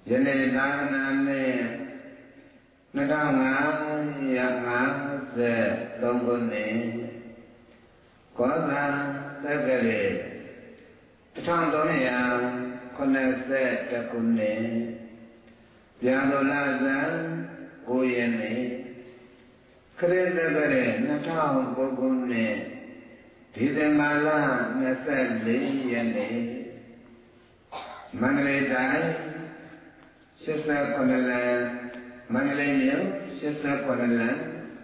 ယနေ့သာသနာနှစ်2553ခုနှစ်ကောဇာသက္ကရာ1381ခုနှစ်ဗျာဒိုလဇန်9ရက်နေ့ခရစ်သက္ကရာ2009ခုနှစ်ဒီဇင်ဘာလ24ရက်နေ့မန္တလေးတိုင်း89လမ်းမန္တလေးမြို့89လမ်း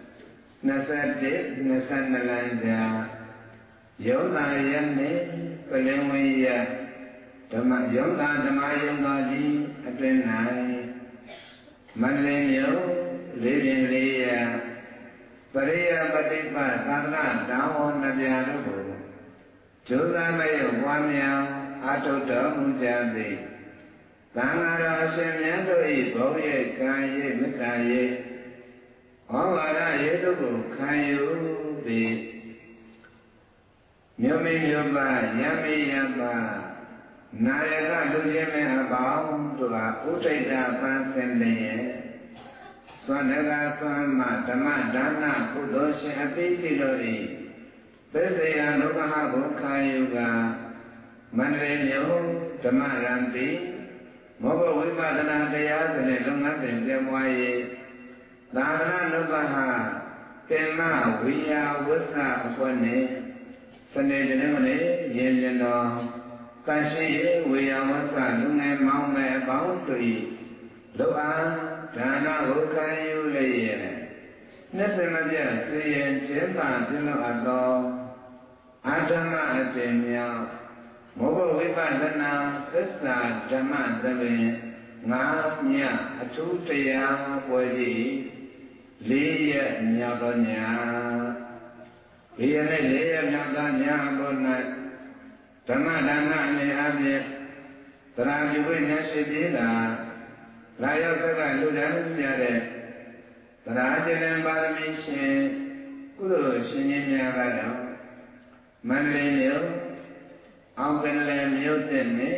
21 22လမ်းကြားရုံသာရနေ့ပလင်ဝင်းရဓမ္မရုံသာဓမ္မယုံတော်ကြီးအတွင်၌မန္တလေးမြို့လေးပြင်လေးရပရိယပฏิပတ်သာသနာတော်ဟောနှစ်ပြားတို့ကိုကျိုးစားမဲ့ဝါမြောင်အာထုတော်မူကြသည်သံဃာတော်အရှင်မြတ်တို့၏ဘုန်းရိပ်ကံရိပ်မေတ္တာရိပ်ဩဝါဒရိပ်တို့ကိုခံယူပြီးမြို့မိမြို့ပါယမိယပါနာယကလူချင်းမင်းအပေါင်းတို့ဟာဥဒိဋ္ဌပန်းစင်လျင်သွန်တကာသွန်မဓမ္မဒါနကုသိုလ်ရှင်အပိတိတို့၏ပစ္စယလောကဟကိုခံယူကမန္တလေးမြို့ဓမ္မရံတိမောဘဝိပဿနာတရားစနစ်လုပ်ငန်းစဉ်ပြည့်ဝရေးသာသနာ့လောကဟပင်မဝိယဝိသအဖွဲ့နှင့်စနေတနေ့မနေ့ရင်းမြတော်တန်ရှင်းရေးဝေယဝိသလူငယ်မောင်မယ်အပေါင်းတို့၏လောအားဒါနကိုခံယူလျက်နှစ်စမပြစေရင်ကျင်းပပြုလုပ်အပ်သောအာဓမ္မအရှင်မြောက်မောဘဝိပဿနာသစ္စာဓမ္မသဘင်ငါးမြအထူးတရားပွဲကြီး4ရက်မြောက်သောညဒီရက်နဲ့4ရက်မြောက်သောညဘု၌ဓမ္မဒါနအနေအချင်းသရဏိဝိညာဉ်ရှိပြေတာလာရောက်သက်ကလူတိုင်းပြတဲ့သရဏကျင်ပါရမီရှင်ကုသိုလ်ရှင်ကြီးများကတော့မန္တလေးမြို့အောင်ပင်လယ်မြို့တဲ့နဲ့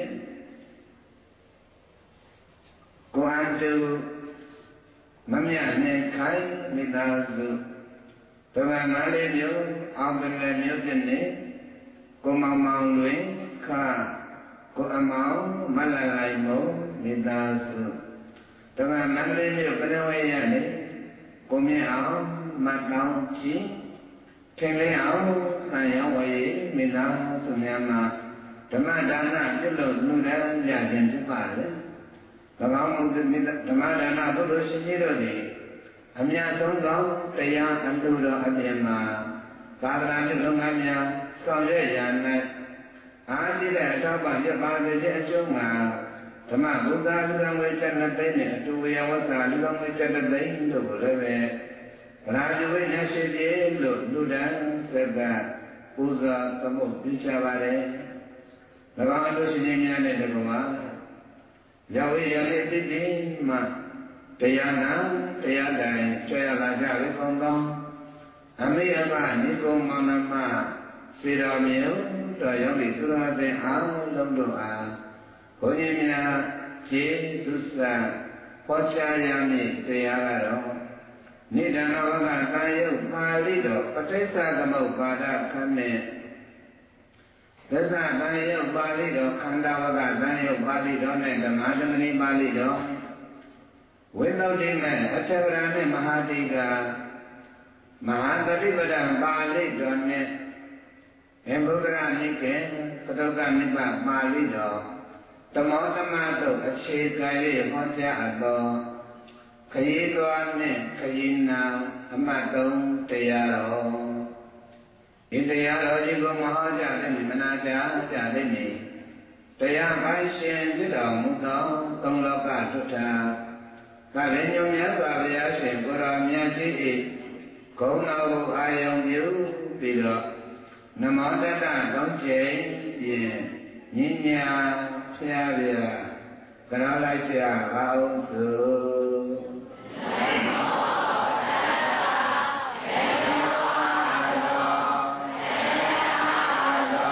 ကိုအတူမမြနဲ့ခိုင်မိသားစုဓမ္မမန္တလေးမြို့အောင်ပင်လယ်မြို့တဲ့နဲ့ကိုမောင်မောင်တွင်ခကိုအမောင်မလလိုက်မုံမိသားစုဓမ္မမန္တလေးမြို့ပရဝေရနဲ့ကိုမြင့်အောင်မတ်တောင်းကြီးထင်လင်းအောင်ဆံရောဝေမိသားစုများမှာဓမ္မဒါနပြုလို့လူတိုင်းကြခြင်းဖြစ်ပါလေ။၎င်းမူဓမ္မဒါနသို့လို့ရှင်ကြီးတို့သည်အမြတ်ဆုံးသောတရားအမှုတော်အပြင်မှာသာသနာ့လုပ်ငန်းများဆောင်ရွက်ရာ၌အားကြီးတဲ့အထောက်ပံ့ပြပါစေခြင်းအကျိုးမှာဓမ္မဘုရားလူတော်ဝေချက်နှစ်သိန်းနဲ့အတူဝေယဝသလူတော်ဝေချက်တစ်သိန်းတို့ကိုလည်းပဲဗလာကျဝိညာရှိပြေလို့လူတန်းသက်ကပူဇော်သမုတ်ပြုချပါတယ်။၎င်းအလို့ရှိခြင်းများနဲ့တကွာရောက်ဝေရလေးတိတိမှတရားနာတရားတိုင်းဆွဲရလာကြပြီပေါင်းသောအမိအမနိဂုံမောင်နှမစေတော်မျိုးတော်ရောက်ပြီသုရသင်အားလုံးတို့အားဘုန်းကြီးများကျေးဇူးစာဟောကြားရမည့်တရားကတော့နိဒာနဝကသာယုတ်ပါဠိတော်ပဋိစ္စသမုပ္ပါဒခန်းနဲ့သစ္စာသာယုတ်ပါဠိတော်ခန္ဓာဝကသာယုတ်ပါဠိတော်နဲ့ဓမ္မဓမ္မနိပါဠိတော်ဝိသုဒ္ဓိမေအထဝရနဲ့မဟာတိကမဟာတတိပဒံပါဠိတော်နဲ့အဘုဒ္ဓရနိကေသတုကနိဗ္ဗာန်ပါဠိတော်တမောတမတို့အခြေခံ၍ဟောကြားအပ်သောခရီးတော်နှင့်ခရီးနာအမှတ်3တရားတော်ဒီတရားတော်ကြီးကိုမဟောကြားတဲ့မနာကြားကြတဲ့နေတရားပိုင်ရှင်ဖြစ်တော်မူသောသုံးလောကထွဋ္ဌာကလညုံမြတ်စွာဘုရားရှင်ကိုရောမြတ်ကြီး၏ဂုဏ်တော်ကိုအာယုံပြုပြီးတော့နမောတတ္တသုံးချိန်ပြင်ညဉ့်ညာဖျားပြကြောလိုက်ကြပါအောင်စို့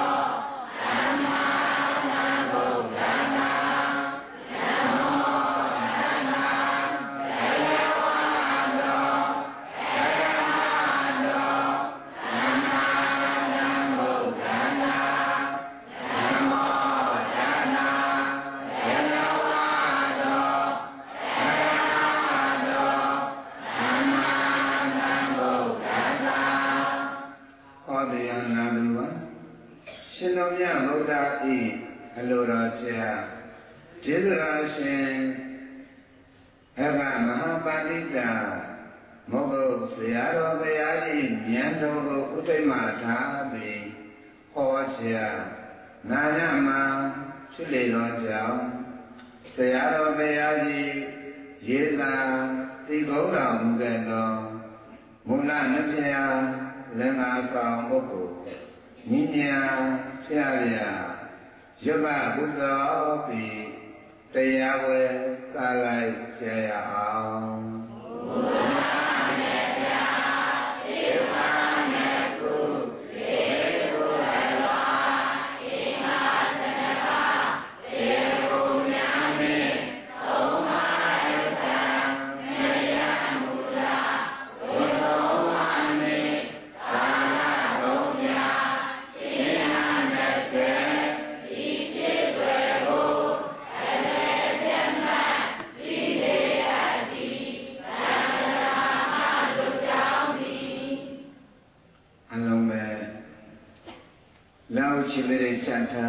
သအလိုတော်ဆရာကျေးဇူးတော်ရှင်အဘမဟာပါဠိတာမောဂုတ်ဆရာတော်ဘုရားကြီးဉာဏ်တော်ကိုဥထိတ်မှထားပြီးဟောကြားနာရမှာဖြစ်လေတော်ကြောင့်ဆရာတော်ဘုရားကြီးရေးသာသိကုန်တော်မူခဲ့သောမူလနဖျားလင်္ကာဆောင်ပုဂ္ဂိုလ်ညီညာဖျားရရုပ်ဘဘုသောပြီးတရားဝဲသာလိုက်ကြရအောင်ရှိမိတ်ချမ်းသာ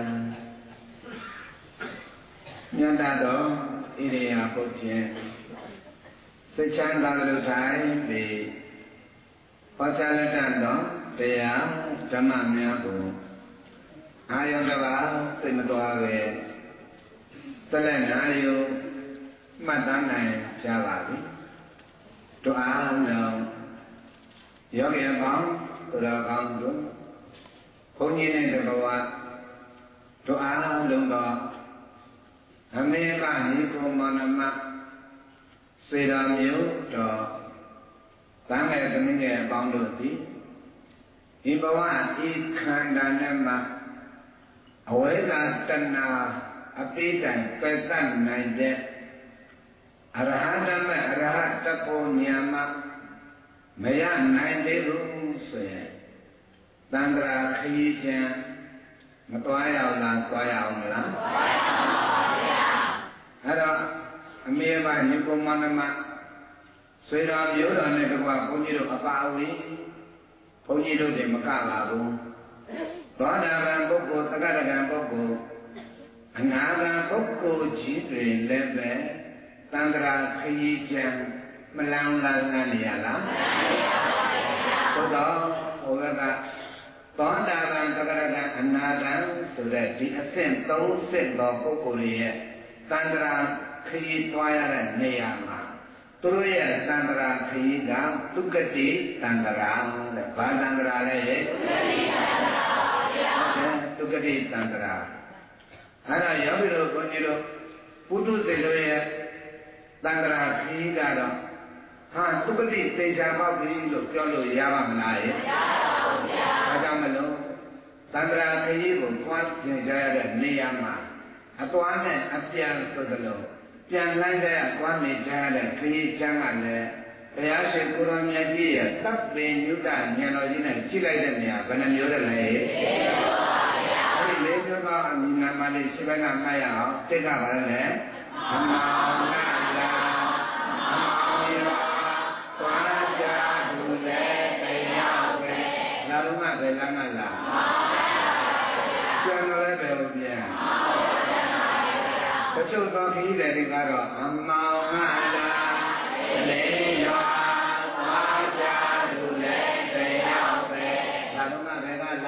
မြတ်တော်ဣရိယာပုတ်ဖြင့်စိတ်ချမ်းသာလို့ထိုင်ပြီးဟောကြားလက်တတ်သောတရားဓမ္မများကိုအာယုံတစ်ပါးစိတ်မသွားပဲသက်လက်နာယုမှတ်သားနိုင်ကြပါပြီတို့အားလုံးယောဂီအပေါင်းသူတော်ကောင်းတို့ဘုန်းကြီးနဲ့တဘဝတို့အားလုံးသောအမေကညီကိုမောင်နှမစေတော်မျိုးတော်တန်ငယ်သမီးငယ်အပေါင်းတို့သည်ဒီဘဝဤခန္ဓာနဲ့မှအဝိဇ္ဇာတဏှာအပိတိုင်ပယ်တတ်နိုင်တဲ့အရဟတမေအရဟတပုညမမရနိုင်သေးဘူးဆိုရင်သန္တရာခရီးချင်းမသွားရအောင်လားသွားရအောင်မလားသွားရအောင်ပါဗျာအဲ့တော့အမေမညီကိုမနမဆွေတော်မျိုးတော်နဲ့တကွာဘုန်းကြီးတို့အပါအဝင်ဘုန်းကြီးတို့တွေမကပါဘူးသောတာပန်ပုဂ္ဂိုလ်သက္ကတဂံပုဂ္ဂိုလ်အနာဂံပုဂ္ဂိုလ်ကြီးတွေလည်းပဲသန္တရာခရီးချင်းမလန်းလန်းနေရလားမလန်းပါဘူးဗျာသို့တော့ဟိုဘက်ကသောတာပန်သက္ကရာအနာဂံဆိုတဲ့ဒီအဆင့်၃ဆင့်သောပုဂ္ဂိုလ်ရဲ့သန္တရာခရီးသွားရတဲ့နေရာမှာသူတို့ရဲ့သန္တရာခရီးကသုကတိသန္တရာတဲ့ဘာသန္တရာလဲရဲ့သုကတိသန္တရာအဲ့ဒါယောဂီတို့ဘုန်းကြီးတို့ပုထုဇဉ်တို့ရဲ့သန္တရာခရီးကတော့ဟာသုကတိသေချာပေါက်ပြီလို့ပြောလို့ရပါမလားရဲ့မရပါဘူးဗျာဒါကြောင့်မလို့သန္တရာခရီးကိုသွားကျင်ကြရတဲ့နေရာမှာအသွားနဲ့အပြန်ဆိုသလိုပြန်လိုက်တဲ့သွားနေကြရတဲ့ခရီးချမ်းကလည်းတရားရှိကိုရောမြတ်ကြီးရဲ့တပ်ပင်ညုတဉာဏ်တော်ကြီးနဲ့ကြည့်လိုက်တဲ့နေရာဘယ်နှမျိုးတည်းလဲ၄မျိုးပါဗျာအဲဒီ၄မျိုးသောအမြင်နာမလေးရှိဘက်ကမှတ်ရအောင်တိတ်ကပါလဲအမောင်ကလာအမောင်ရောသွားကြသူလည်းတရားပဲလာတော့မှပဲလမ်းကလာပြန်တော့လည်းပဲလို့ပြန်တချို့သောခရီးတွေကတော့အမောင်ကလာလေးရောသွားကြသူလည်းတရားပဲလာတော့မှပဲကလာဒီ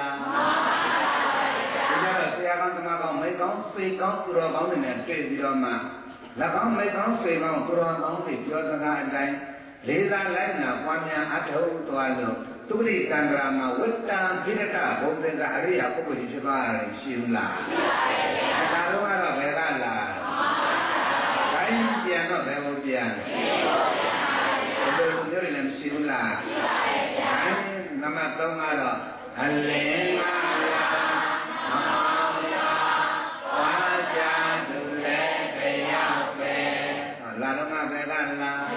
တော့ဆရာကောင်းသမားကောင်းမိကောင်းစိတ်ကောင်းသူတော်ကောင်းတွေနဲ့တွေ့ပြီးတော့မှလက်ကောင်းမိကောင်းစိတ်ကောင်းသူတော်ကောင်းတွေပြောစကားအတိုင်းလေးစားလိုက်နာပွားများအထောက်သွားလို့သူရိတန္တရာမှာဝတ္တံပိရတဘုံသင်္ကအရိယာပုဂ္ဂိုလ်ကြီးဖြစ်သွားတယ်ရှိဘူးလားရှိပါရဲ့ဒါတော့ကတော့ဘယ်ကလာတိုင်းပြန်တော့ဘယ်လိုပြန်လဲဘယ်လိုမျိုးတွေလည်းမရှိဘူးလားရှိပါရဲ့နံပါတ်3ကတော့အလင်းလာလာတော့မှပဲကလာ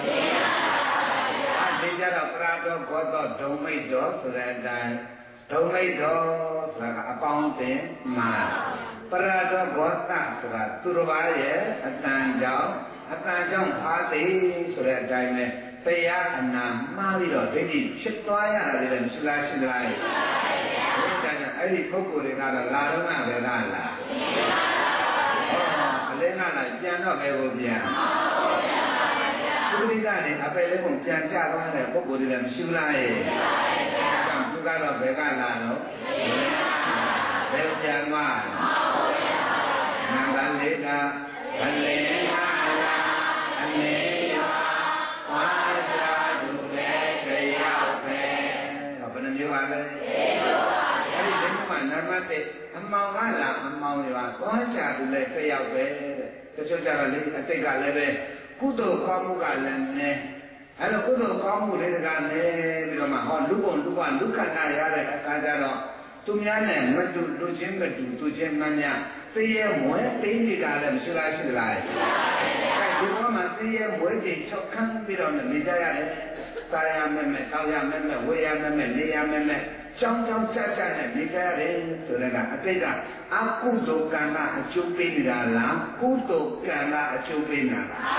ဒီကြတော့ပရာတော်ခေါ်တော့ဒုံမိတ်တော်ဆိုတဲ့အတိုင်းဒုံမိတ်တော်ဆိုတာကအပေါင်းအသင်းမှာပရာတော်ဂေါတဆိုတာသူတစ်ပါးရဲ့အတန်ကြောင့်အားသိဆိုတဲ့အတိုင်းပဲတရားအနာမှားပြီးတော့ဒိဋ္ဌိဖြစ်သွားရတာလည်းမရှိလားရှိလားရှိပါပါဘုရားအဲ့ဒီပုဂ္ဂိုလ်တွေကတော့လာတော့မှပဲကလာလဲငါလာပြန်တော့ပဲကိုပြန်သူတိကနေအပယ်လေးကိုပြန်ကြသွားတဲ့ပုဂ္ဂိုလ်တွေလည်းမရှိဘူးလားရဲ့သူကတော့ဘယ်ကလာတော့ဘယ်ပြန်သွားနံပါတ်၄ကဘလေနာလာအနေပါစာသူလည်းတရားပဲဘယ်နှမျိုးပါလဲအဲ့ဒီမှာနံပါတ်1အမောင်ကလာအမောင်တွေပါသွားရှာသူလည်းတရားပဲတဲ့တချို့ကြတော့လေအတိတ်ကလည်းပဲကုသိုလ်ကောင်းမှုကလည်းနဲ့အဲ့တော့ကုသိုလ်ကောင်းမှုလေးတကားနဲ့ပြီးတော့မှဟောလူကုန်လူကလူခန္ဓာရတဲ့အခါကျတော့သူများနဲ့မတူလူချင်းမတူသူချင်းမှများသိရဲမွဲသိနေတာလည်းမရှိလားရှိသလားရှိပါဘူး။ဒီတော့မှသိရဲမွဲကြီးချုပ်ခန်းပြီးတော့နေကြရတယ်။တာရမဲ့မဲ့တောက်ရမဲ့မဲ့ဝေရမဲ့မဲ့နေရမဲ့မဲ့ကြောင်းကြောင်းကြကြနဲ့နေကြရတယ်ဆိုတော့ကအတိတ်ကအကုသိုလ်ကံကအကျိုးပေးနေတာလားကုသိုလ်ကံကအကျိုးပေးနေတာလား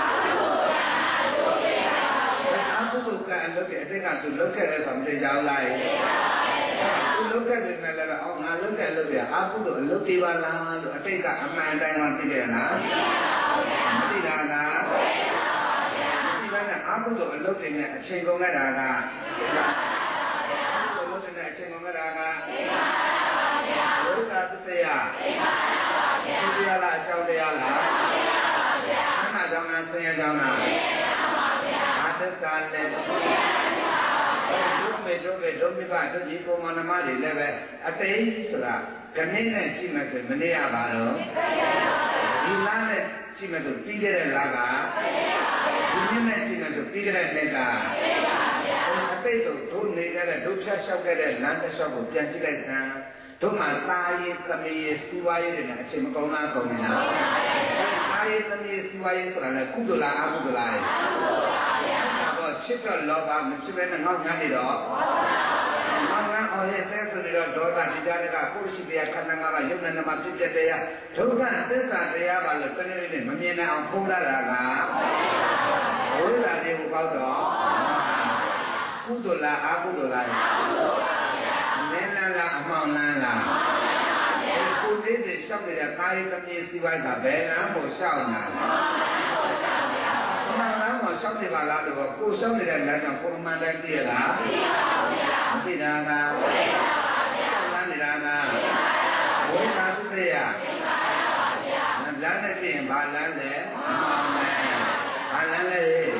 အကုသိုလ်ကံလုပ်တဲ့အတိတ်ကသူလုပ်ခဲ့တယ်ဆိုမသိကြဘူးလားသူလုပ်ခဲ့တယ်နဲ့လည်းအော်ငါလုပ်ခဲ့လို့ပြအကုသိုလ်အလုပ်တွေပါလားလို့အတိတ်ကအမှန်တိုင်းမှသိတယ်လားမသိတာလားမသိပါနဲ့အကုသိုလ်အလုပ်တွေနဲ့အချိန်ကုန်ခဲ့တာကအချိန်ကုန်တာကဘုရားသတရားသတရားလားအကြောင်းတရားလားအမှန်ကြောင့်လားဆင်းရဲကြောင့်လားအာသစ္စာလည်းဒုမေဒုမိဘဒုကြီးကိုမနမတွေလည်းပဲအတိတ်ဆိုတာခဏနဲ့ရှိမှဆိုမနေရပါတော့ဒီလားနဲ့ရှိမှဆိုပြီးခဲ့တဲ့လားကဒီနေ့နဲ့ရှိမှဆိုပြီးခဲ့တဲ့နေ့ကအတိတ်တို့နေကြတဲ့ဒုဖြတ်လျှောက်ခဲ့တဲ့လမ်းတစ်လျှောက်ကိုပြန်ကြည့်လိုက်စမ်းတို့မှသားရေးသမီးရေးစီးပွားရေးတွေနဲ့အချိန်မကုန်လားကုန်နေလားသားရေးသမီးရေးစီးပွားရေးဆိုတာလည်းကုသိုလ်လားအကုသိုလ်လားတော့ချစ်တော့လောဘမရှိဘဲနဲ့ငေါ့ငန်းနေတော့ငေါ့ငန်းအောင်ရဲ့တဲ့ဆိုပြီးတော့ဒေါသဒီကြတဲ့ကကိုရှိတရားခန္ဓာ၅ပါးယုံနဲ့နမဖြစ်တဲ့တရားဒုက္ခသစ္စာတရားပါလို့တနည်းနည်းမမြင်နိုင်အောင်ဖုံးလာတာကဝိဇ္ဇာတွေကိုကောက်တော့ကုသိုလ်လားအကုသိုလ်လားမင်းလားအမှောင်လားကိုလေးတွေရှောက်နေတဲ့ကာယသမီးစီဝိုင်းကဘယ်လမ်းကိုရှောက်နေတာလဲအမှန်လားကိုရှောက်နေပါလားလို့ကိုရှောက်နေတဲ့လမ်းကြောင့်ကိုအမှန်တိုင်းသိရလားသိတာကဝိဇ္ဇာလမ်းနေတာကဝိဇ္ဇာသုတ္တယလမ်းနဲ့ပြင်ဘာလမ်းလဲအမှောင်လဲဘာလမ်းလဲ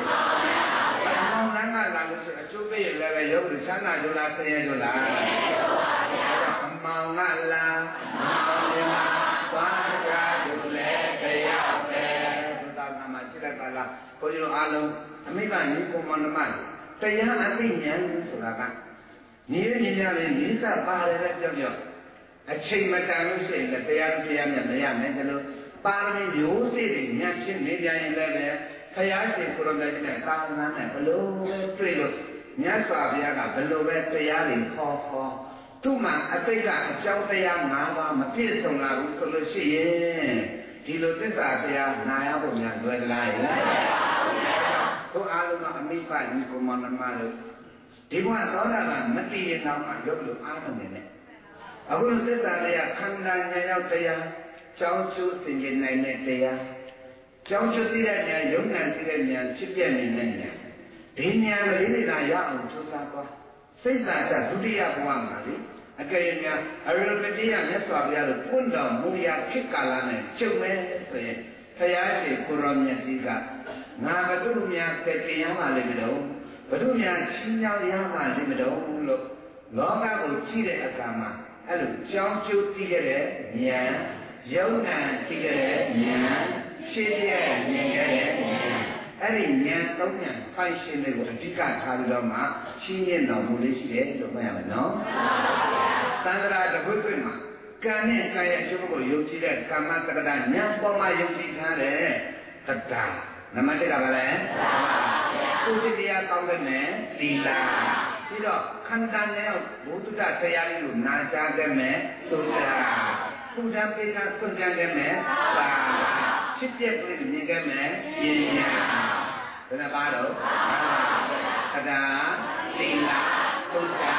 လာလို့ဆိုအကျိုးပေးရလည်းပဲရုပ်လို့ချမ်းသာကြလားဆင်းရဲကြလားအမောင်ကလားအမောင်ရမှာသွားကြလို့လေတရားပဲဘုရားနာမရှိတတ်ပါလားဘုန်းကြီးတို့အားလုံးအမိဘညီကိုမန္တမတရားအသိဉာဏ်ဆိုတာကညီရညီရလေးနိစ္စပါတယ်ပဲပြောပြောအချိန်မတန်လို့ရှိရင်တရားမြတ်မရနိုင်တယ်လို့ပါရမီမျိုးစေ့တွေဉာဏ်ဖြစ်နေကြရင်လည်းဘုရားရှင်ကိုရောင်ကြီးနဲ့သာသနာနဲ့ဘလို့ပဲတွေ့လို့မြတ်စွာဘုရားကဘလို့ပဲတရားတွေဟောသူ့မှာအတိတ်ကအကြောင်းတရား၅ပါးမပြည့်စုံလာဘူးဆိုလို့ရှိရင်ဒီလိုသစ္စာတရားနာရဖို့များလွယ်သလားတို့အားလုံးကအမိဖညီကိုမနမလို့ဒီဘဝသောတာပန်မတည်ရင်တော့မှရုပ်လို့အားမနေနဲ့အခုလိုသစ္စာတရားခန္ဓာဉာဏ်ရောက်တရားကြောင်းကျိုးသင်္ကြန်နိုင်တဲ့တရားကြောင်းကျသိတဲ့ဉာဏ်ယုံဉာဏ်သိတဲ့ဉာဏ်ဖြစ်ပြနေတဲ့ဉာဏ်ဒီဉာဏ်လေးတွေကရအောင်ကြိုးစားသွားစိတ်သာဒုတိယဘဝမှာလေအကယ်၍များအရဟတတရားမြတ်စွာဘုရားတို့ပွင့်တော်မူရာခေတ်ကာလနဲ့ကျုပ်မဲဆိုရင်ဘုရားရှင်ကိုရောမြတ်ကြီးကငါဘုသူများကဲ့တင်ရပါလိမ့်မလို့ဘုသူများချင်းချောင်းရပါလိမ့်မလို့လို့လောကကိုကြည့်တဲ့အခါမှာအဲ့လိုကြောင်းကျိုးသိခဲ့တဲ့ဉာဏ်ယုံဉာဏ်သိခဲ့တဲ့ဉာဏ်ဖြစ်ပြမြင်ခဲ့တဲ့ဉာဏ်အဲ့ဒီဉာဏ်သုံးဉာဏ်ဖိုင်ရှင်တွေကိုအဓိကထားပြီးတော့မှချင်းမြင်တော်မူလေးရှိတယ်လို့မှတ်ရမယ်နော်သံဃာတပုဒ်တွေမှာကံနဲ့ကာယအကျိုးကိုယုံကြည်တဲ့ကာမတက္ကတာဉာဏ်ပေါ်မှာယုံကြည်ထားတဲ့တတ္တာနမတိကဘာလဲကုသိုလ်တရားကောင်းတဲ့နဲ့သီလပြီးတော့ခန္ဓာနဲ့ဘုဒ္ဓတရားလေးကိုနာကြားတဲ့မဲ့သုဒ္ဓဘုရားပိဋကသွန်ကြတဲ့မဲ့သာဖြစ်ပြကလေးမြင်ခဲ့မဲ့ဉာဏ်ဘယ်နှပါတော့တတ္တာသီလသုဒ္ဓသာ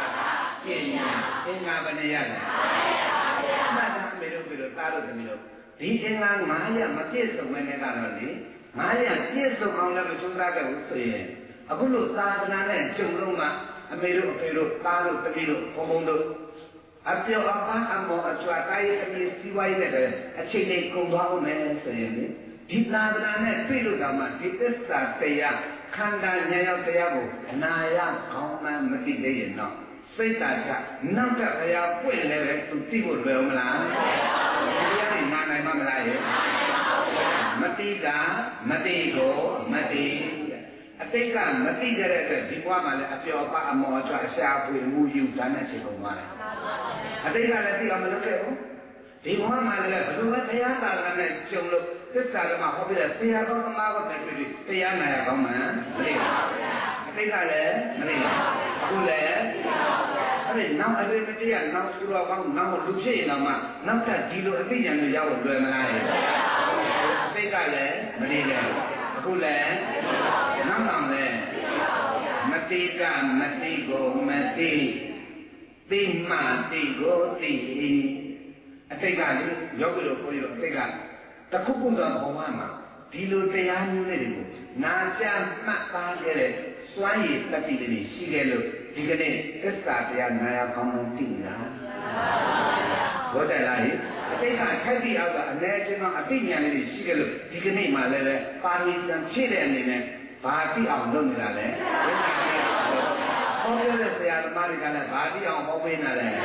ပညာအင်္ဂါဘယ်နှရလဲမှတ်သားမေလို့ပြီးတော့သားလို့သမီးတို့ဒီအင်္ဂါ900မပြည့်စုံတဲ့ကတော့လေ900ပြည့်စုံအောင်လည်းမကြိုးစားခဲ့ဘူးဆိုရင်အခုလို့သာသနာနဲ့ကျုံလုံးမှာအမေတို့အဖေတို့သားတို့သမီးတို့ဘုံဘုံတို့အပြောအပန်းအမောအကျွာတိုင်းအမည်စီးပွားရေးနဲ့အချိန်လေးကုန်သွားအောင်မယ်ဆိုရင်လေဒီသာသနာနဲ့ပြည့်လို့တော့မှဒီသစ္စာတရားခန္ဓာဉာဏ်ရောက်တရားကိုအနာရခေါင်းမှမသိသေးရင်တော့စိတ်ဓာတ်ကနောက်ကဘုရားပွင့်လည်းပဲသူသိဖို့လွယ်မလားဒီရည်နာနိုင်မလားရဲ့မတိတာမတိကိုမတိအတိတ်ကမတိကြတဲ့အတွက်ဒီဘဝမှာလည်းအပြောပါအမောအချွတ်အရှာဖွေမှုယူဒါနဲ့ချိန်ကုန်သွားတယ်အတိတ်ကလည်းသိအောင်မလုပ်ခဲ့ဘူးဒီဘဝမှာလည်းဘယ်လိုပဲတရားသာသနာနဲ့ကျုံလို့သစ္စာဓမ္မဟောပြတဲ့ဆရာကောင်းသမားကောနဲ့တွေ့ပြီးတရားနာရကောင်းမှန်မသိဘူးအတိတ်ကလည်းမသိဘူးအခုလည်းအဲ့ဒီနောက်အတွေ့မတရားနောက်သူတော်ကောင်းနောက်လူဖြစ်ရင်တော့မှနောက်ထပ်ဒီလိုအသိဉာဏ်တွေရောက်လွယ်မလားအတိတ်ကလည်းမသိဘူးအခုလည်းနောက်တော့လည်းမတိကမတိကိုမတိသိမှတိကိုသိအတိတ်ကလေယောဂီတို့ကိုကြီးတို့အတိတ်ကတခုခုသောဘဝမှာဒီလိုတရားမျိုးလေးတွေကိုနာကြားမှတ်သားခဲ့တဲ့စွမ်းရည်တတိတွေရှိခဲ့လို့ဒီကနေ့သစ္စာတရားနာရကောင်းမှသိတာဘုဒ္ဓလာဟိအတိတ်ကထိုက်တိအောက်ကအနည်းချင်းတော့အသိဉာဏ်လေးတွေရှိခဲ့လို့ဒီကနေ့မှလည်းပဲပါရမီတန်ဖြည့်တဲ့အနေနဲ့ဘာတိအောင်လုပ်နေတာလဲဟောပြောတဲ့ဆရာသမားတွေကလည်းဘာတိအောင်ဟောပေးနေတာလဲ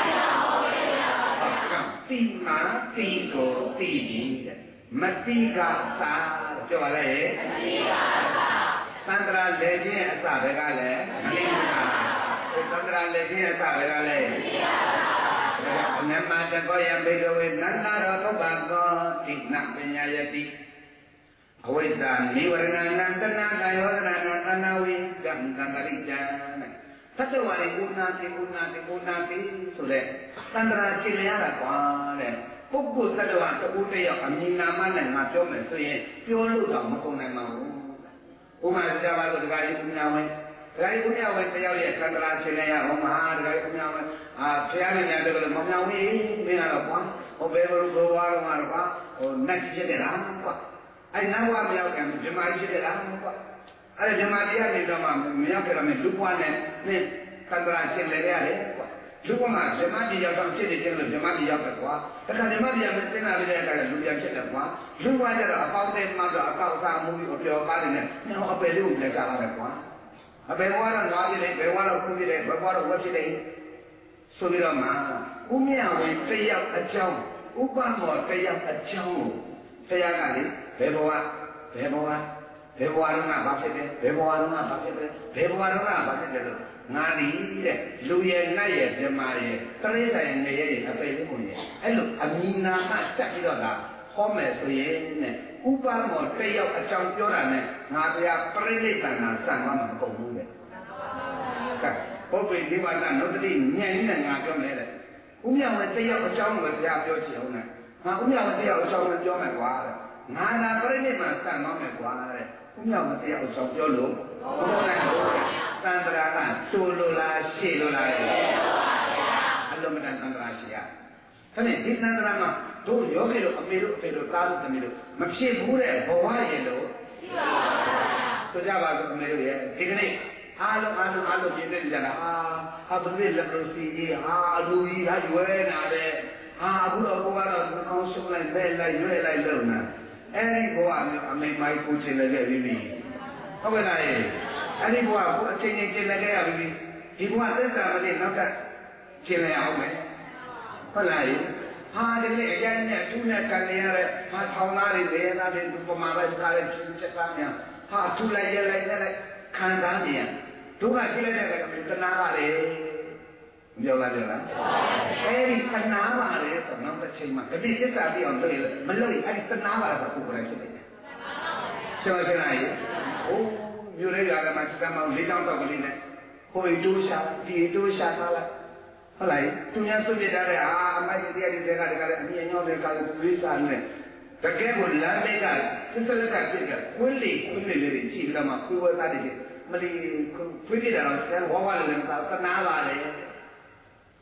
တိမာတိကိုတိတဲ့မတိကသာပြောရလေမတိကသာသန္တရာလေခြင်းအစပဲကလည်းမတိကသာသန္တရာလေခြင်းအစပဲကလည်းမတိကသာအနမတကောယဘေကဝေနန္နာရောသုဘကောတိနပညာယတိအဝိဇ္ဇာနိဝရဏနန္တနာကာယောဒနာသနာဝိကံတန္တရိတံသတ္တဝါတွေဥနာတိဆိုတဲ့သန္တရာခြေလျားတာကွာတဲ့ပုဂ္ဂိုလ်သတ္တဝါတခုတည်းရောက်အမြင်နာမနဲ့ငါပြောမယ်ဆိုရင်ပြောလို့တော့မကုန်နိုင်ပါဘူးဥပမာကြပါလို့ဒကာကြီးဦးမြဝင်ဒကာကြီးဦးမြဝင်တယောက်ရဲ့သန္တရာခြေလျားဟောမဟာဒကာကြီးဦးမြဝင်ဖျားနေတယ်လို့မောင်မြောင်ဝေးမင်းကတော့ကွာဟိုဘယ်လိုဘဝတော့မှာကွာဟိုနတ်ကြီးဖြစ်တယ်လားကွာအဲ့နတ်ဘဝမရောက်ခင်ဗြဟ္မာကြီးဖြစ်တယ်လားကွာအဲ့ဗြဟ္မာတရားနေတော့မှမရောက်ကြတော့မယ်လူဘဝနဲ့မင်းသန္တရာခြေလျားရတယ်ကွာလူကမှဇမတိရောက်တော့ဖြစ်နေတယ်လို့ဇမတိရောက်တယ်ကွာတခါဇမတိရောက်မတင်လာတဲ့အခါကျလူပြန်ဖြစ်တယ်ကွာလူကကြတော့အပေါင်းတဲ့မှတော့အကောက်စားမှုပြီးအပျော်ပါးနေတယ်ညောအပယ်လေးကိုလည်းကြရတယ်ကွာအပယ်ဘဝတော့ငါဖြစ်တယ်ဘယ်ဘဝတော့ခုဖြစ်တယ်ဘယ်ဘဝတော့ဝက်ဖြစ်တယ်ဆိုပြီးတော့မှဥမြဝင်တယောက်အကြောင်းဥပမောတယောက်အကြောင်းကိုတရားကလေဘယ်ဘဝတော့ငါဘာဖြစ်တယ်ဘယ်ဘဝတော့ငါဘာဖြစ်တယ်ဘယ်ဘဝတော့ငါဘာဖြစ်တယ်လို့ငါဒီတဲ့လူရဲ့နတ်ရဲ့ဓမ္မရဲ့တရိစ္ဆာန်ရဲ့နေရဲ့အပေလေးကိုရဲ့အဲ့လိုအမိနာမှတက်ပြီးတော့ကဟောမယ်ဆိုရင်နဲ့ဥပမောတယောက်အကြောင်းပြောတာနဲ့ငါတရားပြိဋိသန္နာစံမှာမကုန်ဘူးတဲ့ကဲပုပ္ပေဒီဝါဒနုတ္တိညံ့နဲ့ငါပြောမယ်တဲ့ဥမြဝတယောက်အကြောင်းကိုတရားပြောချင်အောင်နဲ့ငါဥမြဝတယောက်အကြောင်းကိုပြောမယ်ကွာတဲ့ငါသာပြိဋိမှာစံတော့မယ်ကွာတဲ့ဥမြဝတယောက်အကြောင်းပြောလို့ဘုရားသန္တရာကတိုးလို့လားရှေ့လို့လားအလုံးမတန်သန္တရာရှိရဒါနဲ့ဒီသန္တရာမှာတို့ယောဂီတို့အမေတို့အဖေတို့သားတို့သမီးတို့မဖြစ်ဘူးတဲ့ဘဝရဲ့လို့ဆိုကြပါစို့အမေတို့ရဲ့ဒီကနေ့အားလုံးပြည့်နေကြတာဟာဘယ်လိုလက်လို့စီကြီးအလူကြီးဟာရွယ်နာတဲ့အခုတော့ဘုရားတော့ကောင်းရှုံးလိုက်ပဲလိုက်ရွယ်လိုက်လုံနာအဲ့ဒီဘဝမျိုးအမေမိုက်ကိုချင်လည်းခဲ့ပြီဟုတ်ကဲ့လားအဲ့ဒီဘဝကိုအချိန်ချင်းကျင်လည်းခဲ့ရပြီဒီဘဝသစ္စာမသိနောက်ထပ်ကျင်လည်းအောင်မယ်ဟုတ်လားဒီနေ့အရင်နဲ့သူနဲ့ကန်နေရတဲ့ထောင်သားတွေလေသားတွေပမာပဲစားတဲ့ချက်သားများသူလိုက်ရလိုက်နဲ့ခံစားနေရဒုက္ခရှိလိုက်တဲ့ကတဏှာပါလေပြောလားအဲ့ဒီတဏှာပါလေဆိုတော့နောက်တစ်ချိန်မှာဒီသစ္စာပြီးအောင်လုပ်ရမလုပ်ရင်အဲ့ဒီတဏှာပါကပုဂ္ဂိုလ်ရဖြစ်နေတယ်ဆိုတော့ရှင်းလားမြို့ရဲကမှစတမောင်၄ချောင်းတော့ကလေးနဲ့ဟိုတိုးရှာဒီတိုးရှာထားလိုက်ဟုတ်လားသူများစွန့်ပြထားတဲ့အမိုက်တရားတွေကလည်းအမြင်ညောင်းတဲ့ကာလသူလေးစားနေတကယ်ကိုလမ်းမိတ်ကသစ္စာလက်ကဖြစ်တယ်ကွင်းလေးလေးကြည့်ပြီးတော့မှခွေးဝဲသားတွေမလီခွေးပြတာတော့ဆန်းဝါဝါလည်းမသာတနာပါလေဟ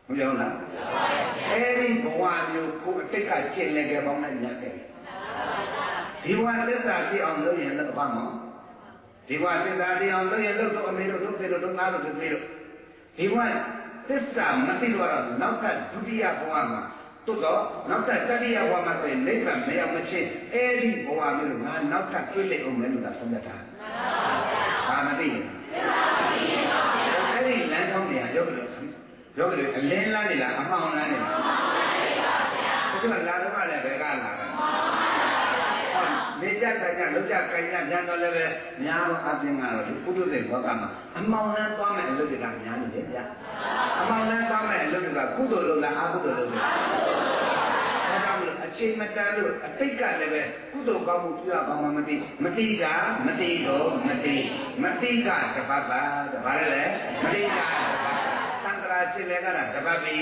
မပြောလားအဲ့ဒီဘဝမျိုးကိုအတိတ်ကကျင့်လေကြပေါင်းနဲ့ညတ်တယ်ဒီဘဝသစ္စာသိအောင်လုပ်ရင်လည်းဘာမှဒီဘဝသစ္စာသိအောင်လုပ်ရင်လုပ်တော့အမေတို့ဖေတို့ငါတို့ဖေတို့ဒီဘဝသစ္စာမသိတော့နောက်ကဒုတိယဘဝမှာတို့တော့နောက်ကတတိယဘဝမှာဆိုရင်နိဗ္ဗာန်မရောက်မချင်းအဲ့ဒီဘဝမျိုးငါနောက်ကတွေ့လိမ့်အောင်မယ်လို့သာဆုံးဖြတ်တာဘာမသိရင်အဲ့ဒီလမ်းကြောင်းတွေရောက်ကြတယ်အလင်းလားနေလားအမှောင်လားနေလားသူကလာတော့လည်းဘယ်ကလာတာနေကြခိုင်ကြလောက်ကြခိုင်ကြပြန်တော့လည်းပဲများတော့အပြင်ကတော့ဒီပုထုဇဉ်ဘောကမှာအမှောင်လန်းသွားမဲ့အလုပ်တွေကများနေတယ်ဗျအမှောင်လန်းသွားမဲ့အလုပ်တွေကကုသိုလ်လုပ်လားအကုသိုလ်လုပ်လားဒါကြောင့်လို့အချိန်မတန်လို့အတိတ်ကလည်းပဲကုသိုလ်ကောင်းမှုပြုရကောင်းမှမသိမသိကမသိတော့မသိကတပတ်ပါတပါးလည်းမသိကတပတ်သံဃာကျင့်လေကတပတ်ပြီ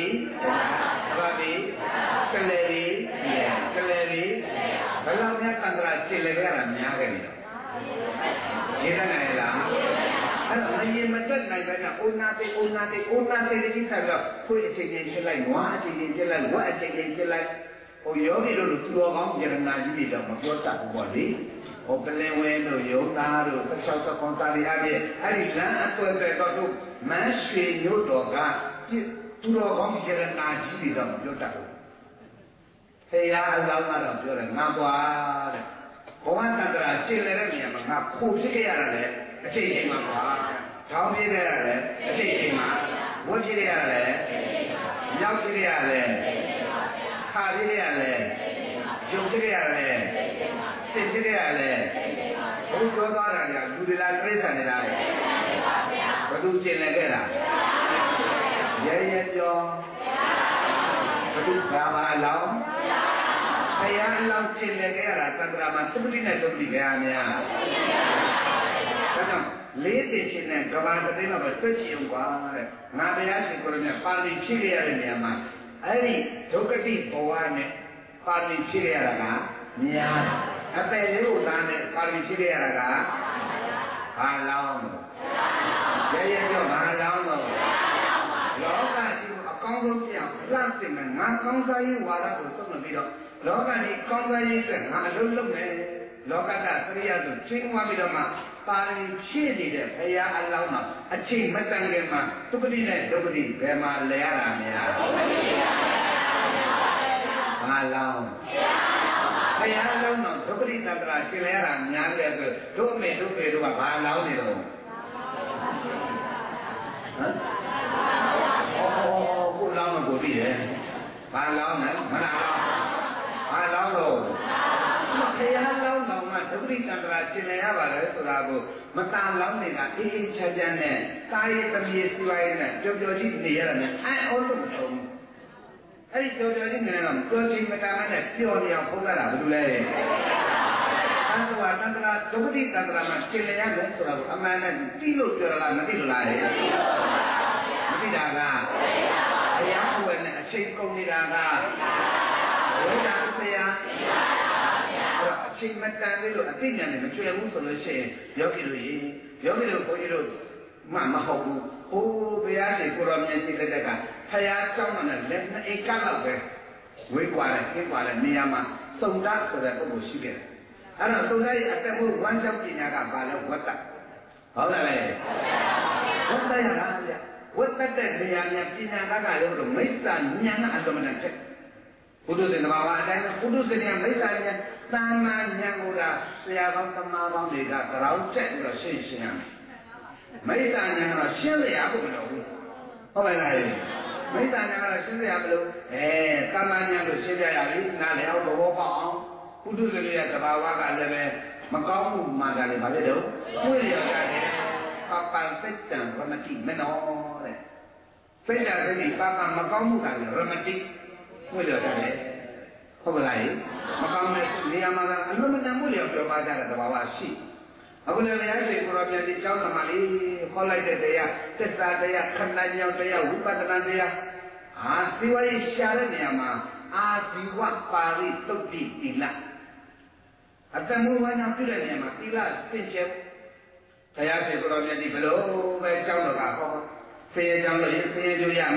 ကလေးပြီဘယ်လောက်များသံဃာကျင့်လေကြတာများခဲ့ပြီတော့ဒီတန်းနိုင်လားအဲ့တော့မရင်မတက်နိုင်ပဲကအိုနာတိကြီးဆက်တော့ခွေးအချိန်ချင်းဖြစ်လိုက်နွားအချိန်ချင်းဖြစ်လိုက်ဝက်အချိန်ချင်းဖြစ်လိုက်ဟိုယောဂီတို့လူသူတော်ကောင်းယရနာကြီးတွေတော့မပြောတတ်ဘူးပေါ့လေဟိုပလင်ဝဲတို့ယုံသားတို့16ကွန်တာရီအပြည့်အဲ့ဒီလမ်းအသွဲတော့တို့မန်းရွှေမြို့တော်ကသူတော်ကောင်းယရနာကြီးတွေတော့မပြောတတ်ဘူးဖေရအလောင်းကတော့ပြောတယ်ငါကွာတဲ့ဘဝတန္တရာရှင်းနေတဲ့နေရာမှာငါခိုးဖြစ်ခဲ့ရတယ်အချိန်ချင်းမှာကွာထောင်းပြခဲ့ရတယ်အချိန်ချင်းမှာဝတ်ဖြစ်ခဲ့ရတယ်ရောက်ဖြစ်ခဲ့ရတယ်ခါဖြစ်ခဲ့ရတယ်ရုပ်ဖြစ်ခဲ့ရတယ်သိဖြစ်ခဲ့ရတယ်ဘုရားသွားတာကလူတွေလားပြိဿနေလားဘယ်သူရှင်းလဲခဲ့တာရဲပြောဘုရားဘာအလောင်းဘုရားအလောင်းကျင့်လေခဲ့ရတာသတ္တရာမှာသုတိနဲ့သုတိပဲအများဒါကြောင့်လေးသိချင်းနဲ့ကဘာတသိန်းတော့ပဲဆွတ်ချင်ကွာတဲ့ငါတရားရှင်ကိုရမြတ်ပါဠိဖြည့်ရတဲ့နေရာမှာအဲ့ဒီဒုက္ခတိဘဝနဲ့ပါဠိဖြည့်ရတာကများအပယ်လေးကိုသားနဲ့ပါဠိဖြည့်ရတာကဘာလောင်းရဲပြောဘာလောင်းတော့လောကကြီးကိုအကောင်းဆုံးပြအောင်လှမ်းတင်မယ်ငါကောင်းစားရေးဝါဒကိုသုံးပြီးတော့လောကကြီးကောင်းစားရေးအတွက်ငါအလုပ်လုပ်မယ်လောကကသရိယာဆိုချင်းဝါပြီးတော့မှပါဠိဖြည့်နေတဲ့ဘုရားအလောင်းမှာအချိန်မတန်ခင်မှာသုခတိနဲ့ဒုက္ခတိဘယ်မှာလဲရတာများဘာလောင်းဘုရားအလောင်းတော့ဒုက္ခတိတန္တရာရှင်းလဲရတာများတယ်ဆိုတို့အမေတို့ဖေတို့ကဘာလောင်းနေတော့ဟမ်ကိုလောင်းမကိုသိတယ်ဘာလောင်းလဲမနာဘာလောင်းလို့ဘုရားလောင်းတော်မှာဒုက္ခတန္တရာရှင်းလည်ရပါတယ်ဆိုတာကိုမတန်လောင်းနေတာအေးအေးချမ်းချမ်းနဲ့တာရည်သမီးစီဝိုင်းနဲ့ကြော်ကြော်ကြီးနေရတာနဲ့အော်လို့မဆုံးဘူးအဲ့ဒီကြော်ကြော်ကြီးနေတော့ကိုယ်ချင်းမတန်နဲ့ပျော်နေအောင်ဖုံးလာတာဘာလို့လဲသံဃာတန္တရာဒုက္ခတန္တရာမှာရှင်းလည်ရမယ်ဆိုတာကိုအမှန်နဲ့သိလို့ပြောတာလားမသိလို့လားမသိတာကဘုရားဝယ်နဲ့အချိန်ကုန်နေတာကဝိဒါဆရာအချိန်မတန်သေးလို့အသိဉာဏ်နဲ့မကျွယ်ဘူးဆိုလို့ရှိရင်ယောဂီတို့ဘုန်းကြီးတို့မဟုတ်ဘူးဟိုးဘုရားရှင်ကိုရောမြတ်ကြီးလက်ထက်ကဖရာကြောင်းနဲ့လက်နှစ်အိတ်ကလောက်ပဲဝေးကွာတယ်ခင်းကွာတယ်နေရာမှာစုံသားဆိုတဲ့ပုဂ္ဂိုလ်ရှိခဲ့တယ်အဲ့တော့စုံသားရဲ့အတက်ဖို့ဝမ်းကြောင်းပညာကဘာလဲဝတ္တဟုတ်လားလေဝတ္တရတာဗျဝတ္တတဲ့နေရာများပညာကလို့မိစ္ဆာဉာဏ်အတ္တမနဲ့ချက်ဘုဒ္ဓရှင်တဘာဝအတိုင်းဘုဒ္ဓရှင်ရဲ့မိစ္ဆာဉာဏ်သာမန်ဉာဏ်ကိုဆရာကောင်းသမားကောင်းတွေကကြောင်းချက်ပြီးတော့ရှင်းရမယ်မိစ္ဆာဉာဏ်ကတော့ရှင်းရဖို့မလိုဘူးဟုတ်ပါလားမိစ္ဆာဉာဏ်ကတော့ရှင်းရမလို့သာမန်ဉာဏ်ကိုရှင်းပြရပြီနားလည်အောင်သဘောပေါက်အောင်ဘုဒ္ဓရှင်ရဲ့တဘာဝကလည်းပဲမကောင်းမှုမှန်တယ်လေဘာဖြစ်တော့တွေ့ရတယ်ပပန်စိတ်တံရမတိမနောတဲ့စိတ်ဓာတ်စိတ်ပပန်မကောင်းမှုကလည်းရမတိတွေ့ရတယ်ဟုတ်ကလားမကောင်းတဲ့နေရာမှာအလုံးမတန်မှုလျော်ပြောပါကြတဲ့သဘာဝရှိအခုလည်းတရားရှင်ကိုရောမြတ်ဒီကျောင်းတော်မှာလေးခေါ်လိုက်တဲ့တရားသစ္စာတရားခဏညောင်းတရားဝိပဿနာတရားဇီဝရေးရှာတဲ့နေရာမှာအာဇီဝပါရိတုတ်တိတိလအတ္တမူဝါညာပြုတဲ့နေရာမှာသီလသင်ကျဲတရားရှင်ကိုရောမြတ်ဒီဘလို့ပဲကျောင်းတော်ကဟောဆင်းရဲကြောင်းလို့ဆင်းရဲကြရမယ်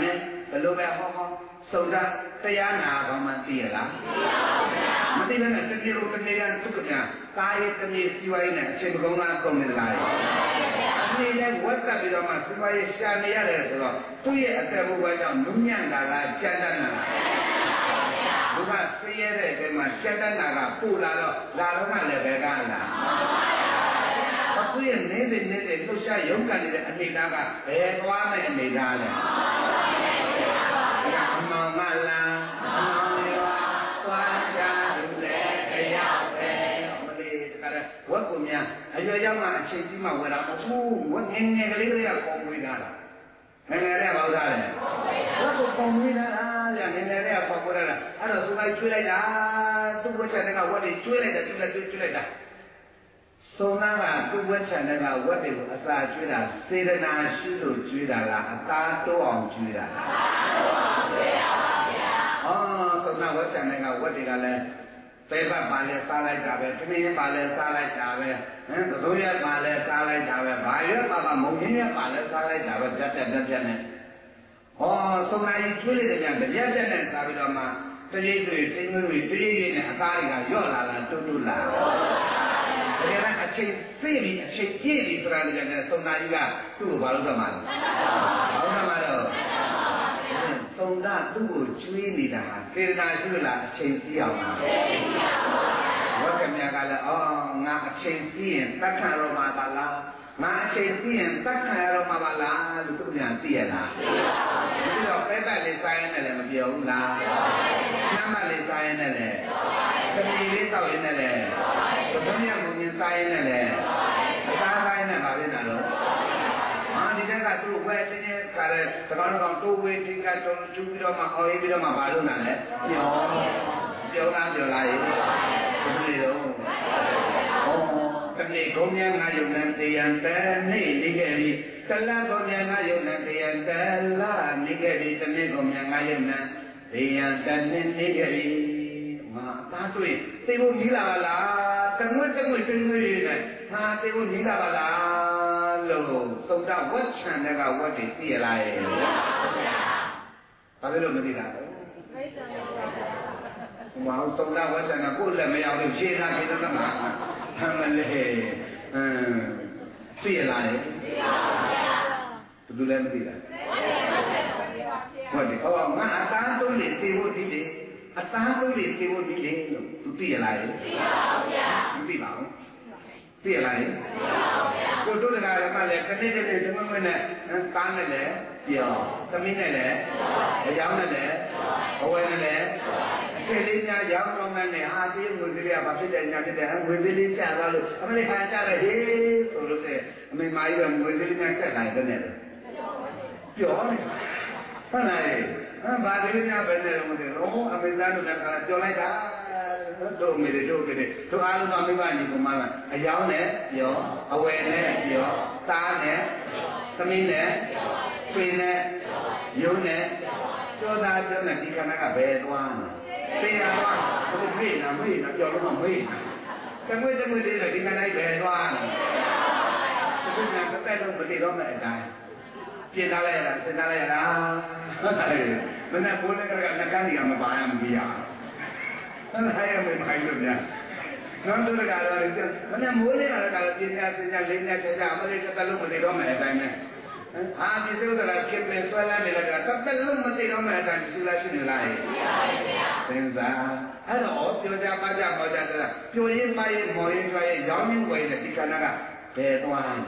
ဘယ်လိုပဲဟောစုံစမ်းတရားနာဘာမှသိရလားမသိဘဲနဲ့တနေ့လိုတနေ့ကသူကပြန်ကာယတနေ့စီဝိုင်းနဲ့အချိန်ကုန်လားကုန်နေလားဒီလည်းဝတ်တက်ပြီးတော့မှစီဝိုင်းရှာနေရတယ်ဆိုတော့သူ့ရဲ့အသက်ဘဝကြောင့်နုညံ့တာလားကြမ်းတမ်းတာလားဘုရားသိရတဲ့အချိန်မှာကြမ်းတမ်းတာကပို့လာတော့လာတော့မှလည်းပဲကားလားသူရဲ့နေတဲ့လှုပ်ရှားရုန်းကန်နေတဲ့အနေသားကဘယ်သွားမဲ့အနေသားလဲအမောင်မလားအမောင်လေးပါသွားချလူလေတရားပဲမလေးတခါလဲဝက်ကိုများအရွယ်ရောက်မှအချိန်ကြီးမှဝယ်တာမဟုတ်ဝက်ငယ်ငယ်ကလေးတွေကပုံမွေးတာလားငယ်ငယ်လေးကဘာလို့လဲဝက်ကိုပုံမွေးတာလားငယ်ငယ်လေးကပုံမွေးတာလားအဲ့တော့သူကကျွေးလိုက်တာသူ့ဝက်ချက်တွေကဝက်တွေကျွေးလိုက်တယ်ကျွေးလိုက်တာသုံးနာကသူ့ဝက်ချန်တဲ့ကဝက်တွေကိုအစာကျွေးတာစေတနာရှိလို့ကျွေးတာလားအသားတိုးအောင်ကျွေးတာလားသုံးနာဝက်ချန်တဲ့ကဝက်တွေကလည်းပဲဘတ်ပါလဲစားလိုက်တာပဲခမင်းပါလဲစားလိုက်တာပဲသတို့ရက်ပါလဲစားလိုက်တာပဲဘာရက်ပါမုံရင်းရက်ပါလဲစားလိုက်တာပဲပြတ်နဲ့သုံးနာကြီးကျွေးလိုက်တယ်ဗျာပြတ်နဲ့စားပြီးတော့မှတရိပ်တွေတင်းငွေတွေတရိပ်နဲ့အသားတွေကရော့လာလားတွတ်လာဒါကြတဲ့အချိန်သိပြီအချိန်ပြည့်ပြီဆိုတာလည်းသုံးနာကြီးကသူ့ကိုဘာလို့သတ်မှာလဲဘာလို့သတ်မှာတော့သုံးနာသူ့ကိုကျွေးနေတာဟာစေတနာရှိလားအချိန်ပြည့်အောင်ပါဝတ်ကမြကလည်းငါအချိန်ပြည့်ရင်တတ်ခံရောမှာပါလားငါအချိန်ပြည့်ရင်တတ်ခံရောမှာပါလားလို့သူပြန်သိရလားပြီးတော့ပဲပတ်လေးစားရင်လည်းမပြောဘူးလားနှမ်းမလေးစားရင်လည်းတမီလေးတောက်ရင်လည်းဘုရားမုံရင်စားရင်လည်းအစားစားရင်လည်းမဖြစ်တာတော့ဒီတက်ကသူ့ဝဲတင်းတင်းခါတဲ့တကောင်တိုးဝေးတင်းကတုံးကျူပြီးတော့မှအော်ရေးပြီးတော့မှဘာလို့နာလဲပြောလားရေဘယ်လိုလဲတနေ့ကုန်မြန်ငါယုံနဲ့တရားတနေ့နေခဲ့ပြီတလကုန်မြန်ငါယုံနဲ့တရားတလနေခဲ့ပြီတနေ့ကုန်မြန်ငါယုံနဲ့တရားတနေ့နေခဲ့ပြီငါသားတွေ့သိဖို့ကြီးလာပါလားတငွေ့နဲ့ငါသိဖို့ကြီးလာပါလားလို့သုဒ္ဓဝတ်ချံတဲ့ကဝတ်တွေသိရလားရဲ့ဘာလို့မသိတာလဲမောင်သုဒ္ဓဝတ်ချံကကိုယ်လည်းမရောက်လို့ရှင်းလာပြီတော့မှာမလေးသိရလားရဲ့သိပါဗျာဘယ်သူလဲမသိတာဟုတ်တယ်ဟောငါအတန်းသုံးလေးသိဖို့ဒီလေအတန်းသုံးလေးသိဖို့ဒီလေလို့သူသိရလားရဲ့သိပါဗျာမသိပါဘူးသိရလားရဲ့သိပါဗျာကိုတို့တကားလည်းမလည်းခဏနဲ့တည်းသမမနဲ့ကားနဲ့လည်းပြောသမီးနဲ့လည်းအယောင်းနဲ့လည်းအဝဲနဲ့လည်းကလေးများရောင်းကောင်းတဲ့ဟာဒီငွေကလေးကဘာဖြစ်တဲ့ညာဖြစ်တဲ့ငွေကလေးကျသွားလို့အမေဟာကြတယ်ဟေးဆိုလို့အမေမာကြီးကငွေကလေးများဆက်လာတဲ့နဲ့ပြောနေဟုတ်လားဘာကလေးများပဲနေလို့မသိဘူးအမေသားတို့ကပြောလိုက်တာတို့မေတို့ကလေးတို့အားလုံးကမိဘညီကောင်မအယောင်းနဲ့ပြောအဝယ်နဲ့ပြောသားနဲ့သမီးနဲ့ဆွေနဲ့ယုံနဲ့ပြောသားပြောနဲ့ဒီခန္ဓာကဘယ်သွားသိရတော့ဘုမေးနာမေးနာပြောလို့မေးတမွေလေးနဲ့ဒီကနေ့ပဲသွားတယ်သူကတက်တက်လို့မတည်တော့မဲ့အတိုင်းပြင်လာလိုက်ရတာစဉ်းစားလိုက်ရတာမနေ့ဘိုးလေးကငကန်းကြီးကမပါရမပြီးရအဲ့ဒါရမယ်ခိုင်းလို့များနောက်တစ်ခါတော့မနေ့မိုးလေးကတော့ပြင်ပြစဉ်းစားလေးနဲ့ချက်ကြအမလေးတက်တက်လို့မတည်တော့မဲ့အတိုင်းနဲ့ဟာဒီလိုကလည်းဖြစ်နေဆွဲလာနေတယ်ကတက်တက်လုံးမသိတော့မှအတိုင်းသူလာရှိနေလားသိပါဗျာသင်္သာအဲ့တော့ပြောကြပါကြဟောကြတယ်ပြိုရင်းမရင်မော်ရင်ကြွားရင်ရောင်းရင်းဝယ်တဲ့ဒီခန္ဓာကဘယ်သွားလဲ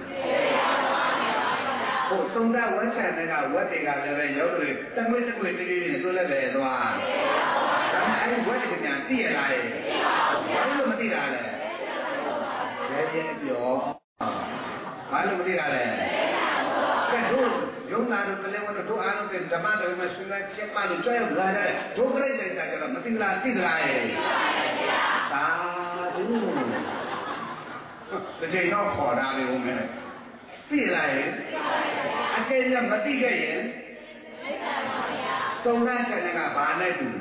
ဟိုသုံးတာဝတ်ချန်တဲ့ကဝတ်တွေကလည်းပဲရုပ်တွေတမွေးတွေတွေသူလည်းပဲသွားဒါမှအဲ့ဒီဝတ်တွေကညာသိရလားသိပါဘူးဘာလို့မသိတာလဲဘယ်ရင်ပြောဘာလို့မသိတာလဲကဲတို့ယုံနာတို့ကလေးတို့အားလုံးကဓမ္မတော်မှာဆွေးနွေးချက်မှလို့ကြွရလာတယ်တို့ပြိတ္တိကြတော့မသိလားသိလားရဲ့သာဓုတကယ်တော့ခေါ်တာလေဦးမယ်သိလားရဲ့အကယ်၍မသိခဲ့ရင်သုံးနာချက်ကဘာနဲ့တူ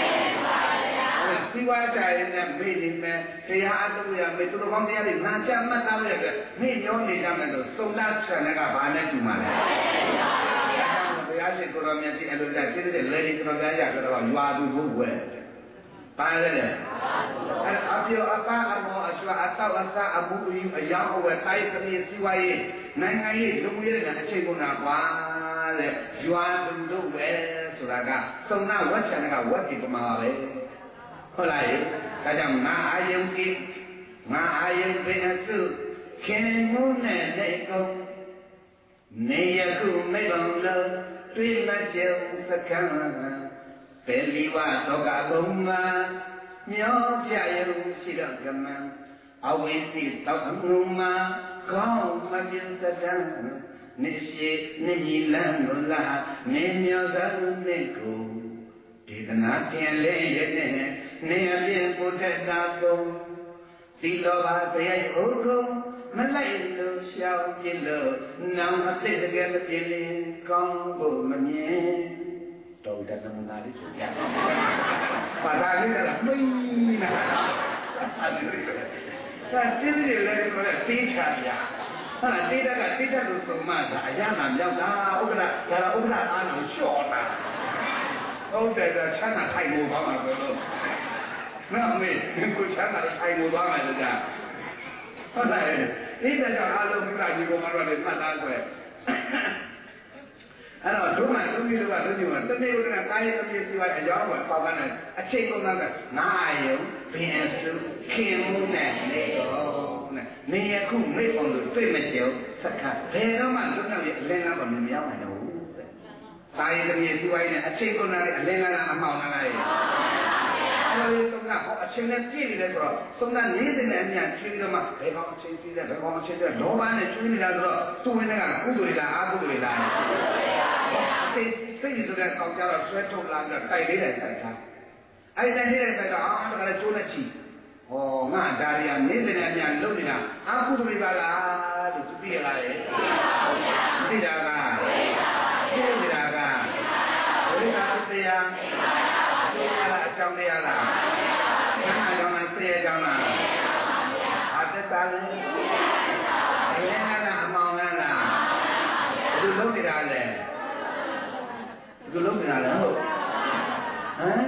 စီဝါကြရင်နဲ့မေ့နေမယ်တရားအထုတ်ရမယ်သူတို့ကောင်းတရားတွေနာချမှတ်သားလို့ရမေ့ညောနေကြမယ်ဆိုသုံးနာချက်ကဘာနဲ့တူမှာလဲဘရားရှိခိုးတော်မြတ်ကြီးအဲ့လိုကြတိတဲ့လေဒီတော်များရဆိုတော့ရွာသူကိုဝဲပါလေအဲ့အပြောအပါအမောအကျွာအတောက်အစားအမှုယူအယောင်အဝဲတိုင်းသမီးစီဝါရေးနိုင်ငံရေးလူမှုရေးနဲ့အခြေကုန်တာကွာတဲ့ရွာသူတို့ပဲဆိုတာကသုံးနာဝတ်ချန်ကဝတ်ဒီပမာပဲဟုတ်လားဒါကြောင့်ငါအာယုံကိငါအာယုံပင်အစုခင်မှုနဲ့နေကုန်နေရခုမိဘံလုံးတွေ့မကြုံစကံပေလီဝသောကဘုံမှာမျောပြယုံရှိတော့ကမံအဝိသိတောက်မှုမှာကောင်းမပြင်းစကံနေရှိနေမြည်လန်းလို့လားနေမျောသောနေကိုဒေသနာတင်လေးရဲ့နဲ့နေအပြင်ပုဒ္ဒတာပုံသီလောဘတရားဥကုံမလိုက်လို့ရှောင်ပြလို့နောင်အသိတကယ်မပြင်းလင်းကောင်းဖို့မမြင်တော်တဲ့နမနာလေးဆိုပြပါဒါလေးကမင်းနာအဲ့ဒီလိုသာတိတိလေးလည်းကိုယ်သိချာပြဟာတိတကတိတလို့ဆိုမှသာအရနာမြောက်တာဥက္ကရာဒါတော့ဥက္ကရာအားလို့လျှော့တာဟုတ်တယ်ကချမ်းသာထိုင်လို့ပါမှာဆိုလို့နော်မေကိုချမ်းသာထိုင်လို့ပါမှာကြာဟုတ်တယ်ဒီတဲ့ကြောင့်အားလုံးမိဘကြီးကိုမတော်လည်းမှတ်သားဆိုရအဲ့တော့ဒုမှသုံးပြီးတော့သုံးပြီးတော့တနေ့ဥဒနာကာယအပြည့်စီဝါအကြောင်းကိုပေါက်ကနေအချိန်ကုန်ကငါယုံဘင်းစုခင်မှုနဲ့နေတော့နေရခုမိတ်အောင်လို့တွေ့မကြုံစက္ခဘယ်တော့မှလွတ်မြောက်ရဲ့အလင်းလားမမြင်ရနိုင်တော့ဘူးကာယအပြည့်စီဝါနဲ့အချိန်ကုန်တဲ့အလင်းလားအမှောင်လားအဲ့ဒီသုံးကဟောအချိန်နဲ့ပြည့်နေတယ်ဆိုတော့သုံးကနေတဲ့နဲ့အမြန်ချင်းပြီးတော့မှဘယ်ကောင်အချိန်ပြည့်တယ်ဘယ်ကောင်အချိန်ပြည့်လောဘနဲ့ကျွေးနေတာဆိုတော့သူ့ဝင်ကကုသိုလ်လားအကုသိုလ်လားစိတ်ဆိုတဲ့ကောင်ကြတော့ဆွဲထုတ်လာပြီးတော့တိုက်လေးတယ်တိုက်ထားအဲ့ဒီတိုက်လေးတယ်တိုက်တော့အားတကလည်းကျိုးနဲ့ချီဟောငါဒါရီယာနေတဲ့နဲ့အမြန်လုံနေတာအကုသိုလ်ပါလားလို့သူသိရလားလေသိတာကသိနေတာကဝိသတရားအကြောင်းတရားလားဆန္ဒကြောင့်လားဆရာကြောင့်လားအတ္တသာလေအလင်းလားအမောင်လားဘယ်လိုလုပ်နေတာလဲဘယ်လိုလုပ်နေတာလဲဟုတ်ဟမ်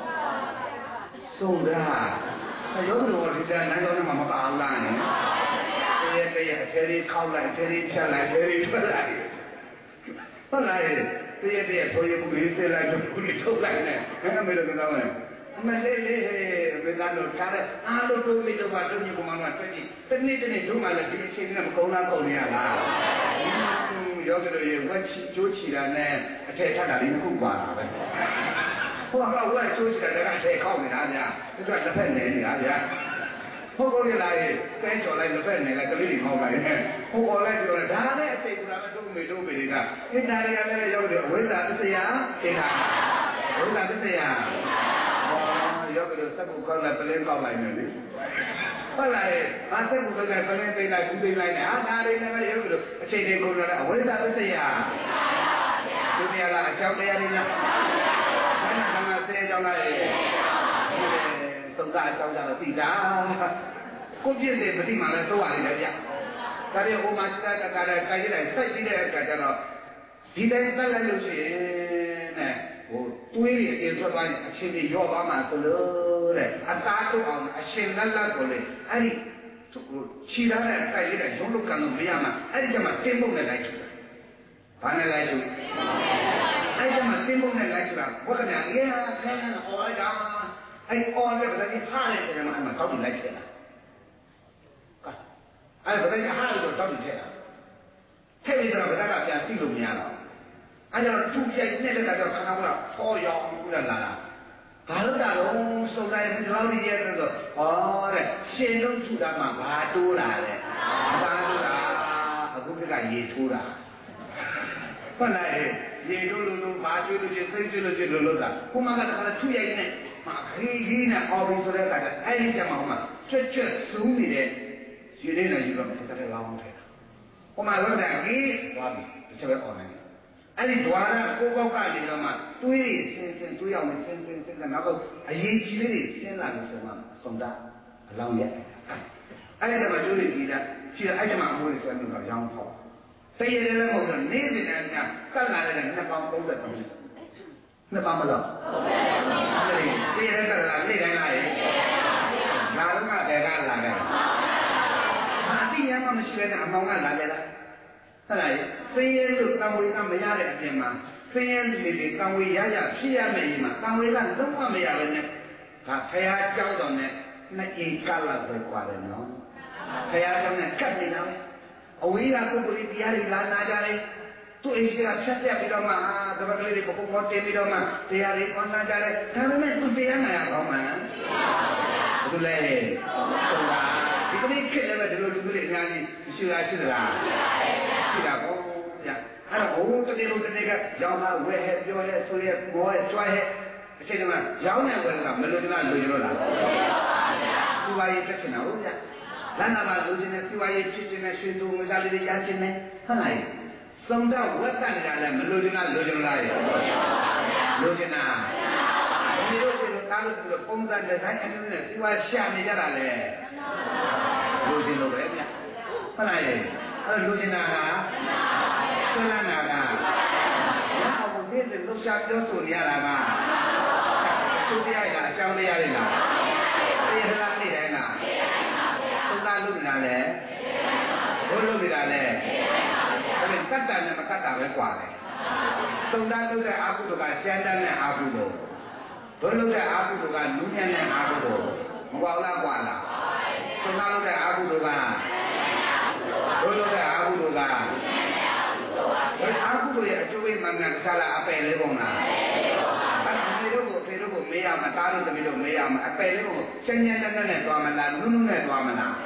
ဆုံးတာရုပ်တော်ဒီကနိုင်တော်မှာမပါအောင်လားနဲ့တရအသေးလေးခောက်လိုက်တရဖြတ်လိုက်တရထွက်လိုက်ဟုတ်လားတရဆိုရမှုလေးစလိုက်တော့ခုလေးထုတ်လိုက်နဲ့အဲ့မဲ့လို့ကတော့အမလေးလေးဘယ်ကတော့ထားတဲ့အားလုံးတို့ပြီးတော့တို့ညီကောင်မကတွေ့ကြည့်တနေ့တနေ့တို့မှလည်းဒီအချိန်နဲ့မကုန်းလားကုန်နေရလားယောဂီတို့ရဲ့ဝက်ချီကျိုးချီတာနဲ့အထက်ထပ်တာလေးတစ်ခုပါတာပဲဟိုကဝက်ကျိုးချီတာကအထက်ခောက်နေတာဗျာသူကတစ်ဖက်နေနေတာဗျာဟုတ်ကောရလားတဲကြော်လိုက်တစ်ဖက်နေလိုက်ကလေးတွေဟောက်ပါရဲ့ဟိုပေါ်လိုက်ပြောတယ်ဒါနဲ့အချိန်ကလည်းတို့မေတို့မေတွေကဣတ္တာရီကလည်းယောဂီတို့အဝိဇ္ဇာသစ္စာဣတ္တာဝိဇ္ဇာသစ္စာယောဂီတို့စက်ကူကောက်လိုက်ပလင်းကောက်လိုက်နေလေဟုတ်လား။ဘာစက်ကူကောက်လိုက်ပလင်းသိလိုက်ဘူးသိလိုက်နဲ့ဟာဒါတွေနဲ့ယောဂီတို့အချိန်တွေကုန်လာတဲ့အဝိဇ္ဇာသစ္စာဒုတိယကအကြောင်းတရားတွေလား။ဘာနာကမှဆဲကြောင်းလားသုံးကအကြောင်းကြတော့သိတာကိုပြည့်တဲ့ပฏิမာလည်းသုံးရတယ်ဗျ။ဒါတွေဟိုမှာစိတ်ကကြတဲ့ခိုင်လိုက်စိုက်ပြီးတဲ့အခါကျတော့ဒီတိုင်းတက်လိုက်လို့ရှိရင်နဲ့ဟိုတွေးရအင်ထွက်သွားရင်အရှင်တွေရောသွားမှာဆိုလို့တဲ့အသားထုတ်အောင်အရှင်လက်လက်ကိုလေအဲ့ဒီခြိထားတဲ့ခိုင်လိုက်ရုံးလို့ကန်လို့မရမှာအဲ့ဒီကျမှတင်းဖို့နဲ့လိုက်ထူတာဘာနဲ့လိုက်ထူအဲ့ဒီကျမှတင်းဖို့နဲ့လိုက်ထူတာဘုရားများအေးဟာခဲဟောလိုက်တာအဲ့အော်လည်းဗတဲ့ဟားတယ်ကျမှအဲ့မှာတောက်ပြီးလိုက်ထည့်တာအဲ့ဗတဲ့ဟားလို့တောက်ပြီးထည့်တာထည့်ပြီးတော့ဗတဲ့ကပြန်ပြီးလို့မရတော့အဲ့တော့သူ့ပြိုင်နဲ့လည်းကတော့ခဏကဖော်ရောင်ကူလာတာဘာလို့တာတော့စုံတိုင်းဒီလောက်ကြီးရဲ့ဆိုတော့ဟောတဲ့ရှင်လုံးထူတာမှဘာတိုးလာလဲဘာတိုးလာအခုကရေထိုးတာဟုတ်လားရေတိုးလို့ဘာကျွေးလို့စိတ်ကျွေးလို့လို့တာခုမှကတော့သူ့ရိုက်နဲ့မခေးကြီးနဲ့အော်ပြီးဆိုတဲ့အခါကျအဲ့ဒီကျမှဟိုမှာကျွတ်စူးနေတဲ့ရေလေးနဲ့ယူတော့တစ်ခါတည်းလောင်းထဲတာဟိုမှာလို့တာကြီးသွားပြီတစ်ချက်ပဲအော်နိုင်အဲ့ဒီဒွါရကိုကောက်ကနေတော့မှတွေးစင်တွေးအောင်စင်ကနောက်တော့အရေးကြီးလေးတွေစင်းလာလို့ဆိုမှစုံတာအလောင်းရက်အဲ့ဒါမှတွေးနေကြည့်တာရှိအဲ့ဒီမှာအမိုးလေးဆွဲလို့တော့ရောင်းဖို့ tây đây là một lần nấy thì này cắt lại là nó bao công được nó bao mà lo tây đây là lấy đây lại nào nó mà để ra là cái mà tí nhà mà mình chơi là mong là đây là thế này tây được tao mới làm mấy cái này mà tây thì tao mới giá giá phi à mấy mà tao mới làm đúng mà mấy cái này cả thầy hai cháu đó này nó chỉ cả là phải qua đây nó thầy hai cháu này cắt đi nào ôi là tôi bồi đi ra đi làm na ra đây tôi ấy chỉ là xét xét đi đâu mà tôi bắt lấy đi bốc một tiền đi đâu mà thì ra đi con na ra đây thằng này tôi đi ăn này không mà tôi lấy tôi là thì cái này cái này tôi lấy nhà đi chưa là có ya anh là bố tôi đi luôn cái này giáo mà về hết vô hết xuôi hết ngồi hết xoay hết cái này mà giáo này vừa làm mình luôn là tôi vay cái gì nào vậy lần nào mà lúc này tôi vay chuyện này xuyên tu người ta đi ăn chuyện này thế này xong ra vớt ra là mình luôn là mình lúc ta lúc không ra để thấy anh này tôi vay xa này ra là lúc đấy nhá thế này lúc nào tôi là nào nào một biết được lúc sau cho tụi nhà là tụi nhà là cháu đi ra đi nào đi ra đi đây nào chúng ta lúc nào đấy lúc nào đấy mình cắt đàn mà cắt đàn với quả này chúng ta lúc này áp dụng cái chân đàn này áp dụng rồi lúc này áp dụng cái núi nhân này áp dụng quả là quả là chúng ta lúc này áp dụng cái rồi lúc này áp dụng cái rồi áp dụng cái chỗ bên mà ngăn sao là áp lấy bông nào anh thấy đâu cũng mấy mà ta đâu thì đâu mấy mà áp lấy bông chân nhân đàn này toa mà là núi này toa mà nào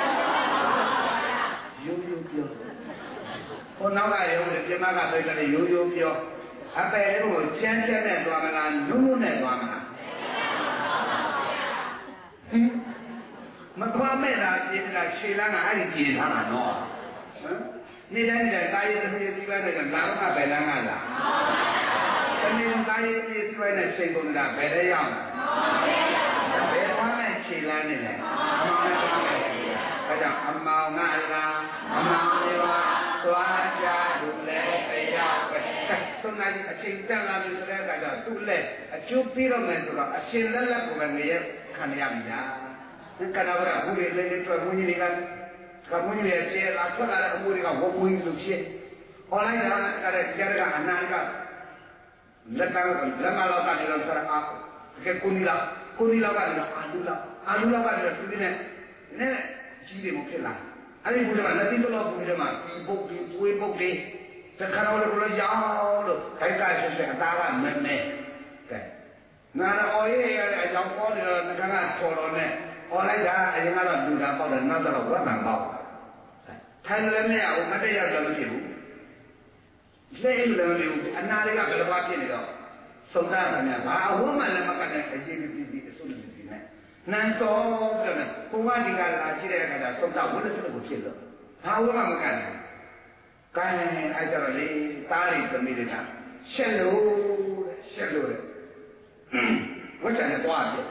yo con nói lại ông để mà cả tôi là yo yo áp lấy bông chân này toa mà là núi này toa mà nào mà qua mấy là Sri Lanka ai đi thằng nào nóนี่ได้แต่ตายที่ว่าเนี่ยลาวก็ไปแล้วงั้นล่ะแต่นี่ตายที่ว่าเนี่ยสิงคโปร์น่ะไปได้ยังไปว่าแม่ชีลานี่แหละก็จะอำมาง่ายละอำมาเลยว่าตัวจะดูแลไปยาวไปตรงนั้นสิ่งที่เราดูแลก็จะดูแลจุดที่เราไม่ดูแลสิ่งนั้นก็มันเนี่ยขันยามยานั่นก็เราว่าผู้เรียนเลยตัวผู้นี้กันkamu ni biasa apa kalau kamu ni kau buat lucu, orang yang kalau jaga anak ni kan, lama lawan di dalam cara aku, ke kunila kan, adu lah kan, tu ni jadi mungkin lah. Ada yang boleh nanti tu lah boleh mah, ibu, sekarang orang jauh loh, kayak sekarang mana, nara orang yang jauh kau ni negara koron ni. Orang dah yang ada dua bau dan nada orang nak bau. Thailand ni aku ada yang dalam itu. Saya dalam itu, anak dia kalau baca ni dah. Saudara ni, awak malah makan aje di sulit di sini. Nanti orang ni, kuat tinggal aje dia kata, saudara boleh selalu kilo. Awak makan. Kan ajar ni tarik kemirina. Selalu. Macam ni kuat dia.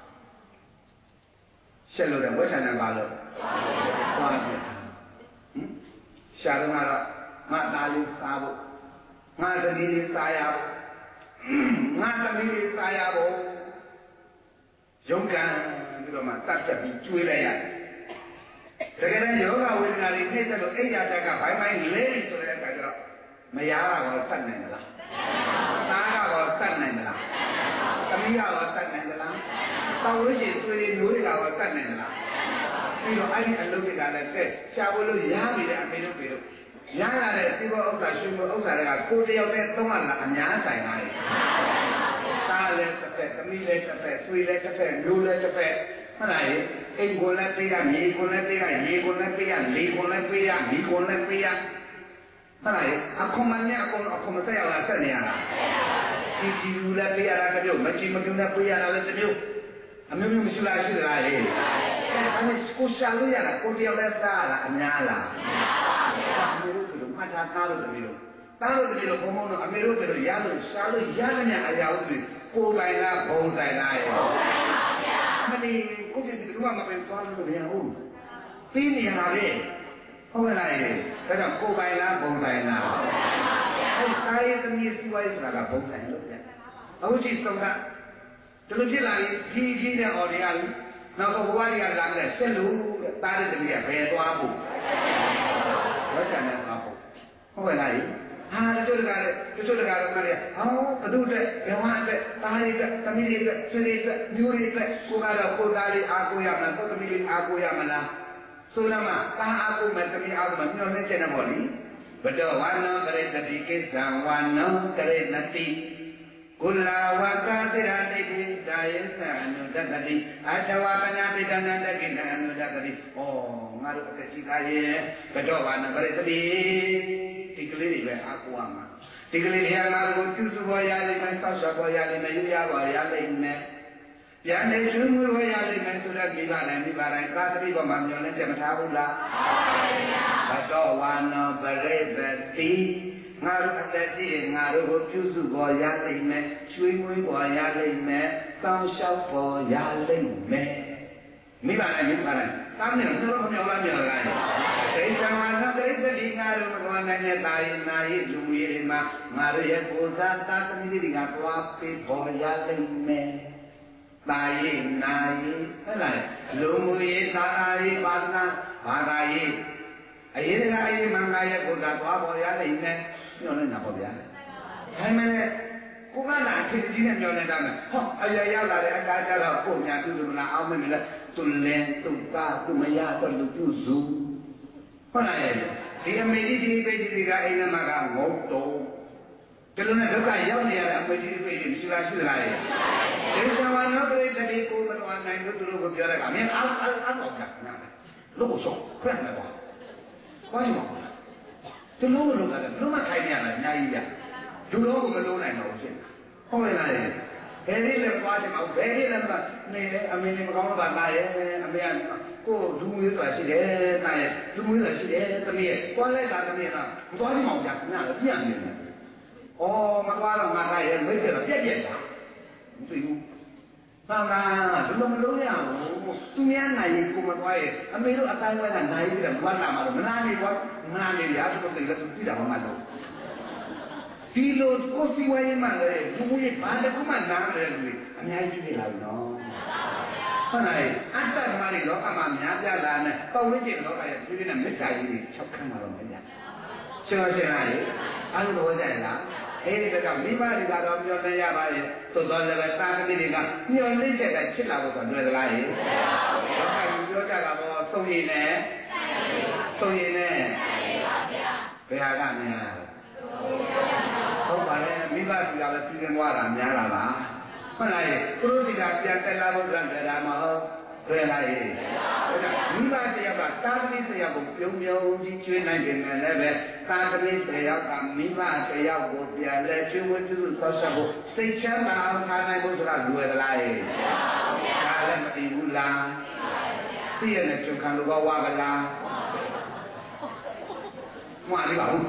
ရှက်လို့တယ်ဝက်ဆန်တယ်ပါလို့သွားပြီရှာတော့ကတော့ငါသားလေးစားဖို့ငါသမီးလေးစားရဖို့ငါသမီးလေးစားရဖို့ရုပ်ကံပြီးတော့မှတတ်ချက်ပြီးကျွေးလိုက်ရတယ်တကယ်တမ်းယောဂဝေဒနာတွေနှိမ့်သက်လို့အိယာတက်ကဘိုင်းဘိုင်းလဲနေဆိုတဲ့အခါကျတော့မယားကတော့တတ်နိုင်မလားသားကတော့တတ်နိုင်မလားသမီးကတော့တတ်နိုင်မလားတောင်းလို့ရှိရင်သွေးတွေနိုးတွေကရောတတ်နိုင်မလားပြီးတော့အဲ့ဒီအလုပ်တွေကလည်းတဲ့ရှားဖို့လို့ရပြီတဲ့အမေတို့ပြေတို့ရရတဲ့စီဘောဥစ္စာရှင်ဘောဥစ္စာတွေကကိုတယောက်နဲ့သုံးရလားအများဆိုင်ပါလေသားလည်းတစ်ဖက်သမီးလည်းတစ်ဖက်သွေးလည်းတစ်ဖက်မျိုးလည်းတစ်ဖက်ဟုတ်လားအိမ်ကိုလည်းပေးရမြေကိုလည်းပေးရရေကိုလည်းပေးရလေကိုလည်းပေးရမိကိုလည်းပေးရဟုတ်လားအခုမှလည်းအခုမဆက်ရလားဆက်နေရလားဒီလူလည်းပေးရတာတမျိုးမကြည့်မပြုံးနဲ့ပေးရတာလည်းတမျိုးအမျိုးမျိုးမရှိလားရှိသလားဟဲ့အဲ့ဒါကိုရှာလို့ရတာကိုတယောက်လည်းသားလားအများလားအမေတို့တို့မှတ်ထားသားလို့တမီးတို့သားလို့တမီးတို့ဘုံဘုံတို့အမေတို့တို့ရလို့ရှာလို့ရတဲ့ညာအရာဥပဒေကိုယ်ပိုင်လားဘုံဆိုင်လားရဲ့မလီကိုပြည့်စုံမှမပဲသွားလို့မရဘူးပြီးနေရတာပဲဟဟုတ်လားအဲ့တော့ကိုယ်ပိုင်လားဘုံပိုင်လားအဲ့ကာယသမီးစီဝိုင်းဆိုတာကဘုံပိုင်လို့ပြန်အခုကြည့်ဆုံးတာဒီလိုဖြစ်လာရင်ကြီးနဲ့အော်တရားလူနောက်တော့ဘဝတွေကလာတယ်ဆက်လို့တားတဲ့တမီးကဘယ်သွားဖို့ဝတ်ချန်နဲ့သွားဖို့ဟုတ်လားဟာတို့တကားတော့မရဟောဘသူတဲ့ဘဝအတွက်တားရတဲ့တမီးတွေအတွက်ဆွေတွေအတွက်မျိုးတွေအတွက်ကိုကတော့ကိုသားလေးအားကိုရမလားကိုသမီးလေးအားကိုရမလားဆိုတော့မှတာအားကိုမဲ့တမီးအားကိုမမျောလဲချင်တယ်ပေါ့လေဘဒဝါနောကရေတတိကိစ္စံဝါနောကရေနတိကုလာဝတ္တတိရတိပိဒါယသအနုဒတတိအတဝပနာပိတနန္တကိနအနုဒတတိဩငါတို့အသက်ကြီးသားရဲ့ဘဒဝါနောကရေတတိဒီကလေးတွေပဲအားကိုရမှာဒီကလေးတွေငါတို့ပြုစုပေါ်ရလိမ့်မယ်ဆောက်ရှောက်ပေါ်ရလိမ့်မယ်ယူရပေါ်ရလိမ့်မယ်ပြန်နေကျွေးမွေးပေါ်ရလိမ့်မယ်ဆိုတော့မိဘတိုင်းသာတိပေါ်မှာမျောလင်းပြမထားဘူးလားဘဒဝါနောပရိပတိငါတို့အသက်ကြီးငါတို့ကိုပြုစုပေါ်ရလိမ့်မယ်ကျွေးမွေးပေါ်ရလိမ့်မယ်ဆောင်းလျှောက်ပေါ်ရလိမ့်မယ်မိဘတိုင်းသာမင်းတို့မျောလားဒိဋ္ဌံဝါနောဒိဋ္ဌတိငါတို့မတော်နိုင်တဲ့တာရင်နာရင်လူရည်တွေမှာငါတို့ရဲ့ကိုယ်စားသာသမီတွေကသွားပေးပေါ်ရလိမ့်မယ်တာရင်နာရင်ဟုတ်လားလူမှုရေးသာသာရေးပါဒနာဘာသာရေးအရေးတရားရေးမင်္ဂရဲ့ကိုယ်စားသွားပေါ်ရလိမ့်မယ်ညှော်နေတာပေါ့ဗျာဒါမှလည်းကိုကလာအဖြစ်ကြီးနဲ့ညှော်နေတာမယ်ဟောအရာရောက်လာတဲ့အကားကြတော့ကိုညာသူတို့မလားအောင်မလဲသူလင်းသူသားသူမရတော့လူပြုစုဟုတ်လားဒီအမေကြီးဒီပိတ်ကြီးကအိမ်ထဲမှာကငုံတုံးဒီလိုနဲ့ဒုက္ခရောက်နေရတဲ့အမေကြီးဒီပိတ်ကြီးရှိလားရှိသလားဒီဇဝနောပရိတ္တိကိုမတော်နိုင်လို့သူတို့ကိုပြောတဲ့ကမင်းအားတော့ကနားလို့ကိုဆုံးခွင့်မယ်ကွာဘာလို့ဒီလိုလုပ်တာလဲဘယ်လိုမှခိုင်းနေရလဲအများကြီးပြလူတော်ကိုမလုံးနိုင်တော့ဘူးဖြစ်ဟုတ်လားဘယ်လေးလဲပွားချင်အောင်ဘယ်လေးလဲနေအမေမကောင်းတော့ပါလားရဲ့အမေကကိုလူမျိုးဆိုတာရှိတယ်တာရဲ့လူမျိုးဆိုတာရှိတယ်တမီးရဲ့ပွားလိုက်တာတမီးကမသွားချင်အောင်ကြာနားလည်းပြန့်နေတယ်ဩမသွားတော့ငါတာရဲ့မိတ်ဆက်တော့ပြက်တာမသိဘူးသာသာဘယ်လိုမလုပ်ရဘူးသူများနိုင်ရင်ကိုမသွားရဲ့အမေတို့အတိုင်းဝဲကနိုင်ပြီးတော့မနာမှာတော့မနာနေကွာမနာနေရသူတို့သိတယ်သူသိတာမှမဟုတ်ဒီလိုကိုစီဝဲရင်မှလည်းလူမျိုးရဲ့ဘာတစ်ခုမှနားမလဲလူတွေအများကြီးဖြစ်လာပြီနော်ဟုတ်လားအတ္တဓမ္မတွေလောကမှာများပြားလာတဲ့ပုံရိပ်တဲ့လောကရဲ့ပြည်နဲ့မေတ္တာကြီးတွေ၆ခန်းမှာတော့မရရှင်းရှင်းလားအဲ့လိုဟောကြလားအဲ့ဒီတော့မိဘတွေကတော့မျောနေရပါရဲ့သို့တော်လည်းပဲတာသမီတွေကမျောနေတဲ့အတိုင်းဖြစ်လာဖို့တော့လွယ်သလားဟဲ့လောကကြီးပြောကြတာတော့သုံးရည်နဲ့ဘယ်ဟာကများဟုတ်ပါလေမိဘတွေကလည်းပြည်နေသွားတာများလာပါဟုတ်လားသူတို့တွေကပြန်တက်လာဖို့ကြံတာမဟုတ်ဘယ်လားမိဘတယောက်ကတာသမီတယောက်ကိုပြုံကြီးကျွေးနိုင်တယ်လည်းပဲတာသမီတယောက်ကမိဘတယောက်ကိုပြန်လဲကျွေးဝတ်ပြုသောက်ရှောက်ဖို့စိတ်ချမ်းသာအောင်ထားနိုင်ဖို့ဆိုတာလွယ်သလားဒါလည်းမသိဘူးလားသိရတဲ့ကျွန်ခံလိုဝါကလားမွားလေးပါဘူး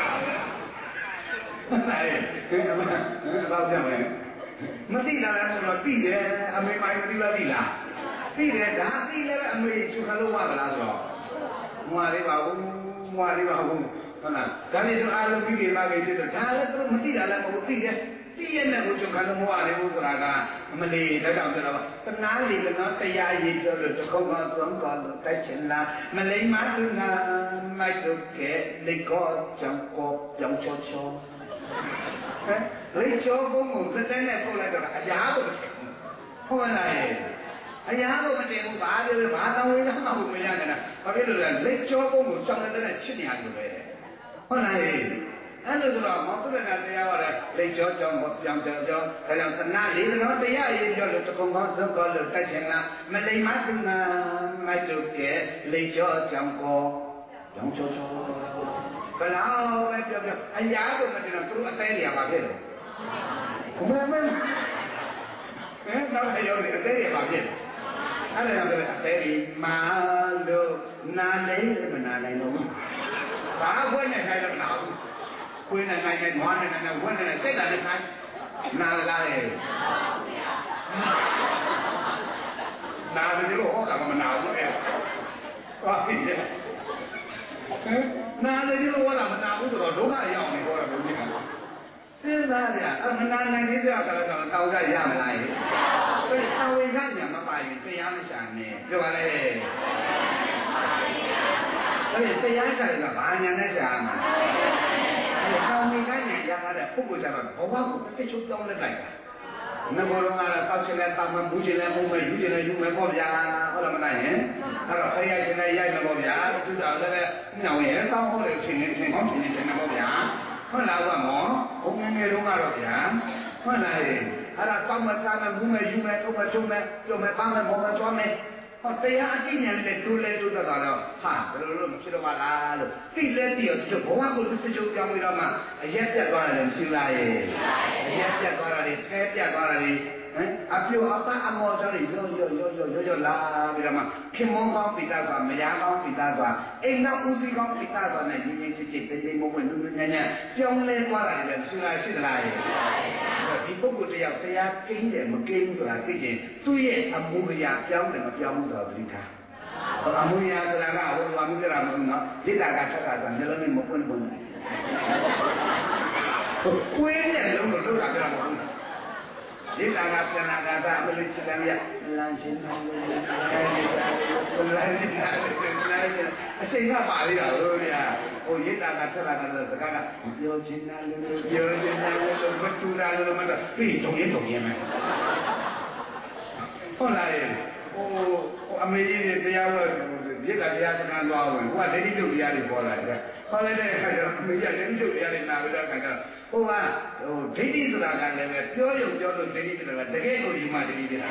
တော့ကြမယ်မသိတာလည်းဆိုတော့ပြီးတယ်အမေမိုင်းမသိလားသိလားသိတယ်ဒါသိလည်းအမေကျွန်ခံလိုဝါကလားဆိုတော့မွားလေးပါဘူးဟုတ်လားဒါနဲ့သူအားလုံးပြီးနေပါပြီဆိုတော့ဒါလည်းသူမသိတာလည်းမဟုတ်သိတယ်သိရတဲ့ကိုကျွန်ခံလိုမဝါလေးဘူးဆိုတာကအမလေးတော့တော့တနာလေးကတော့တရားရည်ပြောလို့တခုံးကသုံးကလို့တိုက်ချင်လားမလိမ္မာသူနာမိုက်တော့ကဲလေကောကြောင့်ကိုပြောင်းချောလေချောကုန်းကိုစတဲ့နဲ့ပို့လိုက်တော့အရာကိုဟုတ်လားအရာကိုမတင်ဘူးဘာပြောလဲဘာတောင်းဝေးမှမဟုတ်မရကြတာဘာဖြစ်လို့လဲလေချောကုန်းကိုစောင်းတဲ့နဲ့ချစ်နေရတယ်ပဲဟုတ်လားအဲ့လိုဆိုတော့မောင်သူရကတရားဟောတယ်လေချောကြောင့်ကိုပြောင်းချောဒါကြောင့်သနာလေးတော့တရားရည်ပြောလို့တကုံကောင်းသုကောလို့တိုက်ချင်လားမလိမ္မာသူနာမိုက်တော့ကဲလေချောကြောင့်ကိုပြောင်းချောဘယ်လောက်ပဲပြောအရာကိုမတင်တော့သူတို့အသေးနေရပါဖြစ်တယ်ဘုမမတော့ရောအသေးရပါဖြစ်တယ်အဲ့ဒါကြောင့်အသေးကြီးမာလို့နာလေးမနာနိုင်တော့ဘူးဘာခွင့်နဲ့ခိုင်းတော့မနာဘူးခွင့်နဲ့ခိုင်းနဲ့နွားနဲ့ဝက်နဲ့စိတ်ဓာတ်နဲ့ခိုင်းနာလားရဲ့နာတယ်လို့ဟောတာမနာဘူးအဲ့ဘာဖြစ်လဲနာလေဒီလိုဟောတာမနာဘူးဆိုတော့ဒုက္ခရောက်နေဟောတာဘုရားစဉ်းစားကြအမနာနိုင်သေးတဲ့အခါကျတော့တောင်းကြရမလား။ဒါသဝေကညာမပါရင်တရားမရှာနဲ့ပြောပါလေ။ဒါတရားရှာရင်ကဘာညာနဲ့ရှာမှာ။သဝေကညာရတဲ့ပုဂ္ဂိုလ်ကျတော့ဘဝကိုတစ်ချုပ်ပြောင်းလိုက်တာ။ငဘောလုံးကတော့တောက်ချင်လဲတောက်မှဘူးချင်လဲဘူးမယ်ယူချင်လဲယူမယ်ပေါ့ဗျာ။ဟုတ်လားမနိုင်ရင်အဲ့တော့ခရီးချင်လဲရိုက်မယ်ပေါ့ဗျာ။သူတော်လည်းညောင်ရဲတောင်းဟုတ်တယ်ချင်းချင်းကောင်းချင်းချင်းပေါ့ဗျာ။ဟုတ်လားကမောဘုံငယ်ငယ်တုန်းကတော့ဗျာဟုတ်လားအဲ့ဒါတောင်းမစားမယ်ဘူးမယ်ယူမယ်ထုတ်မယ်ထုတ်မယ်ပြောမယ်ပါမယ်မောမယ်ကြွားမယ်ဟောတရားအသိဉာဏ်နဲ့တိုးလဲတိုးတတ်တာတော့ဟာဘယ်လိုလုပ်မဖြစ်တော့ပါလားလို့သိလဲသိရောသူဘဝကိုသူစကြုံပြောင်းပြီးတော့မှအရက်ပြတ်သွားတယ်မရှိလားရဲ့အရက်ပြတ်သွားတာတွေဖဲပြတ်သွားတာတွေအပြိုအပအမောကြောင့်ရောလာပြီးတော့မှခင်မောကောင်းပိတာကမယားကောင်းပိတာကအိမ်နောက်ဦးစီးကောင်းပိတာကနဲ့ရင်းရင်းချစ်ချစ်တိတ်တိတ်မုံမနုနုညံ့ညံ့ပြောင်းလဲသွားတာတွေလည်းရှိလားရှိသလားရဲ့ဒီပုဂ္ဂိုလ်တရားတရားကိန်းတယ်မကိန်းဘူးဆိုတာသိချင်းသူ့ရဲ့အမှုရာပြောင်းတယ်မပြောင်းဘူးဆိုတာသိထားအမှုရာဆိုတာကဟိုဘာမျိုးကြတာမဟုတ်နော်လိတာကဆက်တာဆိုမျိုးလုံးနဲ့မပွင့်ဘူးကိုယ်ရဲ့လုံးကိုလောက်တာကြတာမဟုတ်ဘူးလိတာကပြန်လာတာအမလေးချစ်တယ်မြတ်လမ်းချင်းတော်လို့လမ်းချင်းအချိန်ကပါသေးတာဟုတ်ဗျာဟိုရိတ်တာကဆက်လာတာစကားကပြောချင်တာလို့ပြောချင်တာလို့မတူတာလို့မတော့ပြီးတုံရင်မယ်ဟုတ်လားဟိုအမေကြီးတွေတရားလို့ရိတ်တာတရားစကားသွားဝင်ဟိုကဒိဋ္ဌိကျုပ်တရားတွေပေါ်လာတယ်ဟောလိုက်တဲ့အခါကျတော့အမေကြီးဒိဋ္ဌိကျုပ်တရားတွေနာပြီးတော့အခါကျတော့ဟိုကဒိဋ္ဌိဆိုတာကလည်းပဲပြောရုံပြောလို့ဒိဋ္ဌိဆိုတာတကယ်ကိုယူမှဒိဋ္ဌိဆိုတာ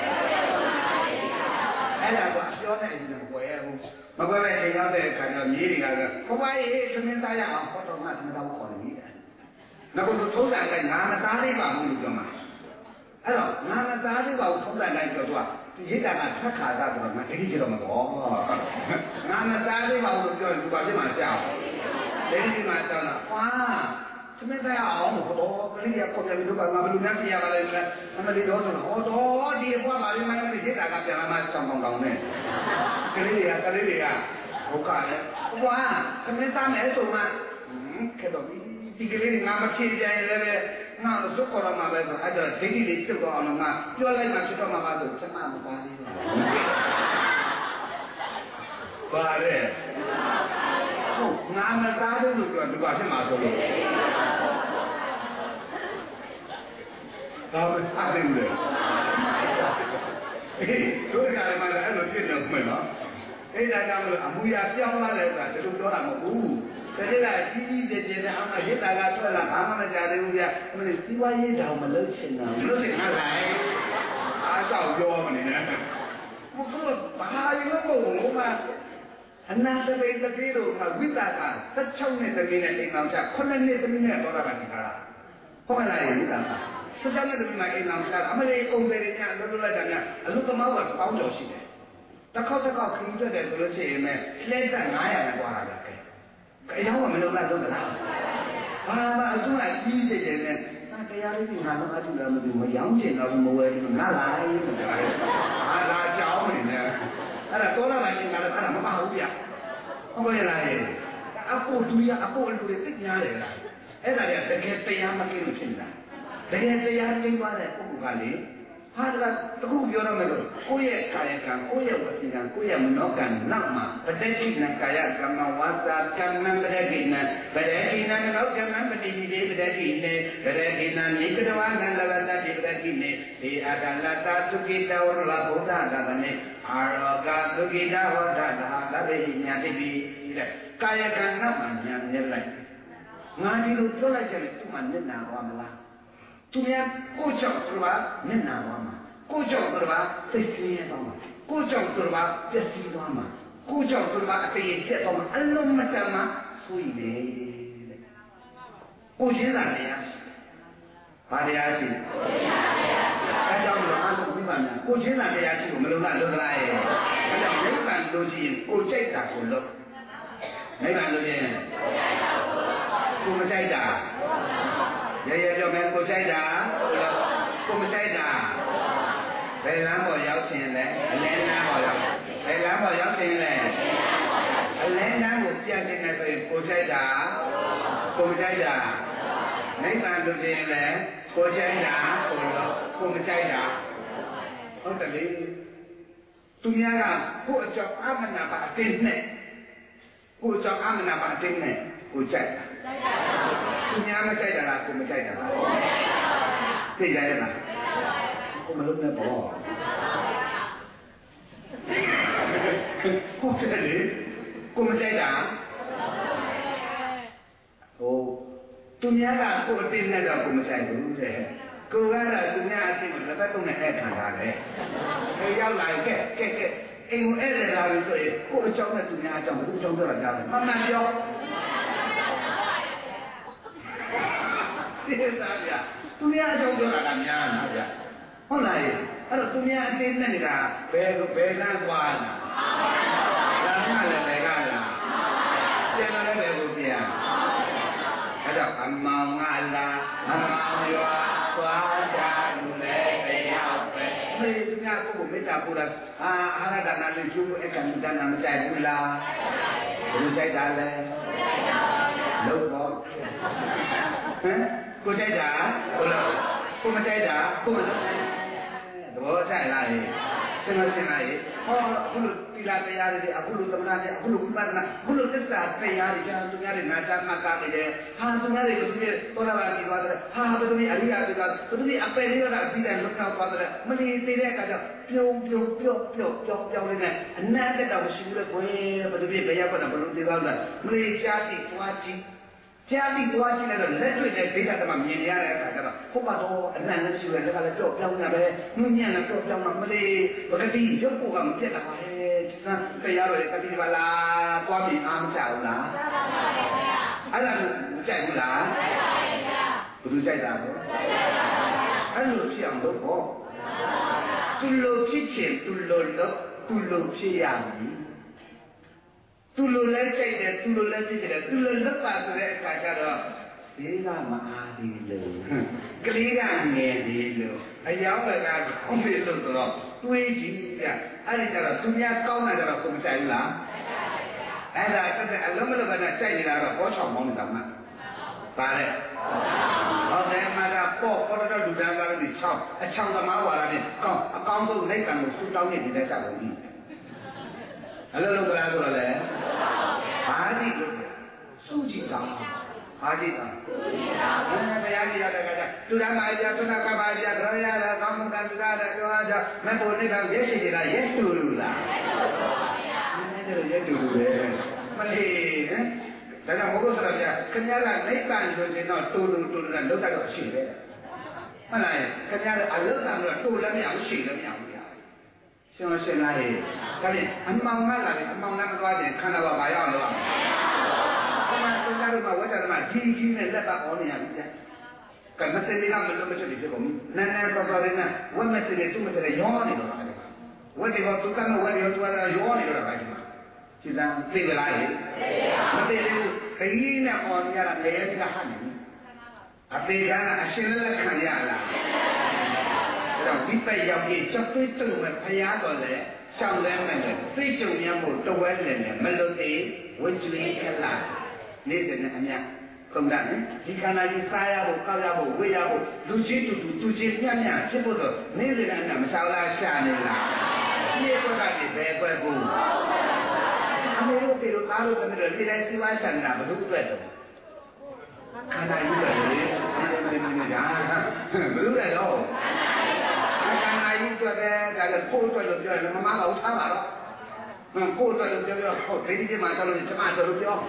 အဲ့ဒါကပြောနေတယ်မကွယ်ဘူးမကွယ်ပဲအိမ်ရောက်တဲ့အခါကျတော့မြေးတွေကဘဝရေးသမင်းသားရအောင်ဟောတော့မှသမင်းသားကိုခေါ်နေပြီနောက်ကတော့ထုံးစံတိုင်းငါမသားသေးပါဘူးလို့ပြောမှာအဲ့တော့ငါမသားသေးပါဘူးထုံးစံတိုင်းပြောတော့ရိတ်တာကထက်ခါတာဆိုတော့ငါဒိဋ္ဌိကျတော့မပေါ်ငါမသားသေးပါဘူးလို့ပြောရင်သူဘာဖြစ်မှကြောက်ဒိဋ္ဌိမှကြောက်တော့ဟာသမင်းသားအောင်တော့ကလေးကပေါ်ပြန်ပြီးတော့ငါဘယ်လိုများပြရပါလဲလဲအမလေးတော့ဟောတော့ဒီဘွားပါလိမ့်မယ်ရိတ်တာကပြန်လာမှချောင်းကောင်းနဲ့ကလေးတွေကဘုက္ခနဲ့ဘွားသမင်းသားနဲ့ဆိုမှခဲ့တော့ဒီကလေးငါမဖြေကြရင်လည်းငါဇုတ်ခေါ်တော့မှာပဲဆိုအဲ့တော့ဒိဋ္ဌိလေးပြုတ်တော့အောင်ငါပြောလိုက်မှဖြစ်တော့မှာပါဆိုချက်မှမပါသေးဘူးပါလေဟုတ်ငါမသားဘူးလို့ပြောသူကဖြစ်မှာဆိုလို့ဒါပဲအားတယ်လေအေးတို့ကလည်းမလည်းအဲ့လိုဖြစ်နေမှာနော်အဲ့ဒါကြောင့်လို့အမှုရာပြောင်းလာတယ်ဆိုတာဒီလိုပြောတာမဟုတ်ဘူးတကယ်ကကြီးကြီးကျယ်ကျယ်နဲ့အမှရိတ်တာကထွက်လာဘာမှမကြသေးဘူးဗျာအမလေးစီးပွားရေးတောင်မလုပ်ချင်တာမလုပ်ချင်တာလားအားကြောက်ပြောမနေနဲ့ဘုရားဘာရင်လို့မဟုတ်ဘူးအနာတပိတတိတို့ကဝိတာက16နှစ်သမီးနဲ့အိမ်အောင်ချ9နှစ်သမီးနဲ့တော်တာပါဒီခါဟုတ်လားဝိတာက16နှစ်သမီးနဲ့အိမ်အောင်ချအမလေးအုံတွေညလွတ်လွတ်လိုက်တာညအလုသမားကပေါင်းကျော်ရှိတယ်တစ်ခေါက်ခင်းထွက်တယ်ဆိုလို့ရှိရင်လည်းလဲဆက်900နဲ့ပွားတာပဲအယောကမလုံလောက်သလားဘာမှအစိုးရကြီးကြတယ်နဲ့တရားလေးဒီငါတော့အထုလည်းမသိဘူးမရောင်းချင်တော့မဝယ်ဘူးငါလာလို့ပြောတယ်ဟာလာကြောင်းနေတယ်အဲ့ဒါတော်လာလိုက်ငါလည်းအဲ့ဒါမပါဘူးဗျဟုတ်ကဲ့လားအဖို့သူရအဖို့လူတွေသိညာတယ်လားအဲ့ဒါတွေကတကယ်တရားမကင်းလို့ဖြစ်နေတာတကယ်တရားကျင်းသွားတဲ့ပုဂ္ဂိုလ်ကလေဟာဒါတခုပြောရမယ်လို့ကိုယ့်ရဲ့ကာယကံကိုယ့်ရဲ့ဝစီကံကိုယ့်ရဲ့မနောကံနောက်မှာပဋိဋိနံကာယကမ္မဝါစာကမ္မပဋိဋိနံပဋိဋိနံနောကမ္မပဋိဋိနေပဋိဋိနေပဋိဋိနံနိကတဝနလလတတိပဋိဋိနေဒီအတလတသုကိတဝရဘုဒ္ဓသာသနေအာရောဂသုကိတဝဒ္ဓသာလဘိညာတိပိတဲ့ကာယကံနောက်မှာညာမြဲလိုက်ငါဒီလိုပြောလိုက်ကြတယ်သူမှမျက်နှာဟောမလားသူများကိုကြောင့်သူကမျက်နှာသွားမှာကိုကြောင့်သူကသိစင်းရသွားမှာကိုကြောင့်သူကပျက်စီးသွားမှာကိုကြောင့်သူကအတည်ချက်သွားမှာအလုံးမတန်မှာဆိုရင်လေကိုချင်းလာတရားဘာတရားရှိအဲကြောင့်လို့အားလုံးပြီးပါများကိုချင်းလာတရားရှိကိုမလုံလားလုံလားရဲ့အဲကြောင့်နိဗ္ဗာန်လို့ရှိရင်ကိုကြိုက်တာကိုလုပ်နိဗ္ဗာန်လို့ရှိရင်ကိုမကြိုက်တာရရပြောမယ်ကိုကြိုက်တာကိုမကြိုက်တာဘယ်လမ်းပေါ်ရောက်ခြင်းလဲအလင်းလမ်းပေါ်ရောက်ဘယ်လမ်းပေါ်ရောက်ခြင်းလဲအလင်းလမ်းကိုပြတ်ခြင်းနဲ့ဆိုဆိုရင်ကိုကြိုက်တာကိုမကြိုက်တာနိဗ္ဗာန်လို့ပြင်လဲကိုကြိုက်တာကိုမကြိုက်တာဟုတ်တယ်လေသူများကကိုအကြောင်းအမနာပါအတင်းနဲ့ကိုအကြောင်းအမနာပါအတင်းနဲ့ကိုကြိုက်တာသူများမကြိုက်တာလားကိုမကြိုက်တာလားသိကြရဲ့လားကိုမလုပ်နဲ့ပေါ့ဟုတ်တယ်လေကိုမကြိုက်တာဟိုသူများကကိုအတင်းနဲ့တော့ကိုမကြိုက်ဘူးတဲ့ကိုကတော့သူများအတင်းကိုလက်ပတ်သုံးနဲ့အဲ့ခံတာလေအဲရောက်လာကဲအိမ်ကိုအဲ့ဒါလာလို့ဆိုရင်ကိုအကြောင်းနဲ့သူများအကြောင်းဘယ်သူအကြောင်းပြောတာကြားတယ်မှန်မှန်ပြောသိသားဗျာသူများအကြောင်းပြောတာကများလားဗျာဟုတ်လားအဲ့တော့သူများအတင်းနဲ့နေတာဘယ်လမ်းသွားလားဒါမှလည်းဘယ်ကလားပြန်လာလည်းဘယ်ကိုပြန်အဲ့တော့အမောင်ကလားအမောင်ရွာသွားကြလူလည်းတရားပဲမေးသူများကိုမေတ္တာပို့တာအာရဒနာလေးကျိုးအကံဒါနမကြိုက်ဘူးလားဘယ်လိုကြိုက်တာလဲလို့ပေါ့ဟမ်ကိုကြိုက်တာဟုတ်လားကိုမကြိုက်တာကိုမလုပ်နိုင်သဘောကျလားလေရှင်းလားရေဟောအခုလိုတိလာတရားတွေအခုလိုသမဏတွေအခုလိုဝိပဿနာအခုလိုသစ္စာတရားတွေကျန်သူများတွေနာတာမှတ်ကားနေတယ်ဟာသူများတွေဘယ်သူတွေသောတာပန်ပြီးသွားတယ်ဟာဘယ်သူတွေအရိယာပြီးသွားတယ်ဘယ်သူတွေအပယ်လေးရတာပြီးတယ်လွတ်မြောက်သွားတယ်မလီသေးတဲ့အခါကျပြုံလေးနဲ့အနတ်တက်တော်ရှိဘူးလေဘယ်သူတွေဘယ်ရောက်တော့ဘယ်လိုသေးသွားလဲမလီရှားတိသွားကြည့်ကြားပြီးသွားကြည့်လိုက်တော့လက်တွေ့နဲ့ဒိဋ္ဌကမှမြင်ရတဲ့အခါကျတော့ဟုတ်ပါတော့အနန္တရှိတယ်လက်ကလည်းကြော့ပြောင်းနေပဲနုညံ့လည်းကြော့ပြောင်းတော့မလေးပကတိရုပ်ကိုကမပြတ်တာပါဟဲ့စမ်းတရားတော်ရဲ့ကတိပါလားသွားပြီးအားမချဘူးလားချပါပါဘုရားအဲ့ဒါကိုမကြိုက်ဘူးလားကြိုက်ပါပါဘုရားဘယ်သူကြိုက်တာလဲကြိုက်ပါပါအဲ့လိုဖြစ်အောင်လုပ်ဖို့သူလိုဖြစ်ချင်သူလိုလုပ်သူလိုဖြစ်ရမည်သူလိုလဲကြိုက်တယ်သူလိုလဲသိတယ်သူလိုလက်ပါဆိုတဲ့အခါကျတော့ဒီကမအားသေးလို့ကလေးကငယ်သေးလို့အယောင်လည်းကကောင်းပြီလို့ဆိုတော့တွေးကြည့်ကြအဲ့ဒီကျတော့သူများကောင်းတာကျတော့ကိုမကြိုက်ဘူးလားအဲ့ဒါတက်တဲ့အလုံးမလုံးကကြိုက်နေတာတော့ဘောချောင်မောင်းနေတာမှပါလေဟုတ်တယ်မှာတော့ပေါ်တော့လူတန်းစားလို့6အချောင်သမားဝါလာနဲ့ကောင်းအကောင်းဆုံးနိုင်ကံကိုစူတောင်းနေနေတဲ့ကြပုံကြီးအလုံးလုံးကလားဆိုတော့လေဘာကြည့်လို့စုကြည့်တာဘာကြည့်တာတရားကြည့်ရတဲ့ကသူရမအပြသုဏကပါပြကြောရတာကောင်းမှုကသူရတဲ့ပြောအားကြောင့်မဖို့နေတော့ရဲရှိတယ်လားရဲတူလူလားရဲတူလူပဲမလေးဟမ်ဒါကြောင့်ဘုရားဆိုတော့ခင်ဗျားကနိဗ္ဗာန်ဆိုရင်တော့တူလူနဲ့လောက်တော့ရှိတယ်ဟုတ်လားခင်ဗျားကအလုတ်တန်တော့တူလည်းမရဘူးရှိလည်းမရဘူးရှင်းလားဒါဖြင့်အမှောင်ကလာတယ်အမှောင်နဲ့မသွားခြင်းခန္ဓာဘာဘာရောက်လို့အမှန်တရားတို့မှာဝိတ္တရမှာကြီးနဲ့လက်ပါပေါ်နေရပြီကမစနေကမလို့မချက်ဖြစ်ကုန်နန်းနန်းတော်တော်လေးနဲ့ဝတ်မစနေသူ့မစနေရောနေတော့ဝတ်တယ်ကသူကမဝတ်တယ်သူကရောနေတော့ပါဒီမှာစိတံသိကြလားမသိဘူးခရီးနဲ့ပေါ်နေရတာငရဲကဟန်နေအသေးကအရှင်လက်ခံရလားတော့ဒီပဲရောက်ပြီးချက်သွေးတုံမဲ့ဖရားတော်လေရှောင်းလဲမဲ့သိကြုံရမှုတဝဲနဲ့မလွတ်သေးဝိကျွေးခလာနေတဲ့နဲ့အမြခုံတာနော်ဒီခန္ဓာကြီးစားရဖို့ကောက်ရဖို့ဝေ့ရဖို့လူချင်းတူသူချင်းညံ့ဖြစ်ဖို့ဆိုနေတဲ့နဲ့မရှောင်လားရှာနေလားဒီကွက်ကဒီဘယ်ကွက်ကိုအမေတို့ပြေတို့သားတို့သမီးတို့ဒီတိုင်းစီးပွားရှာနေတာဘယ်လိုအတွက်တော့ခန္ဓာကြီးပဲလေဒါဘယ်လိုလဲတော့ခန္ဓာကြီးဆိုတဲ့ဒါလည်းကိုယ်အတွက်လို့ပြောတယ်မမကဦးထားပါတော့ကိုယ်အတွက်လို့ပြောဟုတ်ဒိဋ္ဌိမှာဆိုလို့ကျမတို့လို့ပြော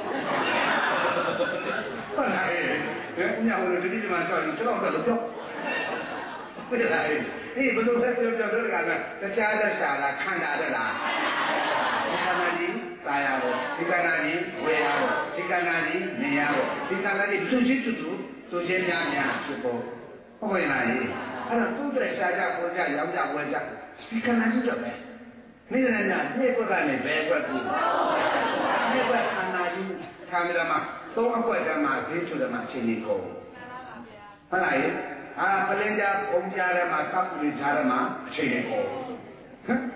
ဟုတ်လားညောင်လို့ဒိဋ္ဌိမှာဆိုရင်ကျွန်တော်တို့လို့ပြောဟုတ်လားဘယ်လိုလဲပြောတော့ကတရားသက်ရှာလားခန္ဓာသက်လားခန္ဓာကြီးသာယာဖို့ဒီခန္ဓာကြီးဝေရဖို့ဒီခန္ဓာကြီးနေရဖို့ဒီခန္ဓာကြီးသူချင်းသူချင်းများဖြစ်ဖို့ဟုတ်ပါလားအဲ့တော့သူ့တဲ့ရှားကြပေါ်ကြရောင်းကြဝယ်ကြဒီခန္ဓာကြီးတော့ပဲနေ့နဲ့ညနေ့ကွက်ကနေဘယ်ကွက်ကူနေ့ကွက်ခန္ဓာကြီးခံရမှာသုံးအကွက်တည်းမှာဈေးချူတယ်မှာအချိန်ကြီးကုန်ဟုတ်လားပလင်ကြပုံကြတယ်မှာတောက်ပြီးကြားတယ်မှာအချိန်ကြီးကုန်ဟမ်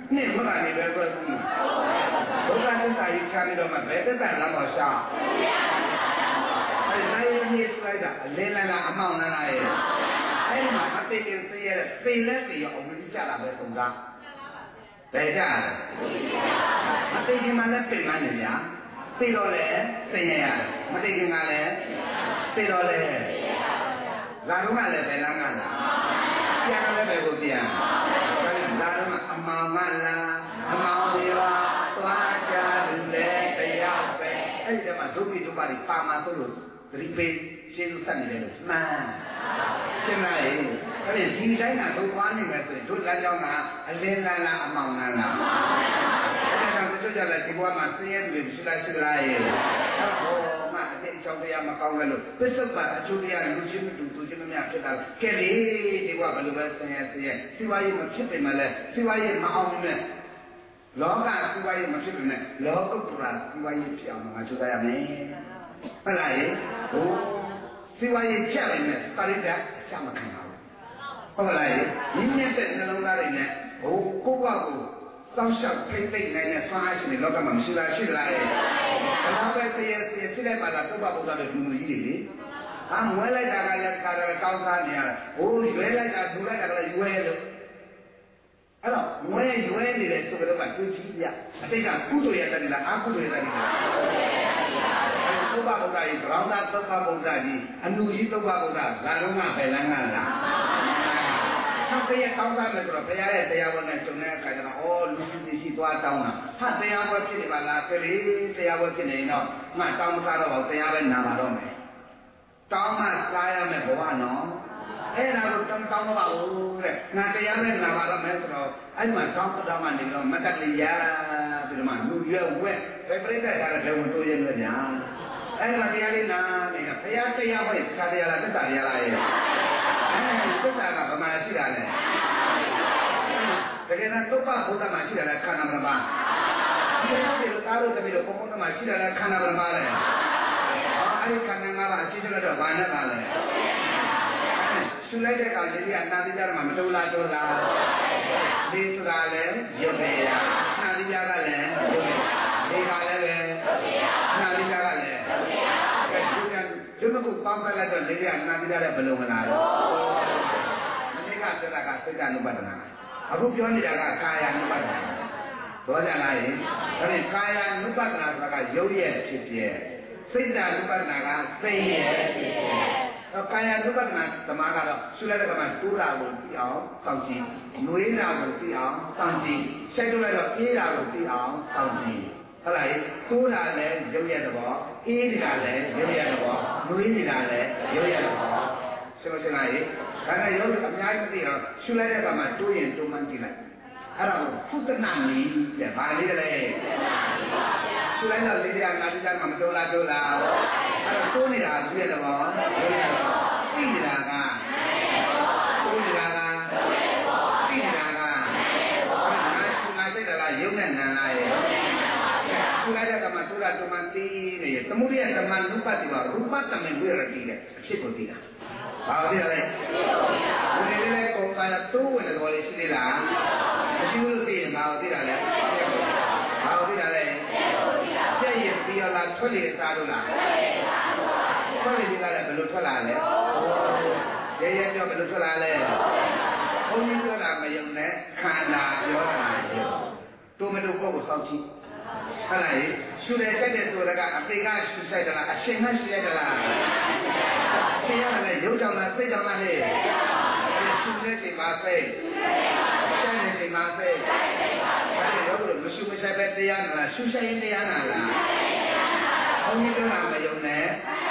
นี่เมื่อไหร่นี่แบบกูဘုရားသစ္စာကြီးချပြီးတော့မှဘယ်သစ္စာလမ်းပေါ်ရှောက်အဲနိုင်နေလိုက်တာအလင်းလားအမောင်လားရဲ့အဲ့ဒီမှာမသိရင်သိရတဲ့သိလဲသိရအောင်ကြီးကြတာပဲသုံးတာဘယ်ကြလဲမသိရင်မှလည်းပြင်မှန်းနေဗျာသိတော့လေသိရရတယ်မသိရင်ကလည်းသိတော့လေလာတော့ကလည်းဘယ်လမ်းကလားပြန်လည်းပဲကိုပြန်လာတော့အမောင်ကလားအမောင်တွေပါသွားကြတယ်လေတရားပဲအဲ့ဒီမှာဒုက္ခိဒုက္ခတွေပါမှာဆိုလို့သတိပေးရှင်းလို့ဆက်နေတယ်လို့မှန်ရှင်းလားအဲ့ဒီဒီတိုင်းကသုံးသွားနေမယ်ဆိုရင်တို့လမ်းကြောင်းကအလင်းလားအမောင်လားအဲ့ဒါကြောင့်တို့ကြလည်းဒီဘဝမှာဆင်းရဲတွေရှိလားရဲ့အဲ့ဟောမှအတိအကျတရားမကောင်းလို့ပစ္စုပ္ပန်အကျိုးတရားလူချင်းမတူသူချင်းမများဖြစ်တာကဲလေဒီဘဝဘယ်လိုပဲဆင်းရဲစီဝါရေးမဖြစ်ပေမဲ့လည်းစီဝါရေးမအောင်နဲ့လောကစီဝါရေးမဖြစ်ပေမဲ့လောကုတ္တရာစီဝါရေးဖြစ်အောင်ငါကြိုးစားရမယ်ဟုတ်လားရေဟိုစီဝါရေးချက်နေတယ်ပါဠိကအချက်မခံပါဘူးဟုတ်လားရေညီမြတ်တဲ့နှလုံးသားတွေနဲ့ဟိုကိုယ့်ဘဝကိုစောင့်ရှောက်ထိမ့်သိမ့်နိုင်တဲ့ဆွမ်းအားရှင်တွေလောကမှာမရှိလားရှိလားရေဘယ်တော့ပဲသိရဖြစ်တဲ့ပါလားသုဘဗုဒ္ဓတွေလူလူကြီးတွေလေမွဲလိုက်တာကလည်းခါတယ်ကောင်းစားနေရတယ်ဟိုရွဲလိုက်တာဒူလိုက်တာကလည်းရွဲလို့အဲ့တော့မွဲရွဲနေတယ်ဆိုတော့မှတွေးကြည့်ပြအတိတ်ကကုသိုလ်ရတဲ့လားအကုသိုလ်ရတဲ့လားသုဘဗုဒ္ဓကြီးဗြဟ္မဏသုဘဗုဒ္ဓကြီးအနုကြီးသုဘဗုဒ္ဓလာတော့ကဘယ်လမ်းကလားနောက်တရားကောင်းစားမယ်ဆိုတော့ဘုရားရဲ့တရားဝတ်နဲ့ကျုံတဲ့အခါကျတော့လူကြီးရှိသွားတောင်းတာဟာတရားဝတ်ဖြစ်နေပါလားကလေးတရားဝတ်ဖြစ်နေရင်တော့မှတောင်းမစားတော့ဘူးတရားပဲနာပါတော့မယ်တောင်းမှစားရမယ်ဘဝနော်အဲ့ဒါကိုတောင်းတော့ပါဘူးတဲ့ငါတရားနဲ့နာပါတော့မယ်ဆိုတော့အဲ့မှာတောင်းတော့မှနေတော့မတ်တက်လေးရပြီးတော့မှလူရွယ်ဝက်ပဲပြိတ္တရတဲ့ဝန်တိုးရင်လည်းညာအဲ့မှာတရားလေးနာနေတာဘုရားတရားဟောခါတရားလားသက်တာရလားရဲ့အဲ့သက်တာကဗမာရှိတာလေတကယ်တော့သုဘဗုဒ္ဓမှာရှိတယ်လားခန္ဓာမပါဒီလိုမျိုးသားတို့တပည့်တို့ဘုံဘုံမှာရှိတယ်လားခန္ဓာမပါလေအဲ့ဒီခန္ဓာ၅ပါးအချင်းချင်းတော့ဘာနဲ့ပါလဲရှုလိုက်တဲ့ကောင်ကြီးကနာတိကြမှာမတူလားတူလားဒီဆိုတာလေရုပ်ပေရနာတိကြကလည်းရုပ်ပေဒီကလည်းပဲနာတိကြကလည်းရုပ်ပေဒီမကုပေါင်းဖက်လိုက်တော့လေကနာတိကြတဲ့ဘယ်လိုမလားမနေ့ကပြောတာကစိတ်ကနုပဒနာအခုပြောနေတာကကာယ ानु ပဒနာတော့ကြလားယင်ဒါဖြင့်ကာယ ानु ပဒနာဆိုတာကရုပ်ရဲ့ဖြစ်ပြစိတ်ဓာတ် ानु ပဒနာကစိတ်ရဲ့ဖြစ်ပြကာယ ानु ပဒနာသမားကတော့ရှုလိုက်တဲ့ကမှတိုးတာကိုသိအောင်စောင့်ကြည့်၊နှွေးတာကိုသိအောင်စောင့်ကြည့်၊ရှိုက်ထုတ်လိုက်တော့အေးတာကိုသိအောင်စောင့်ကြည့်ဟုတ်လားတိုးတာလည်းရုပ်ရဲ့သဘောအေးနေတာလည်းရုပ်ရဲ့သဘောနှွေးနေတာလည်းရုပ်ရဲ့သဘောရှင်းမရှင်းလားဒါနဲ့ရုပ်အများကြီးသိတော့ရှုလိုက်တဲ့ကမှတိုးရင်တိုးမှန်းကြည့်လိုက်အဲ့ဒါကိုဖုတနာနည်းတဲ့ဘာလေးလဲရှုလိုက်တော့လေးတရားနာတိကြမှာမတိုးလားတိုးလားအဲ့တော့တိုးနေတာသူရဲ့သဘောရုပ်ရဲ့သဘောသိနေတာကတိုးနေတာကသိနေတာကငါစိတ်တလားရုပ်နဲ့နာလားရဲ့ရှုလိုက်တဲ့ကမှတိုးတာတိုးမှန်းသိနေရဲ့သမုဒိယဓမ္မနုပတိပါရူပတမေဝိရတိတဲ့အဖြစ်ကိုသိတာဘာလို့လဲဘယ်လိုလဲကိုယ်ကတိုးဝင်တဲ့သဘောလေးရှိသေးလားမရှိဘူးလို့သိရင်ဘာလို့သိတာလဲဘာလို့သိတာလဲပြည့်ရင်ပြီးတော့လားထွက်လေစားလို့လားထွက်လေကလည်းဘယ်လိုထွက်လာလဲရဲရဲပြောဘယ်လိုထွက်လာလဲဘုန်းကြီးပြောတာမယုံနဲ့ခန္ဓာပြောတာယုံတိုးမတိုးကိုစောင့်ကြည့်ဟုတ်လားရှုတယ်ကြိုက်တယ်ဆိုတော့ကအပေကရှုဆိုင်တယ်လားအရှင်ကရှုရတယ်လားရှင်းရတယ်ရုပ်ကြောင့်လားစိတ်ကြောင့်လားဟဲ့ရှုတဲ့ချိန်မှာစိတ်ရှင်းတဲ့ချိန်မှာစိတ်အဲ့ဒါရုပ်လို့မရှုမဆိုင်ပဲတရားနာလားရှုဆိုင်ရင်တရားနာလားဘုန်းကြီးတို့ကမယုံနဲ့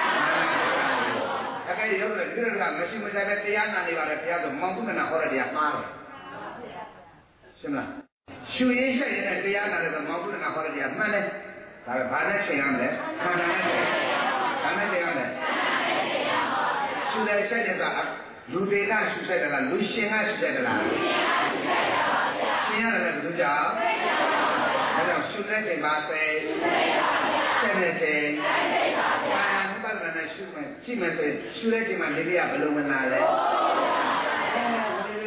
အဲ့ဒါရုပ်လို့ဒီလိုကမရှုမဆိုင်ပဲတရားနာနေပါလေဘုရားဆိုမောင်ပုဒ္ဒနာဟောတဲ့တရားမှားတယ်ရှင်းမလားရှုရင်းဆိုင်တဲ့တရားနာတဲ့မောင်ပုဒ္ဒနာဟောတဲ့တရားမှန်တယ်ဒါပဲဘာနဲ့ချိန်ရမလဲခန္ဓာနဲ့ချိန်ဘာနဲ့ချိန်ရမလဲရှုတဲ့ဆိုင်တဲ့ကလူတွေကရှုဆိုင်တယ်လားလူရှင်ကရှုဆိုင်တယ်လားရှင်ရတယ်ဘယ်လိုကြောင့်ဒါကြောင့်ရှုတဲ့ချိန်မှာပဲဆက်တဲ့ချိန်ဘာမှပတ်လာတဲ့ရှုမယ်ကြည့်မယ်ဆိုရင်ရှုတဲ့ချိန်မှာလေးလေးကဘယ်လိုမလာလဲဒီ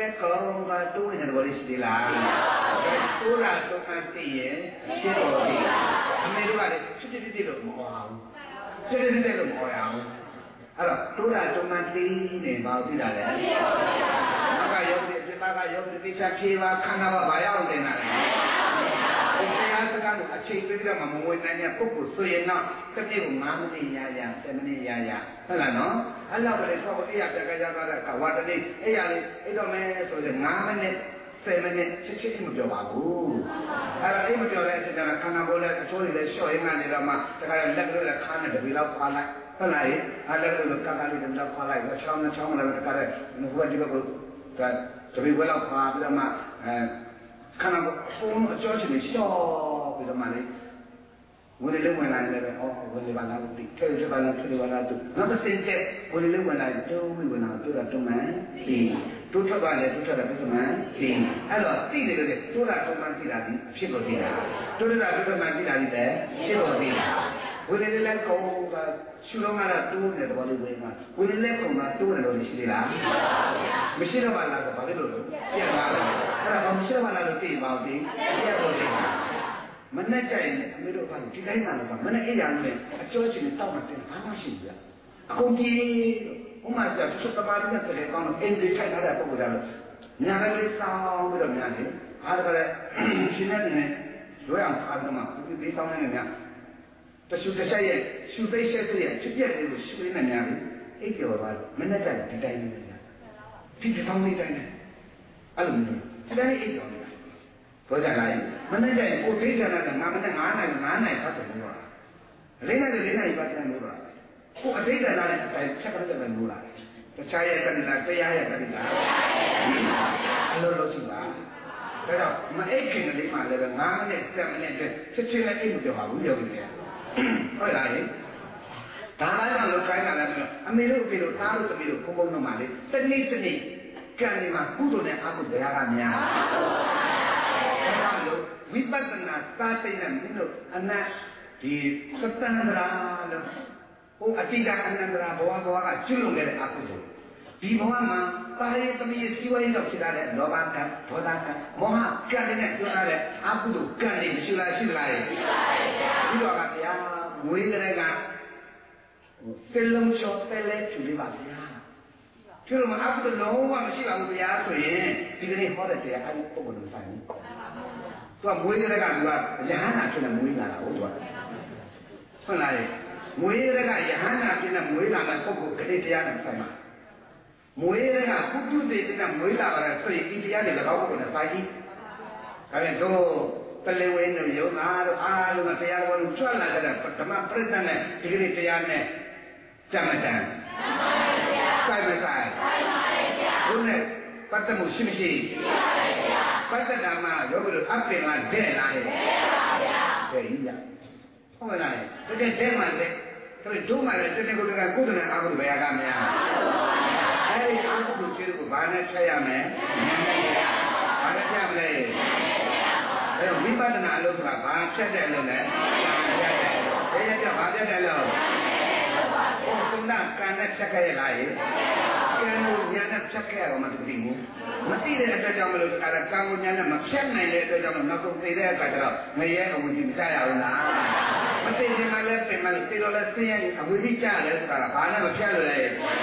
လည်းကောင်းပါတိုးနေတဲ့ဘောလေးရှိသေးလားတိုးလာတိုးမှတည်ရင်ဖြစ်တော်ပြီအမေတို့ကလည်းဖြစ်လို့မဟောအောင်ဖြစ်လို့မဟောအောင်အဲ့တော့တိုးလာတိုးမှတည်နေပါပြီလားလေနောက်ကရုပ်ဒီစိတ်ကရုပ်ဒီချဖြေပါခန္ဓာပါဘာရောက်တင်လာလဲတရားစကားကိုအချိန်ပေးပြီးတော့မဝင်နိုင်တဲ့ပုဂ္ဂိုလ်ဆိုရင်တော့တစ်နေ့ကို9မိနစ်ရ10မိနစ်ရဟုတ်လားနော်အဲ့လောက်ပဲတော့အေးရပြကြရတာကဝါတနေ့အေးရလေးအဲ့တော့မဲဆိုရင်9မိနစ်10မိနစ်ချစ်မပြောပါဘူးအဲ့တော့အိမ်မပြောတဲ့အချိန်ကျတော့ခန္ဓာကိုယ်လည်းအချိုးတွေလည်းလျှော့ရင်းကနေတော့မှတခါလက်လို့လည်းခါနဲ့တပီလောက်ခွာလိုက်ဟုတ်လားအဲ့လက်လို့ကကလေးတွေတော့ခွာလိုက်ချောင်းနဲ့ချောင်းနဲ့တခါလည်းဟိုကဒီဘက်ကတပီဝဲလောက်ခွာပြီးတော့မှခန္ဓာကိုယ်အဆုံးအကျော်ချင်လျှော့ပြီးတော့မှလေဝင်လေဝင်လာတယ်ပဲဟောဝင်လေပါလားဒီထဲထဲပါလားထဲပါလားသူနောက်တစ်စင်တဲ့ဝင်လေဝင်လာတုံးပြီးဝင်လာတို့တာတုံးမှန်ဒီတို့ထွက်သွားတယ်တို့ထွက်တာတုံးမှန်ဒီအဲ့တော့သိတယ်လို့တို့တာတုံးမှန်သိတာဒီဖြစ်လို့သိတာတို့တာတုံးမှန်သိတာဒီတဲ့ဖြစ်လို့သိတာဝင်လေလည်းကောင်းတာရှုတော့မှတော့တိုးတယ်တော်လေးဝင်မှာဝင်လေလည်းကောင်းတာတိုးတယ်လို့ရှိသေးလားမရှိတော့ပါလားဆိုဘာဖြစ်လို့လဲပြန်လာလားအဲ့ဒါမရှိတော့ပါလားလို့သိပါဦးဒီပြတ်လို့သိတာမနဲ့ကြိုင်အမေတို့ဘာလို့ဒီတိုင်းလာတော့မနဲ့အိယာနဲ့အကျော်ချင်းတောက်မှတင်ဘာမှရှိဘူးဗျအကုန်ပြေဥမာကျသူသမားနဲ့တကယ်ကောင်းတော့အင်္ဂလိပ်ထိုက်ထားတဲ့ပုံစံလို့ညာလေးစောင်းပြီးတော့ညာလေအားတကယ်ရှင်နဲ့လွယ်အောင်ခါတော့မှဒီသေးဆောင်နေညာတရှုတစ်ချက်ရဲ့ရှုသိချက်ရဲ့ဖြစ်ပြတဲ့ကိုရှုရင်းနဲ့များပြီအိပ်ကျော်သွားမနဲ့ကြိုင်ဒီတိုင်းနေညာဒီတောင်းလေးတိုင်းအဲ့လိုမျိုးဒီတိုင်းအိပ်ကျော်နေတာပြောကြလားမနေ့ကကိုသိကြတာကငါမနေ့9နိုင်ဖတ်တယ်လို့ပြောတာ၄နိုင်ပတ်တယ်လို့ပြောတာကိုအသိကြတာနဲ့အတိုင်းချက်ကတဲ့လို့လာတခြားရဲ့ကတိလားတရားရဲ့ကတိလားအလိုလိုရှိပါဒါတော့မအိတ်ခင်ကလေးမှလည်းပဲ9မိနစ်10မိနစ်အတွက်ချက်ချင်းလည်းအိတ်မပြောပါဘူးယောဂီတွေဟုတ်လားဒါမှလည်းလောက်ခိုင်းတာလည်းအမေတို့အဖေတို့သားတို့သမီးတို့ဘုံဘုံတို့မှလေစနစ်ကံဒီမှာကုသိုလ်နဲ့အကုသိုလ်ဘယ်ဟာကများဝိပဿနာစာသိတဲ့မင်းတို့အနတ်ဒီသတ္တန္တရာလို့ဟိုအတိတ်ကအနန္တရာဘဝကကျွလွန်ခဲ့တဲ့အကုသိုလ်ဒီဘဝမှာပါရသမီးစီဝိုင်းတော့ဖြစ်လာတဲ့လောဘကံဒေါသကံမောဟကံနဲ့ကျွလာတဲ့အကုသိုလ်ကံတွေမရှိလားရှိလားရှိပါရဲ့ဒီတော့ကဗျာမွေးကလေးကစလုံးချောတဲလဲကျူလေးပါဗျာကျလို့မအကုသိုလ်လုံးဝမရှိပါဘူးဗျာဆိုရင်ဒီကနေ့ဟောတဲ့တရားအဲ့ဒီပုံကိုဆိုင်သူကမွေးရတဲ့ကသူကယဟန္တာဖြစ်နေမွေးလာတာဟုတ်သူကဟုတ်လားမွေးရတဲ့ကယဟန္တာဖြစ်နေမွေးလာတဲ့ပုဂ္ဂိုလ်ကလေးတရားနဲ့ဆိုင်မှာမွေးရတဲ့ကကုတုတေတဲ့မွေးလာပါတဲ့ဆိုရင်ဒီတရားတွေ၎င်းကိုလည်းဆိုင်ကြည့်ဒါပြန်တော့ပလေဝင်းတို့ယုံနာတို့အားလုံးကတရားတော်ကိုကြွလာကြတဲ့ဓမ္မပရိသတ်နဲ့ဒီကနေ့တရားနဲ့ကြမ်းမတမ်းဆိုင်မဆိုင်ဘုနဲ့ပတ်သက်မှုရှိမရှိပတ်သက်တာမှယောဂီတို့အပင်လာတဲ့လားတဲ့ပါဗျာတဲ့ကြီးရဟုတ်မလားတကယ်တဲ့မှတဲ့တို့မှလည်းတကယ်ကိုယ်ကကုသနာအာဟုဘယ်ကများအဲဒီအာဟုကိုကျေကိုဘာနဲ့ချက်ရမယ်ဘာနဲ့ချက်မလဲအဲဝိပဿနာလို့ဆိုတာဘာဖြတ်တယ်လို့လဲဘယ်ရပြဘာဖြတ်တယ်လို့ဟောကုသကံနဲ့ဖြတ်ခဲ့ရလားကံကိုဉာဏ်နဲ့ဖြတ်ခဲ့ရတော့မှမသိဘူးမသိတဲ့အတွက်ကြောင့်မလို့ကံကိုဉာဏ်နဲ့မဖြတ်နိုင်တဲ့အတွက်ကြောင့်နောက်ဆုံးသိတဲ့အခါကျတော့ငရဲအဝိဇ္ဇမကြရဘူးလားမသိရင်လည်းပြင်မလို့သိတော့လည်းသိရင်အဝိဇ္ဇကြရတယ်ဆိုတာကဘာနဲ့မဖြတ်လို့လဲ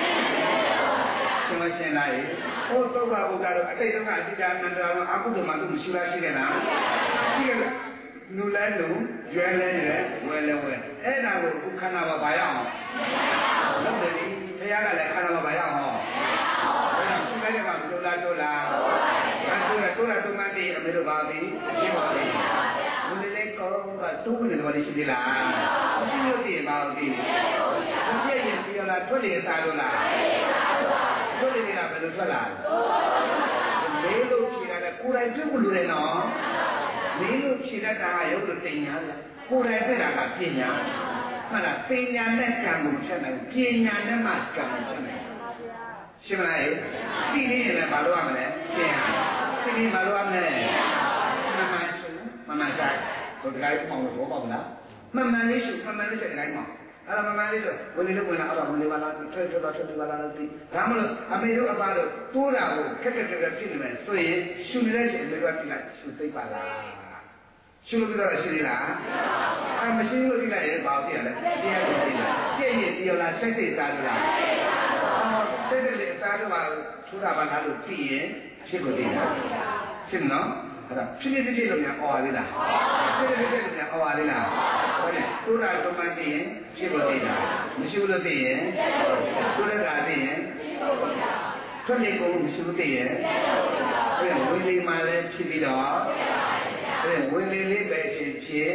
ရှင်မရှင်းလားဟိုသုဘဘုရားတို့အတိတ်တုန်းကအတိတ်အနန္တရာအကုသိုလ်မှသူမရှိလားရှိခဲ့လားရှိခဲ့လားနုလဲနုရွယ်လဲရွယ်ဝယ်လဲဝယ်အဲ့ဒါကိုအခုခန္ဓာဘာရအောင်လုပ်တယ်ဒီဘုရားကလည်းခန္ဓာဘာရအောင်ဟောသူလည်းကတိုးလာတိုးလာတိုးမှတည်းအမေတို့ပါပြီရှင်းပါပြီဘုရားလည်းကောတိုးနေတယ်ဘာလို့ရှိသေးလားမရှိလို့တည်ပါဦးဒီဘုပြည့်ရင်ပြောလားထွက်လေစားလို့လားထွက်လေနေတာဘယ်လိုထွက်လာလဲလေးလို့ဖြေတာကကိုယ်တိုင်တွေ့လို့ရတယ်နော်လေးလို့ဖြေတတ်တာရုပ်လို့တင်ညာဗျကိုယ်တိုင်တွေ့တာကပညာမှန်လားပညာနဲ့ကံကိုဖြတ်နိုင်ပညာနဲ့မှကံကိုဖြတ်နိုင်ရှင်းမလားသိနေရင်လည်းဘာလို့ရမလဲရှင်းရသိနေဘာလို့ရမလဲမမှန်ဆိုင်တို့တရားကြီးပေါင်းလို့ဘောပေါက်လားမှန်မှန်လေးရှုမှန်မှန်လေးချက်တိုင်းပေါင်းအဲ့ဒါမမှန်လေးတော့ဝင်နေလို့ဝင်လာတော့ဝင်နေပါလားထွက်ပါလားလို့သိဒါမှမဟုတ်အမေတို့အပါတို့တိုးတာကိုခက်ဖြစ်နေမယ်ဆိုရင်ရှူနေတဲ့ချိန်အမေတို့ကပြလိုက်ရှူသိပါလားရှူလို့ပြတော့ရှူသေးလားမရှိလို့ပြလိုက်ရင်ဘာဖြစ်ရလဲတရားကိုသိလားပြည့်ရင်ပြောလားစိတ်စားလို့လားစိတ်လေးစားတော့ပါထူတာပါလားလို့ပြီးရင်ဖြစ်ကိုသိလားဖြစ်နော်အဲ့ဒါဖြစ်လို့များအော်ရသေးလားဖြစ်လို့များအော်ရသေးလားဟုတ်တယ်တိုးတာကမှသိရင်ဖြစ်ကိုသိတာမရှိလို့သိရင်တိုးရတာသိရင်ထွက်လေကိုမရှိလို့သိရင်အဲ့ဝိလိမာလည်းဖြစ်ပြီးတော့အဲ့ဝိလိလေးပဲဖြစ်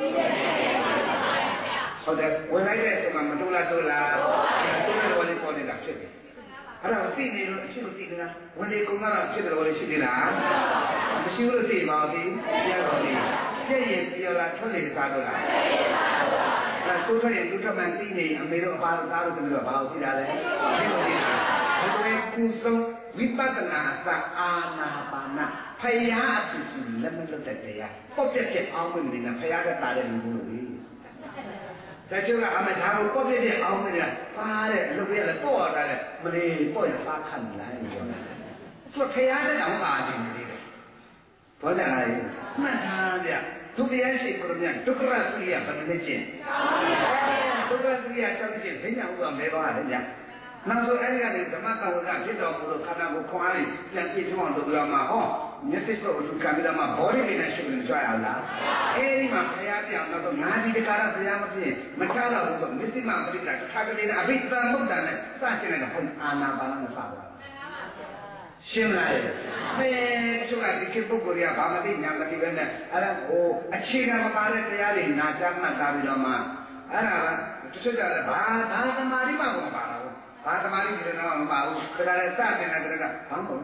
ဟုတ်တယ်ဝင်လိုက်တဲ့ဆိုမှမတိုးလားတိုးလားတိုးတယ်လို့ပေါ်နေတာဖြစ်တယ်အဲ့ဒါသိနေလို့အဖြစ်ကိုသိနေတာဝင်လေကုန်းကတော့ဖြစ်တယ်လို့ရှိသေးလားမရှိလို့သိပါဘူးပြောတော့လေပြည့်ရင်ပြောလားထွက်လေစားတော့လားအဲ့တိုးထွက်ရင်တိုးထွက်မှသိနေအမေတို့အပါတို့သားတို့တို့ဘာလို့သိတာလဲသိလို့သိတာဘယ်လိုကုသဝိပဿနာသအာနာပါနာဖယားအဖြစ်လက်မလွတ်တဲ့တရားပေါ့ပြက်အောင်ဝင်နေတာဖယားကတာတဲ့လူမျိုးတွေတချို့ကအမဒါကိုပေါ့ပြက်အောင်ဝင်နေတာပါတဲ့အလုပ်ရလဲပေါ့တာလဲမလေးပေါ့ရပါခံလိုက်ပြောတာသူဖယားတဲ့တောင်ပါနေတယ်ဘောကြလားမှတ်ထားဗျဒုက္ခရရှိကိုမြတ်ဒုက္ခရသုရိယဘယ်နဲ့ကျင့်ဒုက္ခသုရိယတောင်းကျင့်ဘယ်ညာဥပ္ပမဲပါလဲဗျနောက်ဆိုအဲ့ဒီကနေဓမ္မကဝကဖြစ်တော်မူလို့ခန္ဓာကိုယ်ခွန်အားဖြင့်ပြန်ပြည့်စုံအောင်လုပ်ပြီးတော့မှဟောမျက်စိစုပ်အထူးခံပြီးတော့မှဘောဓိမိနဲ့ရှုပ်နေကြရလားအဲ့ဒီမှာဘုရားပြောင်းတော့ငါဒီတကားတော့ဘုရားမဖြစ်မထားတော့ဘူးဆိုမျက်စိမှပရိစ္ဆာတစ်ခါတလေအဘိဓမ္မုဒ္ဒနဲ့စတင်လိုက်တော့ဟောအာနာပါနနဲ့စသွားရှင်းလားမဲသူကဒီကိပုဂ္ဂိုလ်ကဘာမသိညာမသိပဲနဲ့အဲ့ဒါဟိုအခြေခံမပါတဲ့တရားတွေနာကြားမှတ်သားပြီးတော့မှအဲ့ဒါကတချို့ကြတယ်ဘာသမာဓိမှမပါဘူးဘာသမာဓိကြတော့မပါဘူးဒါကြလည်းစတင်တဲ့ကဘာမဟုတ်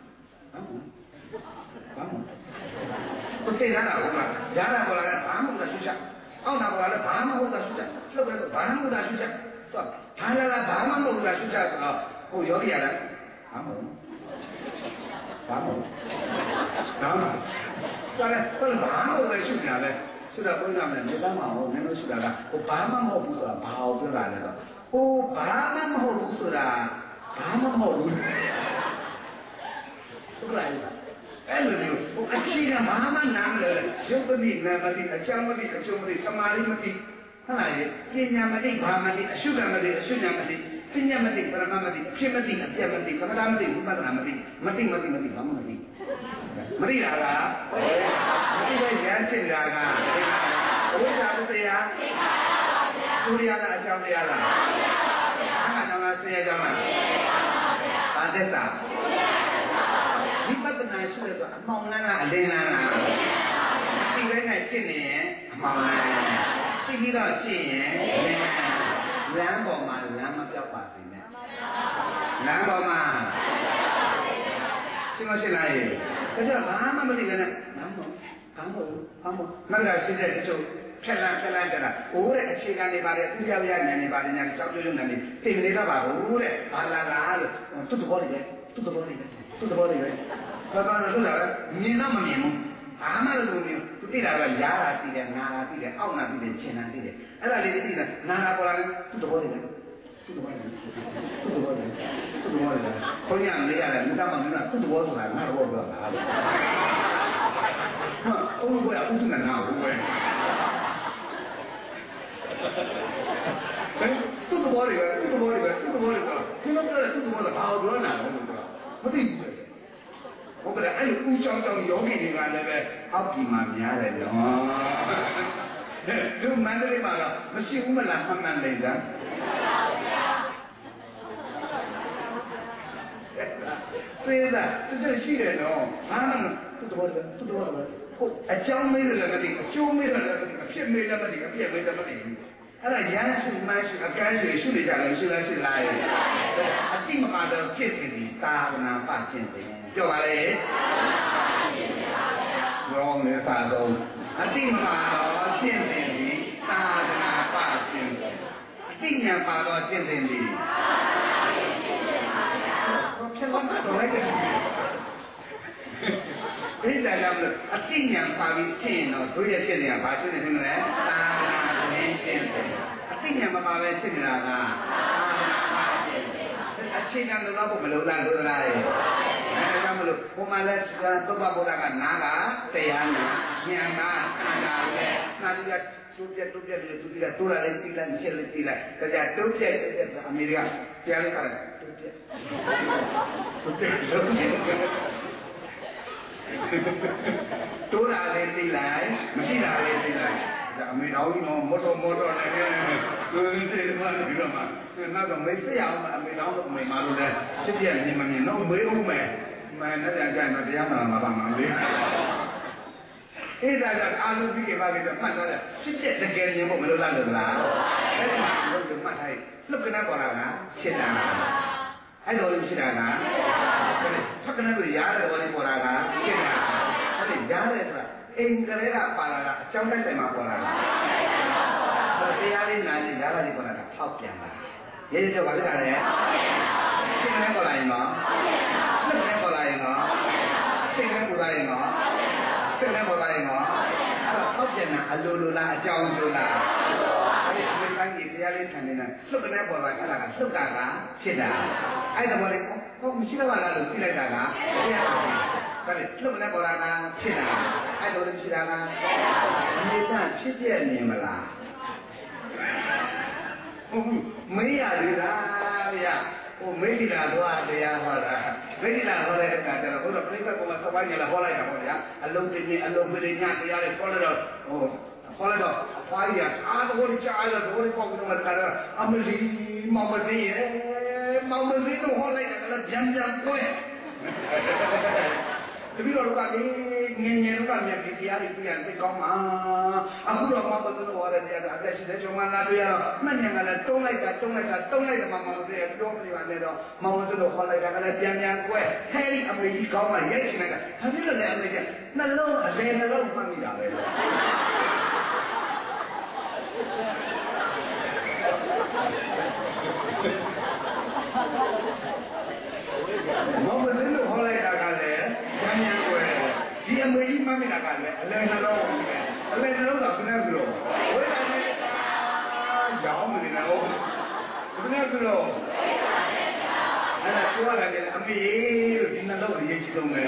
ဘုသိရတာဟုတ်လားရတာပေါ်လာဘာမှမဟုတ်တာရှုချက်အောက်တာပေါ်လာဘာမှမဟုတ်တာရှုချက်လှုပ်တယ်ဘာမှမဟုတ်တာရှုချက်သူကဘာလာဘာမှမဟုတ်တာရှုချက်ဆိုတော့ဟိုယောဂီရလားဘာမှမဟုတ်ဘာမှမဟုတ်တော့ဒါလည်းဘာမှမဟုတ်ပဲရှုနေတာလဲရှုတော့ဘုရားနဲ့မြေသားမဟုတ်နည်းနည်းရှုတာကဟိုဘာမှမဟုတ်ဘူးဆိုတာဘာကိုပြောတာလဲတော့ဟိုဘာမှမဟုတ်ဘူးဆိုတာဘာမှမဟုတ်ဘူးဟုတ်လားအဲ့လိုမျိုးဟိုအခြေခံဘာမှနားမလဲရုပ်တိနာမတိအကြောင်းမတိအကျိုးမတိသမာဓိမတိဟုတ်လားပညာမတိဘာမတိအရှုကမတိအရှုညာမတိပညာမတိပရမမတိအဖြစ်မတိအပြတ်မတိသမထမတိဝိပဿနာမတိမတိဘာမှမတိမတိတာလားမတိပဲဉာဏ်ဖြစ်တာကဝိဇ္ဇာတရားသူရကအကြောင်းတရားလားအာနာဆရာကြောင့်လားဘာသက်တာဝိပဿနာရှိရတော့အမှောင်လန်းလားအလင်းလန်းလားဒီဘက်နဲ့ရှင်းနေရင်အမှောင်လန်းသိပြီးတော့ရှင်းရင်လမ်းပေါ်မှာလမ်းမပြောက်ပါစေနဲ့လမ်းပေါ်မှာရှင်းမရှင်းလားရေဒါကြောင့်ဘာမှမသိကြနဲ့လမ်းပေါ်ဘာမှမကရှိတဲ့တချို့ဖြက်လန်းကြတာအိုးတဲ့အခြေခံတွေပါတယ်ဥကြဝရဉာဏ်တွေပါတယ်ညာကြောက်ကြွဉာဏ်တွေသိမနေတော့ပါဘူးတဲ့ဘာလာလားလို့သူ့သဘောတွေပဲသူ့သဘောတွေပဲဘာသာလို့လဲမြင်တော့မမြင်ဘူးဘာမှလည်းမမြင်ဘူးသူသိတာကရားတာသိတယ်နာတာသိတယ်အောက်နာသိတယ်ခြင်နာသိတယ်အဲ့ဒါလေးသိတာနာတာပေါ်လာတယ်သူ့သဘောတွေပဲသူ့သဘောတွေခေါင်းရမေးရတယ်မြတ်မမြတ်သူ့သဘောဆိုတာငါတော့ပြောတာဟာအုံးဘောရဥဒ္ဒနာဟုတ်ပဲသူ့သဘောတွေကဒီလိုပြောတယ်သူ့သဘောကဘာလို့ပြောနေတာလဲမသိဘူးဟုတ်ကဲ့အဲ့ဒီဦးချောင်းယောဂီတွေကလည်းပဲအောက်ပြည်မှာများတယ်နော်သူမန္တလေးမှာတော့မရှိဘူးမလားမှန်တယ်ကြာသေတာသူရှိတယ်နော်ဘာမှမသူ့တော်ဟုတ်အကြောင်းမေးတယ်လည်းမသိအကျိုးမေးတယ်လည်းမသိအဖြစ်မေးတယ်မသိအပြည့်မေးတယ်မသိဘူးအဲ့ဒါရမ်းရှိမှရှိအကန်းတွေရှိနေကြတယ်ရှိလားရှိလားအတိမပါတော့ဖြစ်နေပြီသာဝနာပခြင်းတယ်ပြောပါလေရောင်းနေပါတော့အတိမပါတော့ဖြစ်နေပြီသာဝနာပခြင်းအတိညာပါတော့ဖြစ်နေပြီဖြစ်လာတော့လိုက်တယ်ဒီလာလာအတိညာပါပြီးဖြစ်ရင်တော့တို့ရဲ့ဖြစ်နေတာဘာဖြစ်နေလဲသာဝနာခြင်းဖြစ်တယ်အသိဉာဏ်မပါပဲဖြစ်နေတာကအချိန်တန်လို့တော့မလို့လားလို့လားရဲ့အဲဒါကြောင့်မလို့ဘုမလည်းသုဘဗုဒ္ဓကနာကတရားနာဉာဏ်ကခန္ဓာနဲ့နာတိကတိုးပြတိုးပြလို့သူကတိုးလာလိုက်ပြီးလိုက်မချက်လိုက်ပြီးလိုက်ဒါကြတိုးပြအမေရိကပြန်လိုက်တာတိုးပြတိုးလာလိုက်ပြီးလိုက်မရှိလာလိုက်ပြီးလိုက်ဒါအမေတော်ကြီးမောတော်နဲ့စိတ်မှလည်းပြီးတော့မှနောက်တော့မေးစရအောင်အမေတော်တို့အမေမလို့လဲဖြစ်ပြနေမမြင်တော့မေးဦးမယ်မှန်တဲ့ကြိုင်တော့တရားမှန်မှာပါမှာလေအဲ့ဒါကအာလုပိကေပါကေတော့မှတ်တော့တယ်ဖြစ်ပြတကယ်ရင်ဖို့မလို့လားလို့လားအဲ့ဒါမှလို့မှတ်ထားလှုပ်ကနေပေါ်လာတာဖြစ်တာအဲ့လိုဖြစ်တာကဖက်ကနဲ့တို့ရားတယ်ဘောလေးပေါ်လာတာဖြစ်တာအဲ့ဒါရားတယ်ဆိုတာအိမ်ကလေးကပါလာတာအကြောင်းတိုင်းတိုင်မှာပေါ်လာတာတရားလေးနာရင်ရားလာလေးပေါ်လာတာဖောက်ပြန်လာရေးရတော့ဘာဖြစ်တာလဲစိတ်နဲ့ပေါ်လာရင်တော့လှုပ်နဲ့ပေါ်လာရင်တော့စိတ်နဲ့ပေါ်လာရင်တော့စိတ်နဲ့ပေါ်လာရင်တော့အဲ့တော့ဖောက်ပြန်တာအလိုလိုလားအကြောင်းလိုလားအဲ့ဒီအမေတိုင်းကြီးတရားလေးဆန်နေတာလှုပ်နဲ့ပေါ်လာအဲ့ဒါကလှုပ်တာကဖြစ်တာအဲ့ဒါဘောလေးဟောမရှိတော့လားလို့ပြလိုက်တာကတရားဒါနဲ့လှုပ်နဲ့ပေါ်လာတာဖြစ်တာအဲ့လိုလေးဖြစ်တာကအမေကဖြစ်ပြနေမလားဟုတ်မေးရသေးလားဗျာဟိုမေးကြည့်တာတော့တရားဟောတာမေးကြည့်တာဟောတဲ့အခါကျတော့ဘုရားပြိဿကမှစပိုင်းနေလာဟောလိုက်တာပေါ့ဗျာအလုံးတင်နေအလုံးမင်းညတရားလေးဟောလိုက်တော့ဟောလိုက်တော့အဖွားကြီးကအားတော်ကြီးကြားရတော့ဒီပေါ့ကတော့အမလီမောင်မလေးရဲ့မောင်မလေးတို့ဟောလိုက်တာလည်းပြန်ပွဲတပည့်တော်ကငယ်တို့ကမြတ်ဒီတရားတွေပြရသိကောင်းမှာအခုတော့မောင်မလေးတို့ဟောတဲ့တရားကအသက်ရှိတဲ့ကျောင်းမလာတွေ့ရတော့မှတ်ဉာဏ်ကလည်းတုံးလိုက်တာမောင်မလေးပြောနေပါနဲ့တော့မောင်မလေးတို့ဟောလိုက်တာကလည်းပြန်ကွဲဟဲ့ဒီအမေကြီးကောင်းမှရိုက်ချင်လိုက်တာဒါဖြစ်လို့လည်းအမေကြီးနှလုံးအလဲနှလုံးမှတ်မိတာပဲမောင်မလေးတို့ဟောလိုက်တာကလည်းပြန်ကွဲဒီအမေကြီးမှတ်မိတာကလည်းအလဲနှလုံးအလဲနှလုံးကဘယ်နဲ့ဆိုတော့ဝိဒါမေရောင်းမနေတော့ဘယ်နဲ့ဆိုတော့အဲ့ဒါပြောရတယ်အမေလို့ဒီနှလုံးကိုရေးချစ်တော့မယ်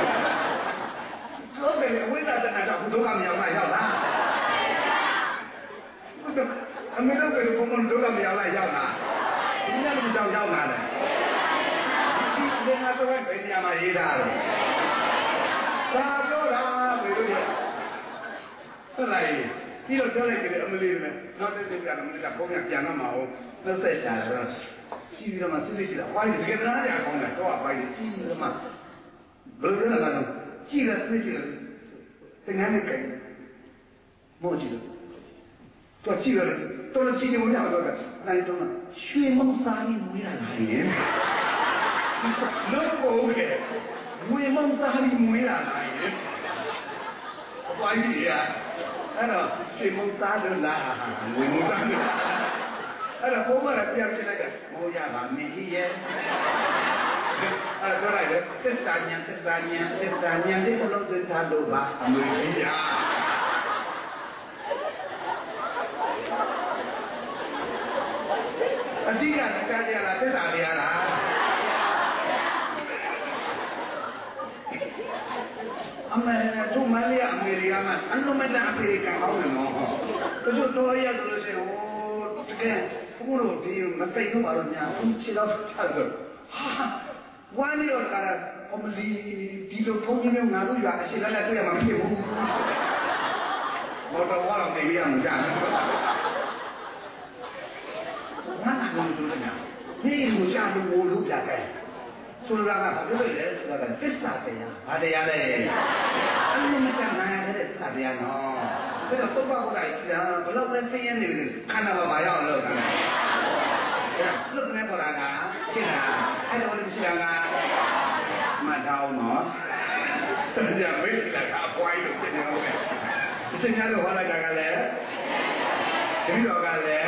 ဟုတ်တယ်ဝိဒါတနာတော့ဘုဒ္ဓကမြောက်လာရောက်လားအမေတို့ကဘုံဘုံဒုက္ခမြောက်လာရောက်လားဒီနေ့လည်းကြောက်ရောက်လာတယ်ဒီငါတော့ဘယ်နေရာမှာရေးထားလဲသာပြောတာဘယ်လိုလဲဟုတ်လားဒီလိုပြောလိုက်ကြတယ်အမလေးနဲ့နောက်တစ်ချိန်ကျတော့မင်းကဘုံကပြန်တော့မအောင်နှုတ်ဆက်ချာတယ်ကြည့်ပြီးတော့မှသိသိရှိတာဝိုင်းတကယ်တရားကြကောင်းတယ်တော့ဝိုင်းကြည့်ပြီးတော့မှဘယ်လိုလဲကတော့ကြည့်တယ်သိကြည့်တယ်တင်ငန်းနဲ့ကြိုင်မို့ကြည့်တယ်တော့ကြည့်ရတယ်တော်တော်ကြည့်နေမှမဟုတ်တော့နိုင်တော့ရွှေမောင်စာကြီးမွေးလာတယ်လို့ကိုကဲမွေမောင်စာကြီးမွေးလာတယ်အပွားကြီးရအဲ့တော့ရွှေမောင်စာတို့လာမွေမောင်စာအဲ့တော့ဘုရားကပြန်ပြလိုက်တယ်မိုးရပါမင်းကြီးရဲ့အဲ့တော့လိုက်တယ်သစ္စာဉာဏ်လေးဘလို့သစ္စာလို့ပါအမေကြီးရအတိကတရားကြလားသစ္စာတရားလားအမေတို့မလေးအမေရိကန်မှာအလုံးမတန်အမေရိကန်အောင်မယ်နော်တို့တော်ရလို့ရှိရင်ဟိုတကယ်ဘုလို့ဒီမသိတော့ပါတော့ညာခြေတော့ချက်လို့ဟာဝမ်းနေတော့ကအမလီဒီလိုဖုန်းကြီးမျိုးငါတို့ရွာအရှိလက်တွေ့ရမှာမဖြစ်ဘူးဘောတော်ကတော့နေရမှာကြားငါကလည်းတို့လည်းနေလို့ကြားလို့လို့ပြတယ်ဆိုလိုတာကဘာလို့လဲဆိုတာကသစ္စာတရားဘာတရားလဲအလုံးမတန်နိုင်တဲ့သစ္စာတရားနော်ဒါတော့ပုပ္ပဘုရားကြီးကဘလောက်လဲသိရနေတယ်ခန္ဓာမှာမရောက်လို့ကလုတ်နေပေါ်လာတာဖြစ်တာအဲ့ဒါလည်းရှိတာကမှတ်ထားအောင်နော်တရားမေးတာကအပွားကြီးလို့ဖြစ်နေတော့မယ်အရှင်များတို့ဟောလိုက်တာကလည်းတတိတော်ကလည်း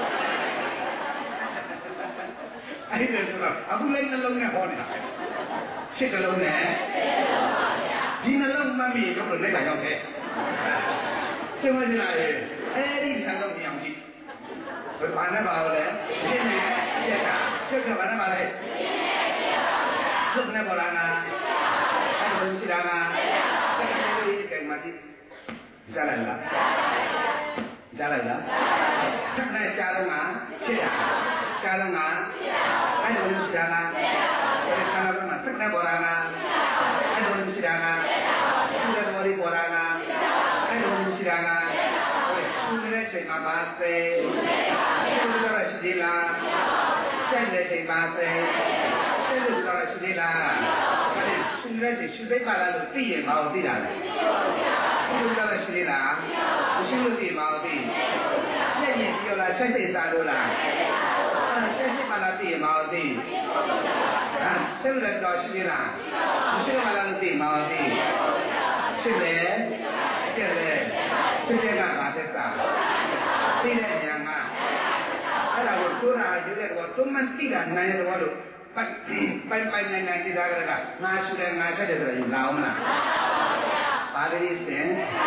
အဲ့ဒီဆိုတော့အခုလည်းနှလုံးနဲ့ဟောနေတာရှစ်နှလုံးနဲ့ဒီနှလုံးမှတ်မိတော့လည်းလက်ရောက်တယ်ရှင်းမလားအဲ့ဒီနှလုံးမြောင်ကြည့် mana boleh, ini siapa? Siapa mana boleh? Siapa boleh na? Ada siapa na? Siapa ini kayak mati? Jalan lah, jalan lah. Siapa jalan na? Siapa? Jalan na? Ada siapa na? Siapa na? Siapa boleh na? Ada siapa na? Siapa boleh na? Ada siapa na? Sudah saya bahasa, sudah sudah saya bahasa, sudah sudah. Sudah kalau tiada mau tidak, sudah sudah, sudah mau tidak. Jadi kalau saya tahu lah, saya malah tiada mau tidak. Sudah sudah, sudah malah tiada mau tidak. Sudah, sudah kan bahasa. Tidak jangan. Kalau orang juga waktu tidak nanya walau, pai nanya tidak ada. Sudah ngajar dari lama. Pada ini,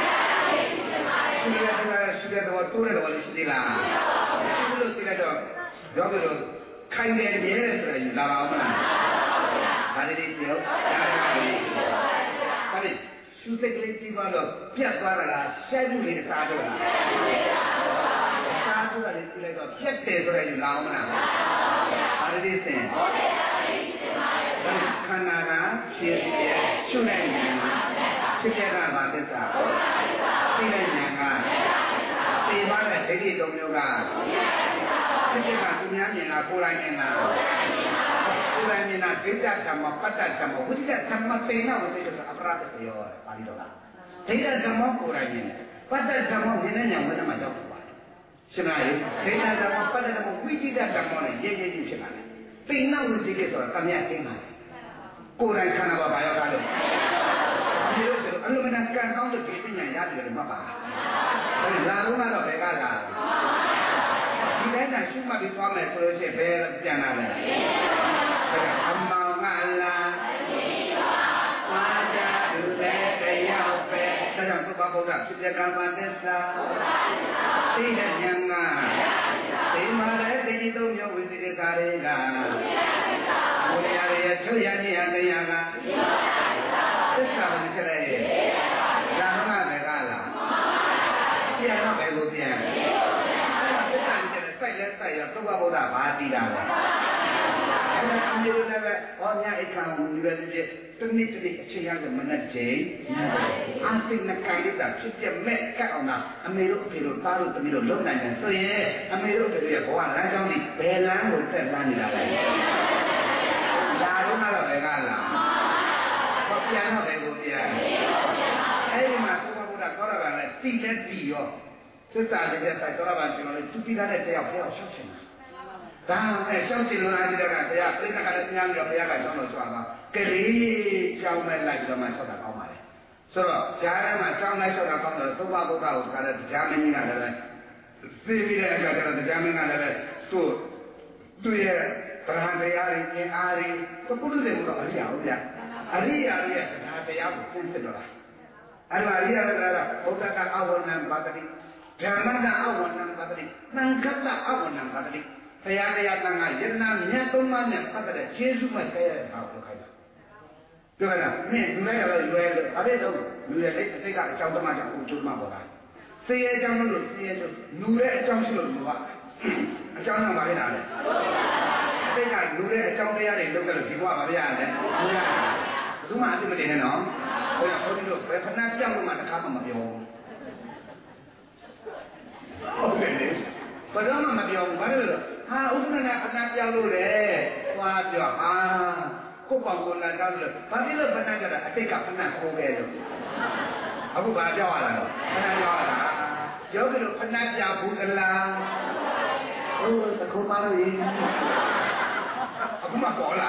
sudah waktu ada walau istilah. Sebelum tidak ada, jauh itu kain dia dari lama. Pada ini, pada sudah kelihatan walau biasa lah, saya juga satu lah. Satu lah itu biasa dari lama. Pada ini, kanara sudah sudah bahasa, tidak jangan. Tiada jadi dong juga. Tidak punya mina kurangnya na. Kurangnya na tidak sama pada sama, tidak sama pena untuk apa sahaja pagi doa. Tidak sama kurangnya. Pada sama mana yang mana macam apa. Sebenarnya tidak sama pada sama tidak sama ni jadi sebenarnya. Pena untuk kita kami akan. Kurang kerana apa yang kalau. Kalau menakan kau tu kita nyata dari apa? Lalu mana berkata? Kita nak cuma bersuami selesai berjalan. Amal ngalah, wajah dulu kayau pe. Sedang tu bapak dah sediakan mandesa. Tidak jangan. Terima kasih itu yang wujud karega. Mulia dia cuya ni ada yang sekarang ni celai. Jangan ada kalah. Siapa bego dia? Sekarang celai saya tu bawa dah mati dah. Ambil dah. Orangnya ikan mulia dia. Tengni cian mana jeng. Asing nak kaya dah. Setiap mereka orang ambil taruh ambil nanya. So ye ambil dia bawa rancang ni. Belang hotel ni dah. Lalu malah bergalah. Kopian apa kopian? Masuk aku dah korban le, tidak dia. Sesaat dia tak korban cuma le, tu tidak ada dia syukur. Dah, syukur lu nanti dah kan, dia pergi nak ada tiang dia pergi kan sama sama. Kali jauh melai juga masuk dah kau malah. So, jangan macam masuk dah kau tu bawa tahu kalau jamin ni ada le. Sibir ada kalau jamin ada le, tu ye. Terhadap hari, keputusan dia bukan hari ada yang pun sedara. Hari ada, bukan awal nam bateri, jangan awal nam bateri, nangkatlah awal nam bateri. Saya ada tangga, jenamnya tu mana bateri, Yesus macam apa kaya. Tuan, ni mulai ada tu, mulai saya jauh macam ucap macam. Saya jauh dulu, mulai jauh dulu, jauh nama mana ada. Saya dulu jauh dia ada, tu kalau dibuat apa dia ada. Tu macam mana ni no? Oh ya, kau dulu, pernah jauh mana kau macam okay. Padahal macam yang mana? Usman nak jauh le, wah jauh. Kau bangun nak jauh le. Tapi le pernah jadi, ada pernah kau gaya. Aku baca awal, pernah jauh. Jauh tu pernah jauh bukanlah. Oh, tak kau malu ini. Aku mah bola.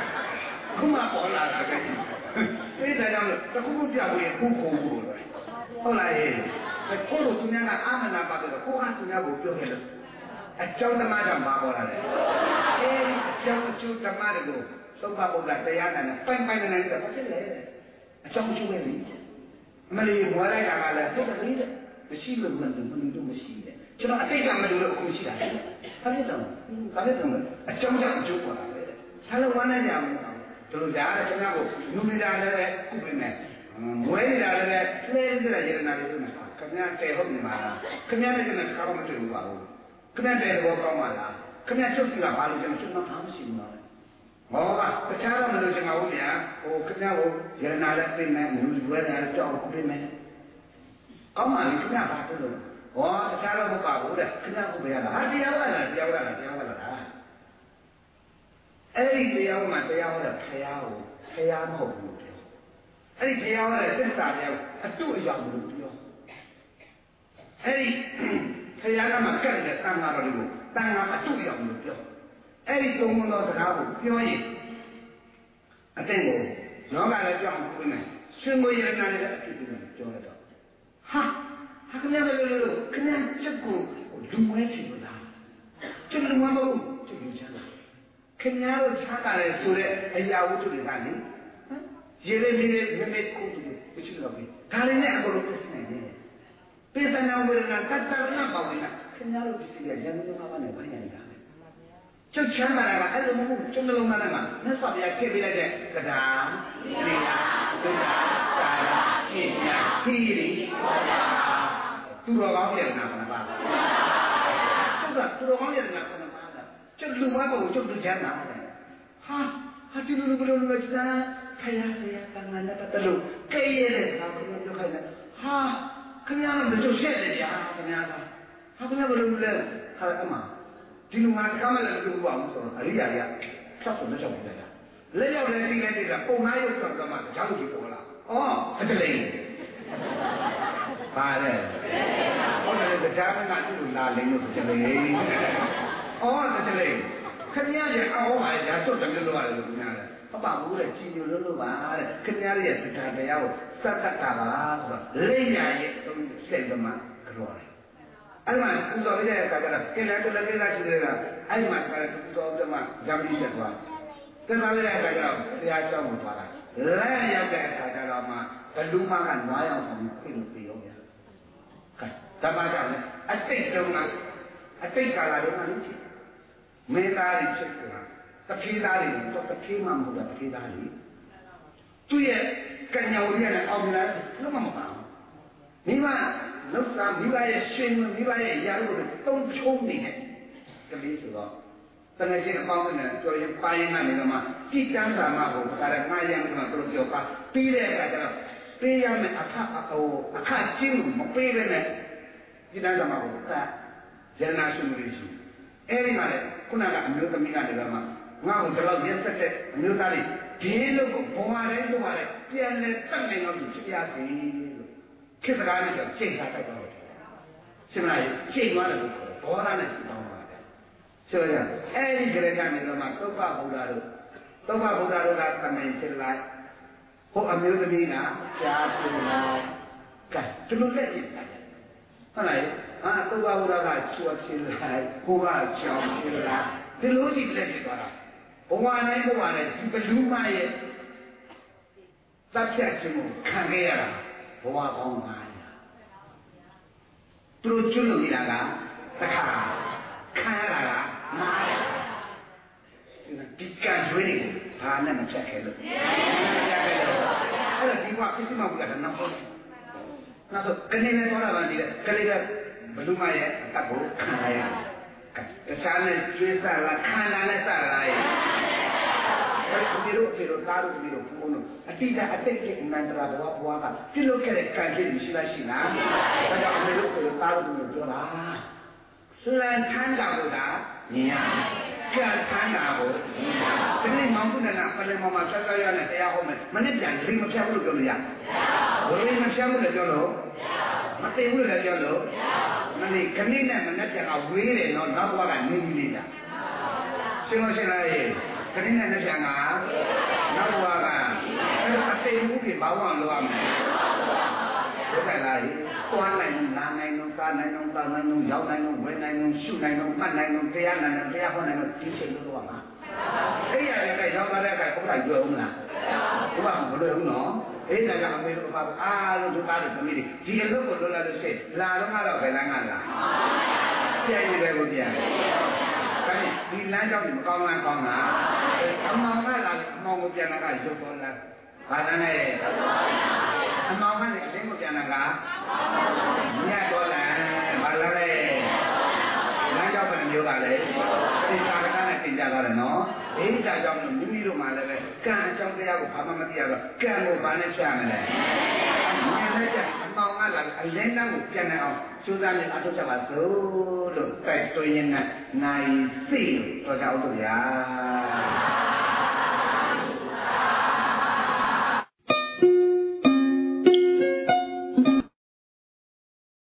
Ini dah yang tak kau jauh ye, kau. Oleh, kau tu ni nak aman apa tu? Kau kan tu ni aku jauh le. Jauh tu macam apa bola le? Jauh macam tu. So bapak dah tayar na, pai na ni dah macam le. Jauh ni. Mali mulai agak le, tu ni le. Mesti le, mesti le. ကျွန်တော်အတိတ်ကမလို့အခုရှိတာလေဘာဖြစ်တော့အကြောင်းကြောင့်အကျိုးပေါ်လာတယ်ဆန်းလုံးဝမ်းနဲ့ကြအောင်တို့ကြားတယ်ခင်ဗျားကိုလူနေတာလည်းကုပေးမယ်မွေးနေတာလည်းလှဲတဲ့ရတနာလေးလုပ်မယ်ခင်ဗျားတဲဟုတ်နေမှာလားခင်ဗျားနဲ့ကျွန်တော်ကားမတွေ့ဘူးပါဘူးခင်ဗျားတဲတော့ကောင်းပါလားခင်ဗျားချုပ်ကြည့်တာဘာလို့ကျွန်တော်ဘာမှမရှိဘူးနော်မောကတခြားတော့မလို့ကျွန်တော်ဟုတ်ဗျာဟိုခင်ဗျားကိုရတနာလည်းပြင်မယ်လူဝဲတာလည်းကြောက်ကုပေးမယ်ကောင်းပါပြီခင်ဗျားဘာလို့လဲဟောတခြားတော့မပါဘူးတဲ့ခင်ဗျားကိုဘယ်ရလားဟာတရားဝါလားတရားဝါလားအဲ့ဒီတရားမှာတရားဟောတဲ့ဖရာကိုဖရာမဟုတ်ဘူးပြောအဲ့ဒီဖရာဟောတဲ့သစ္စာတရားကိုအတုအယောင်လို့ပြောအဲ့ဒီဖရာကမှကတ်တဲ့တန်ခါတော်လေးကိုတန်ခါအတုအယောင်လို့ပြောအဲ့ဒီသုံးခုသောစကားကိုပြောရင်အသိကိုလောကလည်းကြောက်ကိုနေရှင်ကိုရဏနဲ့အတူတူပြောလိုက်တော့ဟာခင်ဗျားလို့ခင်ဗျားချက်ကိုလူဝဲချင်လို့လားချက်လူဝဲမဟုတ်ချက်လူချမ်းသာခင်ဗျားတို့ချမ်းသာတယ်ဆိုတဲ့အရာဝတ္ထုတွေကလေရေလေးလေးမေမေကိုတူမရှိတော့ဘူးဒါလည်းနဲ့အကုန်လုံးပြနေတယ်ပိဿနာဝေဒနာတတ္တနာပါဝင်တာခင်ဗျားတို့ဒီရန်ကုန်မှာနဲ့ဘာညာနေတာလဲချက်ချမ်းသာတာကအဲ့လိုမဟုတ်ကျုံလုံးသားနဲ့မှာမြတ်စွာဘုရားခဲ့ပေးလိုက်တဲ့ကဒါသီလဒုက္ခသာရပညာသီရိသူတော်ကောင်းရဲ့နာမပါသူတော်ကောင်းရဲ့နာမပါကျုပ်လူမဘုံကျုပ်လူချမ်းသာဟာဒီလူဘလို့လဲစမ်းဖယားတန်ငါနဲ့ပတ်လို့ကဲရဲတဲ့ဟာကိုပြောခိုင်းတယ်ဟာခင်ဗျားတို့မကျုပ်ရှက်တယ်ဗျာခင်ဗျားကဟာခင်ဗျားဘလို့လဲဟာအမဒီလူငါတကားမလည်းမလုပ်ပါဘူးဆိုတော့အရိယာကြီးဖြတ်ဖို့လက်ရောက်နေတာလက်ရောက်လည်းပြီးလိုက်တာပုံနာရုပ်ဆိုတော့မှကြောက်ကြည့်ပေါ်လာဩတကလေးပါလေဟုတ်တယ်ကြားမကသူ့လာလိမ့်လို့တကလေးဩတကလေးခင်ဗျားရဲ့အောင်းပါရာစွတ်တယ်လို့ရတယ်လို့ခင်ဗျားလည်းပပဘူးတဲ့ကြည်ညိုလို့ပါတဲ့ခင်ဗျားရဲ့တရားတရားကိုစက်တက်တာပါဆိုတော့လက်ရရဲ့စိတ်ကမှကြောတယ်အဲ့မှာကုသိုလ်ပြတဲ့အခါကျတော့ကိလေသာလည်းကိလေသာရှိတယ်လားအဲ့မှာကုသိုလ်ပြမှာဂျမ်းပြီးဆက်သွားကိလေသာလည်းအခါကျတော့ဘုရားကြောင်းကိုသွားတာလက်ရောက်တဲ့အခါကျတော့မှဘလူမကနွားရောက်ဆောင်ပြီးပြင်ပြီးရောဗျာကဲဒါပါကြောင့်လေအတိတ်တုန်းကအတိတ်ကာလတုန်းကလည်းမင်းသားတွေဖြစ်တာတထေးသားတွေတော့တထေးမှမဟုတ်တာတထေးသားတွေသူ့ရဲ့ကညောင်လေးနဲ့အောင်လာလုံးမပါဘူးမိမလောက်စားမိဘရဲ့ရှင်မိဘရဲ့ရာလို့တုံးချုံးနေတဲ့ကလေးဆိုတော့တကယ်ချင်းအပေါင်းနဲ့ပြောရင်ပါရင်ကနေတော့မှကြည်တန်းတာမှကိုဒါလည်းငါရမ်းမှတို့ပြောပါပြီးတဲ့အခါကျတော့ပေးရမယ်အခကျင်းမပေးပဲနဲ့ကြည်တန်းတာမှကိုဒါရဏရှင်လူရှိအဲ့ဒီမှာလေခုနကအမျိုးသမီးကနေတော့မှငါ့ကိုတော့ရက်ဆက်တဲ့အမျိုးသားလေးဒီလိုကိုဘဝတိုင်းလို့ပါလေပြန်လဲတတ်နိုင်တော့ဖြစ်ရစီလို့ခေတ္တကားနဲ့တော့ချိန်ထားတိုက်တော့ရှင်မလားချိန်သွားတယ်လို့ဘောဓာနဲ့တောင်းပါတယ်ဆိုရအဲ့ဒီကြရကနေတော့မှသုဘဗုဒ္ဓတို့ကတမင်ဖြစ်လိုက်ဟိုအမျိုးသမီးကကြားပြလိုက်ကဲဒီလိုလက်ဖြစ်တယ်ဟုတ်လားသုဘဗုဒ္ဓကချွတ်ဖြစ်လိုက်ကိုကကြောင်ဖြစ်လိုက်ဒီလိုကြည့်လက်ဖြစ်သွားတာဘဝတိုင်းဒီဘလူမရဲ့သတ်ဖြတ်ခြင်းကိုခံခဲ့ရတာဘဝပေါင်း900သူတို့ကျွလို့နေတာကတစ်ခါခံရတာက900ဒီကံကျွေးနေဘာနဲ့မဖြတ်ခဲ့လို့အဲ့တော့ဒီဘဝပြစ်မှမဟုတ်တာနောက်ဆုံးနောက်တော့ကနေနဲ့သွားတာပါဒီကလေးကဘလူမရဲ့အတက်ကိုခံရရတယ်တခြားနဲ့ကျွေးစားလားခံတာနဲ့စားလားအဲ့ဒီတို့သားတို့ဒီလိုဘုန်းတို့အတိတ်အတိတ်ကအနန္တရာဘဝကပြုလုပ်ခဲ့တဲ့ကံကြိတ်ရှိလားရှိလားဒါကြောင့်အမေတို့သားတို့ပြောတာလန်ထမ်းတာကိုဒါမြင်ရတယ်ကံထမ်းတာကိုဒီနေ့မောင်ကုဏနာပလင်မောင်မှာဆက်ဆက်ရနဲ့တရားဟောမယ်မနစ်ပြန်လိမဖြတ်ဘူးလို့ပြောလို့ရဘယ်လိမဖြတ်ဘူးလို့ပြောလို့မသိဘူးလို့ပြောလို့မနေ့ခဏနဲ့မနက်ပြန်ကဝေးတယ်နော်နောက်ဘဝကနေပြီးနေတာရှင်းလို့ရှင်းလားခဏနဲ့လက်ပြန်ကနောက်ဘဝကအဲ့တော့အသိမှုတွေဘာဝလို့ရမလဲဟုတ်ကဲ့လားတွားနိုင်နားနိုင်တော့စားနိုင်တော့တောင်းနိုင်တော့ရောက်နိုင်တော့ဝယ်နိုင်တော့ရှုနိုင်တော့မှတ်နိုင်တော့တရားနိုင်တော့တရားဟောနိုင်တော့ဒီချိန်လို့ရမှာအဲ့ရတဲ့ကရောက်လာတဲ့ကဘုရားကြွယ်ဦးမလားဘုရားမလို့ဘူးနော်အေးဒါကြောင့်အမေတို့ဘာအားလို့သူသားတို့သမီးတွေဒီအလုပ်ကိုလုပ်လာလို့ရှိရင်လာတော့ကတော့ဘယ်လမ်းကလာကြိုက်နေပဲကိုပြန်ဒါနဲ့ဒီလမ်းကြောင့်မကောင်းလားကောင်းလားအမောင်ကလာအမောင်ကိုပြန်လာကရုပ်ပေါ်လာဘာသာနဲ့အမောင်ကလည်းအတင်းကိုပြန်လာကညတ်တော့လာဘာလာလဲလမ်းကြောင့်ဘယ်နှမျိုးကလဲဒီသာကနဲ့တင်ကြတာနော်အေးဒါကြောင့်မိမိတို့မှလည်းပဲကံအကြောင်းတရားကိုဘာမှမသိရတော့ကံကိုဘာနဲ့ဖြတ်မလဲမြင်လိုက်တဲ့အမောင်ကလာအလင်းတန်းကိုပြန်နေအောင်ကျိုးစားနေအထုတ်ချက်ပါစို့လို့တိုက်တွင်းရင်းနဲ့နိုင်သိလို့တော်ကြအောင်ဆိုဗျာ